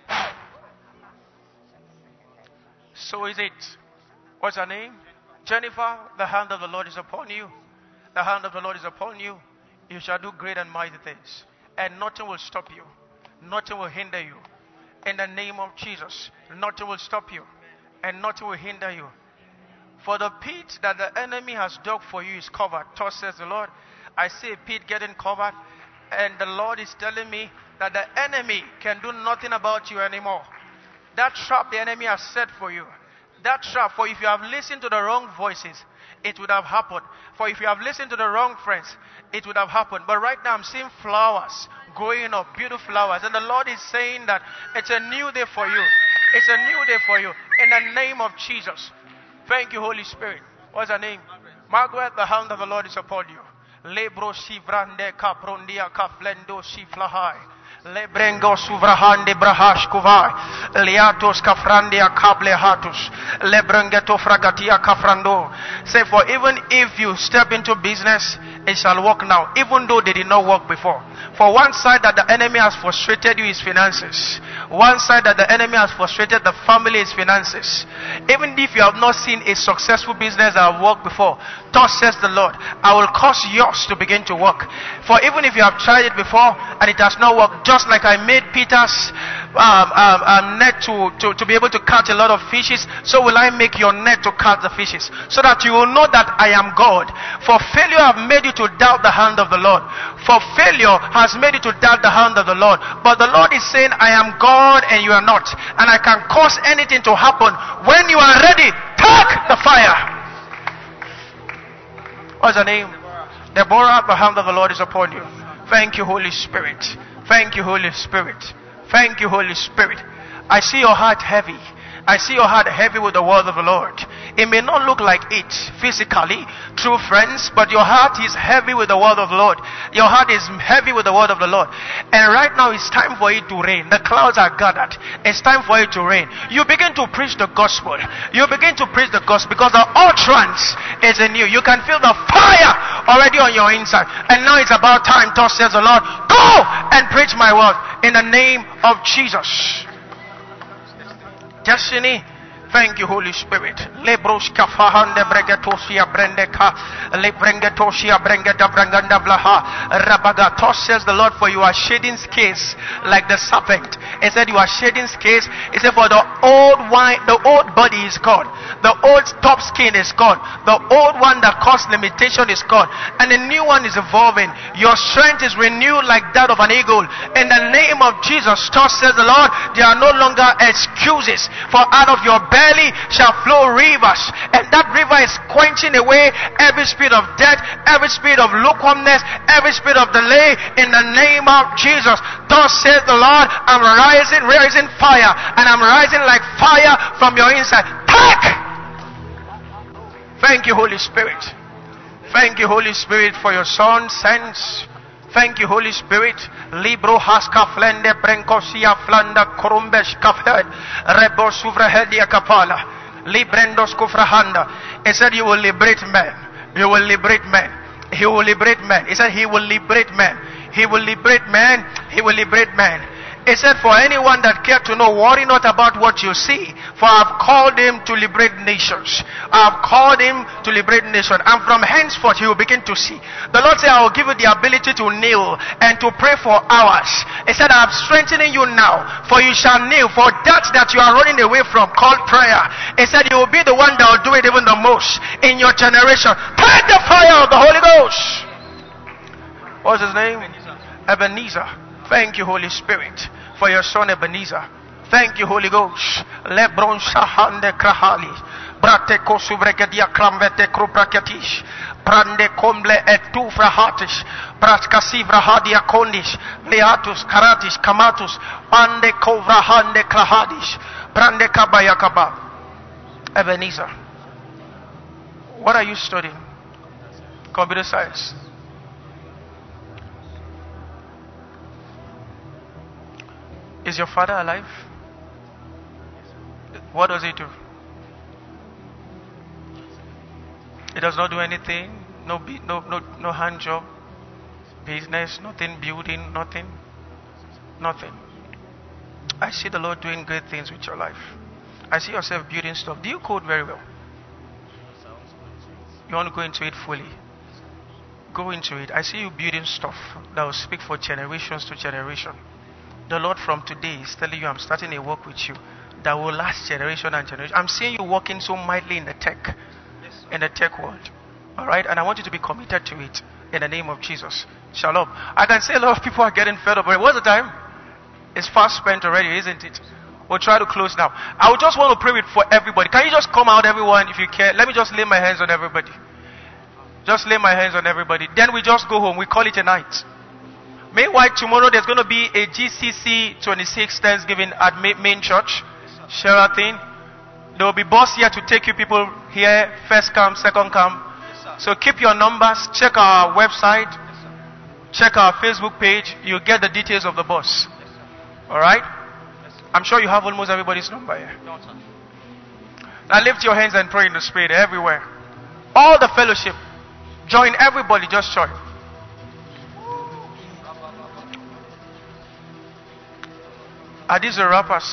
D: So is it. What's her name? Jennifer, the hand of the Lord is upon you. The hand of the Lord is upon you. You shall do great and mighty things. And nothing will stop you. Nothing will hinder you. In the name of Jesus. Nothing will stop you. And nothing will hinder you. For the pit that the enemy has dug for you is covered. Thus says the Lord. I see a pit getting covered. And the Lord is telling me that the enemy can do nothing about you anymore. That trap the enemy has set for you. That trap, for if you have listened to the wrong voices, it would have happened. For if you have listened to the wrong friends, it would have happened. But right now I'm seeing flowers growing up, beautiful flowers. And the Lord is saying that it's a new day for you. It's a new day for you. In the name of Jesus. Thank you, Holy Spirit. What's her name? Margaret, the hand of the Lord is upon you. Lebro sivrande kaprondia kaflendo siflahai. Lebrengo suvrahande brahash kuvai. Liatos kafrandia kable hatus. Lebrengeto fragatia kafrando. Say, for even if you step into business, it shall work now, even though they did not work before. For one side that the enemy has frustrated you is finances. One side that the enemy has frustrated the family is finances. Even if you have not seen a successful business that have worked before, thus says the Lord, I will cause yours to begin to work. For even if you have tried it before and it has not worked, just like I made Peter's net to be able to catch a lot of fishes, so will I make your net to catch the fishes, so that you will know that I am God. For failure have made you to doubt the hand of the Lord. For failure has made you to doubt the hand of the Lord. But the Lord is saying, I am God and you are not. And I can cause anything to happen. When you are ready, take the fire. What's her name? Deborah, the hand of the Lord is upon you. Thank you, Holy Spirit. Thank you, Holy Spirit. Thank you, Holy Spirit. I see your heart heavy. I see your heart heavy with the word of the Lord. It may not look like it physically, true friends, but your heart is heavy with the word of the Lord. Your heart is heavy with the word of the Lord. And right now it's time for it to rain. The clouds are gathered. It's time for it to rain. You begin to preach the gospel. You begin to preach the gospel because the utterance is in you. You can feel the fire already on your inside. And now it's about time, thus says the Lord, go and preach my word in the name of Jesus. Destiny, Thank you, Holy Spirit. Lebroska fahande bregetosia brendeka. Lebrengetosia brengeta branganda blaha. Rabagatos says the Lord, for you are shedding scales like the serpent. He said you are shedding scales. He said for the old wine, the old body is gone. The old top skin is gone. The old one that caused limitation is gone. And the new one is evolving. Your strength is renewed like that of an eagle. In the name of Jesus, thus says the Lord, there are no longer excuses. For out of your belly shall flow rivers. And that river is quenching away every spirit of death, every spirit of lukewarmness, every spirit of delay. In the name of Jesus, thus says the Lord, I'm raising fire. And I'm rising like fire from your inside. Thank you, Holy Spirit. Thank you, Holy Spirit, for your Son sends. Thank you, Holy Spirit. Libro haska flende brenkosia flanda korumbesh kafed rebo suvrahedia kapala librendos kufrahanda. He said you will liberate men. You will liberate men. He will liberate men. He said he will liberate men. He will liberate men. He will liberate men. He said, for anyone that care to know, worry not about what you see, for I've called him to liberate nations. I've called him to liberate nations. And from henceforth, he will begin to see. The Lord said, I will give you the ability to kneel and to pray for hours. He said, I'm strengthening you now, for you shall kneel for that you are running away from, called prayer. He said, you will be the one that will do it even the most in your generation. Take the fire of the Holy Ghost. What's his name? Ebenezer. Thank you, Holy Spirit, for your Son Ebenezer. Thank you, Holy Ghost. Lebron shahande krahali. Brate kosuvregedia kramvete krupraketish. Brande komble etu frahatish. Braskasivra hadia kondish. Leatus karatis kamatus. Ande kovrahande krahadish. Brande kabayakaba. Ebenezer. What are you studying? Computer science. Is your father alive? What does he do? He does not do anything. No hand job, business, nothing, building, nothing. I see the Lord doing great things with your life. I see yourself building stuff. Do you code very well? You want to go into it fully? Go into it. I see you building stuff that will speak for generations to generation. The Lord from today is telling you, I'm starting a work with you that will last generation and generation. I'm seeing you working so mightily in the tech world. All right? And I want you to be committed to it in the name of Jesus. Shalom. I can see a lot of people are getting fed up. What's the time? It's fast spent already, isn't it? We'll try to close now. I would just want to pray for everybody. Can you just come out, everyone, if you care? Let me just lay my hands on everybody. Just lay my hands on everybody. Then we just go home. We call it a night. Meanwhile, tomorrow there's going to be a GCC 26 Thanksgiving at Main Church, Sheraton. There will be bus here to take you people here, first come, second come. So keep your numbers, check our website, check our Facebook page. You'll get the details of the bus. Alright? I'm sure you have almost everybody's number here. Now lift your hands and pray in the Spirit everywhere. All the fellowship. Join everybody, just join. Are these the rappers?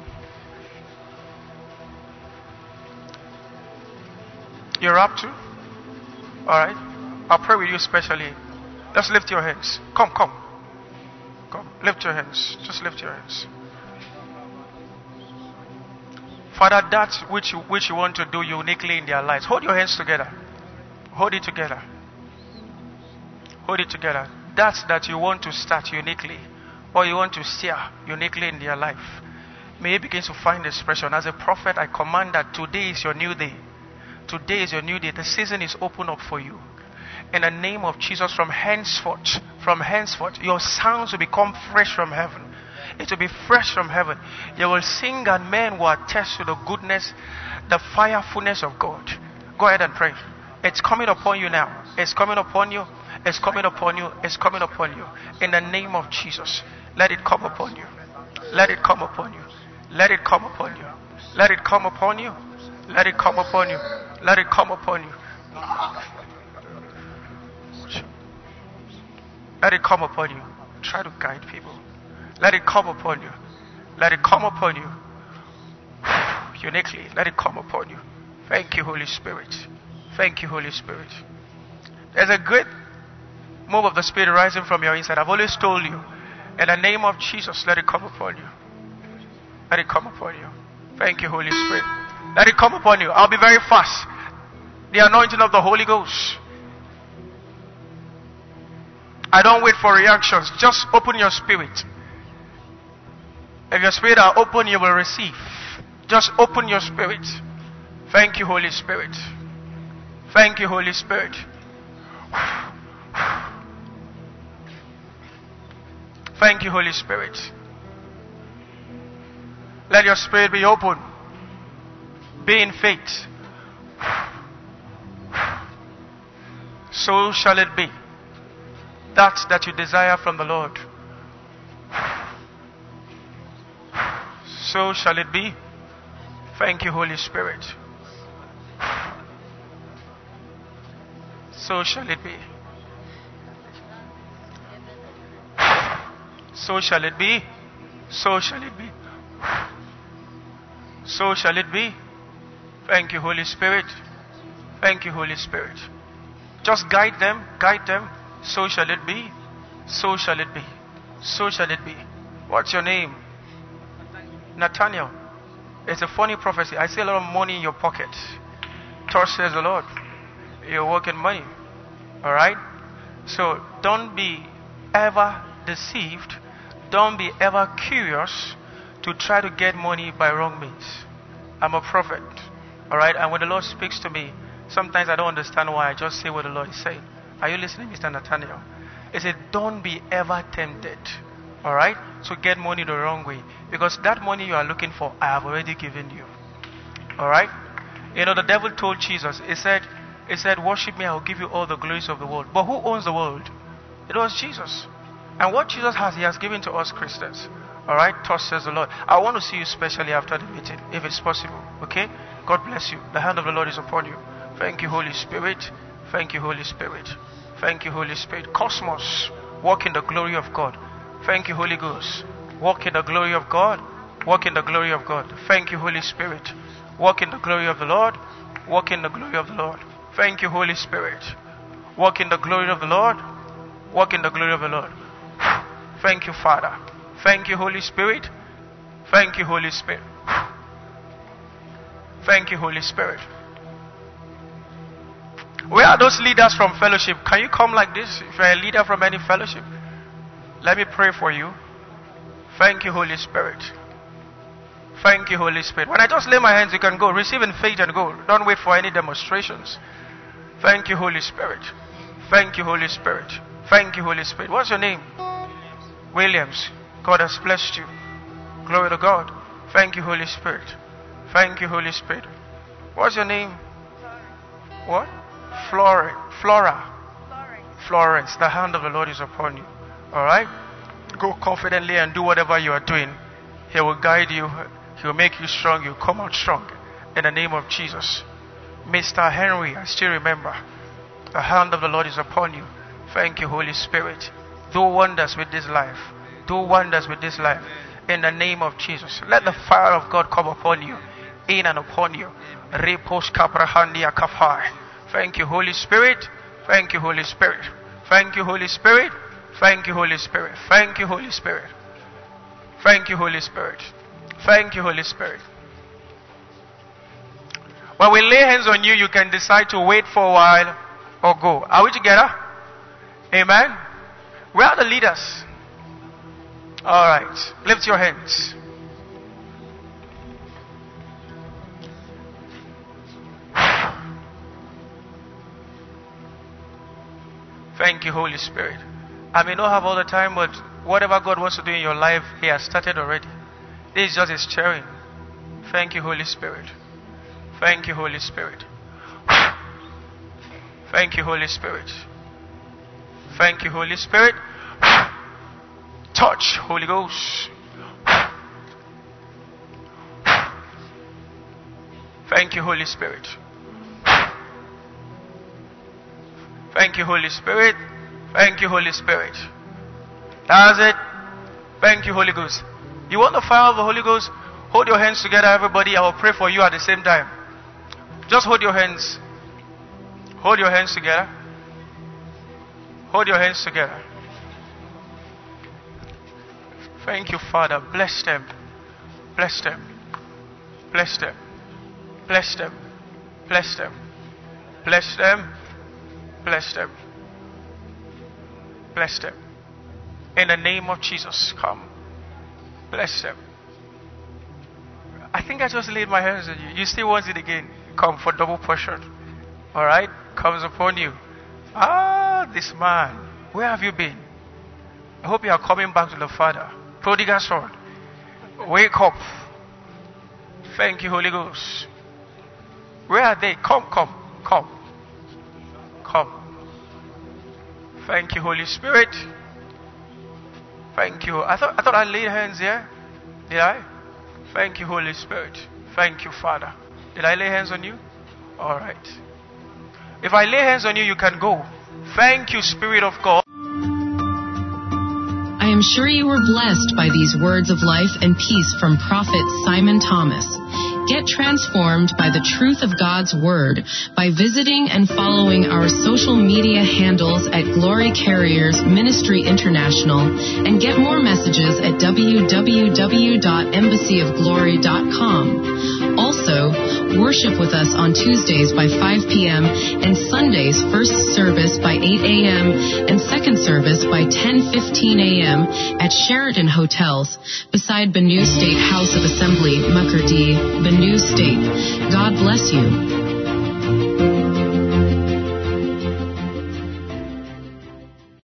D: You rap too? Alright. I'll pray with you specially. Just lift your hands. Come. Lift your hands. Just lift your hands. Father, that which you want to do uniquely in their lives. Hold your hands together. Hold it together. Hold it together. That you want to start uniquely, or you want to steer uniquely in their life. May it begin to find expression. As a prophet, I command that today is your new day. Today is your new day. The season is open up for you. In the name of Jesus, from henceforth, your sounds will become fresh from heaven. It will be fresh from heaven. You will sing and men will attest to the goodness, the firefulness of God. Go ahead and pray. It's coming upon you now. It's coming upon you. It's coming upon you. It's coming upon you. In the name of Jesus, let it come upon you. Let it come upon you. Let it come upon you. Let it come upon you. Let it come upon you. Let it come upon you. Let it come upon you. Try to guide people. Let it come upon you. Let it come upon you. uniquely. Let it come upon you. Thank you, Holy Spirit. Thank you, Holy Spirit. There's a great move of the Spirit rising from your inside. I've always told you. In the name of Jesus, let it come upon you. Let it come upon you. Thank you, Holy Spirit. Let it come upon you. I'll be very fast. The anointing of the Holy Ghost. I don't wait for reactions. Just open your spirit. If your spirit are open, you will receive. Just open your spirit. Thank you, Holy Spirit. Thank you, Holy Spirit. Thank you, Holy Spirit. Let your spirit be open. Be in faith. So shall it be. That you desire from the Lord. So shall it be. Thank you, Holy Spirit. So shall it be. So shall it be. So shall it be. So shall it be. Thank you, Holy Spirit. Thank you, Holy Spirit. Just guide them. Guide them. So shall it be. So shall it be. So shall it be. What's your name? Nathaniel. It's a funny prophecy. I see a lot of money in your pocket. Thus says the Lord. You're working money. Alright? So don't be ever deceived. Don't be ever curious to try to get money by wrong means. I'm a prophet. Alright? And when the Lord speaks to me, sometimes I don't understand why. I just say what the Lord is saying. Are you listening, Mr. Nathaniel? He said, don't be ever tempted. Alright? To get money the wrong way. Because that money you are looking for, I have already given you. Alright? You know, the devil told Jesus, he said, worship me, I will give you all the glories of the world. But who owns the world? It was Jesus. And what Jesus has, he has given to us Christians. Alright? Thus says the Lord. I want to see you specially after the meeting, if it's possible. Okay? God bless you. The hand of the Lord is upon you. Thank you, Holy Spirit. Thank you, Holy Spirit. Thank you, Holy Spirit. Cosmos, walk in the glory of God. Thank you, Holy Ghost. Walk in the glory of God. Walk in the glory of God. Thank you, Holy Spirit. Walk in the glory of the Lord. Walk in the glory of the Lord. Thank you, Holy Spirit. Walk in the glory of the Lord. Walk in the glory of the Lord. Thank you, Father. Thank you, Holy Spirit. Thank you, Holy Spirit. Thank you, Holy Spirit. Where are those leaders from fellowship? Can you come like this? If you're a leader from any fellowship, let me pray for you. Thank you, Holy Spirit. Thank you, Holy Spirit. When I just lay my hands, you can go. Receive in faith and go. Don't wait for any demonstrations. Thank you, Holy Spirit. Thank you, Holy Spirit. Thank you, Holy Spirit. What's your name? Williams. God has blessed you. Glory to God. Thank you, Holy Spirit. Thank you, Holy Spirit. What's your name? What? Flora. Florence. The hand of the Lord is upon you. Alright? Go confidently and do whatever you are doing. He will guide you. He will make you strong. You'll come out strong. In the name of Jesus. Mr. Henry, I still remember. The hand of the Lord is upon you. Thank you, Holy Spirit. Do wonders with this life. Do wonders with this life. In the name of Jesus. Let the fire of God come upon you. In and upon you. Thank you, Holy Spirit. Thank you, Holy Spirit. Thank you, Holy Spirit. Thank you, Holy Spirit. Thank you, Holy Spirit. Thank you, Holy Spirit. Thank you, Holy Spirit. When we lay hands on you, you can decide to wait for a while or go. Are we together? Amen. Where are the leaders? Alright. Lift your hands. Thank you, Holy Spirit. I may not have all the time, but whatever God wants to do in your life, He has started already. This is just His sharing. Thank you, Holy Spirit. Thank you, Holy Spirit. Thank you, Holy Spirit. Thank you, Holy Spirit. Touch, Holy Ghost. Thank you, Holy Spirit. Thank you, Holy Spirit. Thank you, Holy Spirit. That's it. Thank you, Holy Ghost. You want the fire of the Holy Ghost? Hold your hands together, everybody. I will pray for you at the same time. Just hold your hands. Hold your hands together. Hold your hands together. Thank you, Father. Bless them. Bless them. Bless them. Bless them. Bless them. Bless them. Bless them. Bless them. In the name of Jesus, come. Bless them. I think I just laid my hands on you. You still want it again? Come for double portion. Alright? Comes upon you. Ah, this man. Where have you been? I hope you are coming back to the Father. Prodigal son. Wake up. Thank you, Holy Ghost. Where are they? Come. Thank you, Holy Spirit. Thank you. I thought I laid hands here. Did I? Thank you, Holy Spirit. Thank you, Father. Did I lay hands on you? All right. If I lay hands on you, you can go. Thank you, Spirit of God.
B: I am sure you were blessed by these words of life and peace from Prophet Simon Thomas. Get transformed by the truth of God's Word by visiting and following our social media handles at Glory Carriers Ministry International, and get more messages at www.embassyofglory.com. Also, worship with us on Tuesdays by 5 p.m. and Sundays first service by 8 a.m. and second service by 10:15 a.m. at Sheraton Hotels beside Benue State House of Assembly, Makurdi, Benue State. God bless you.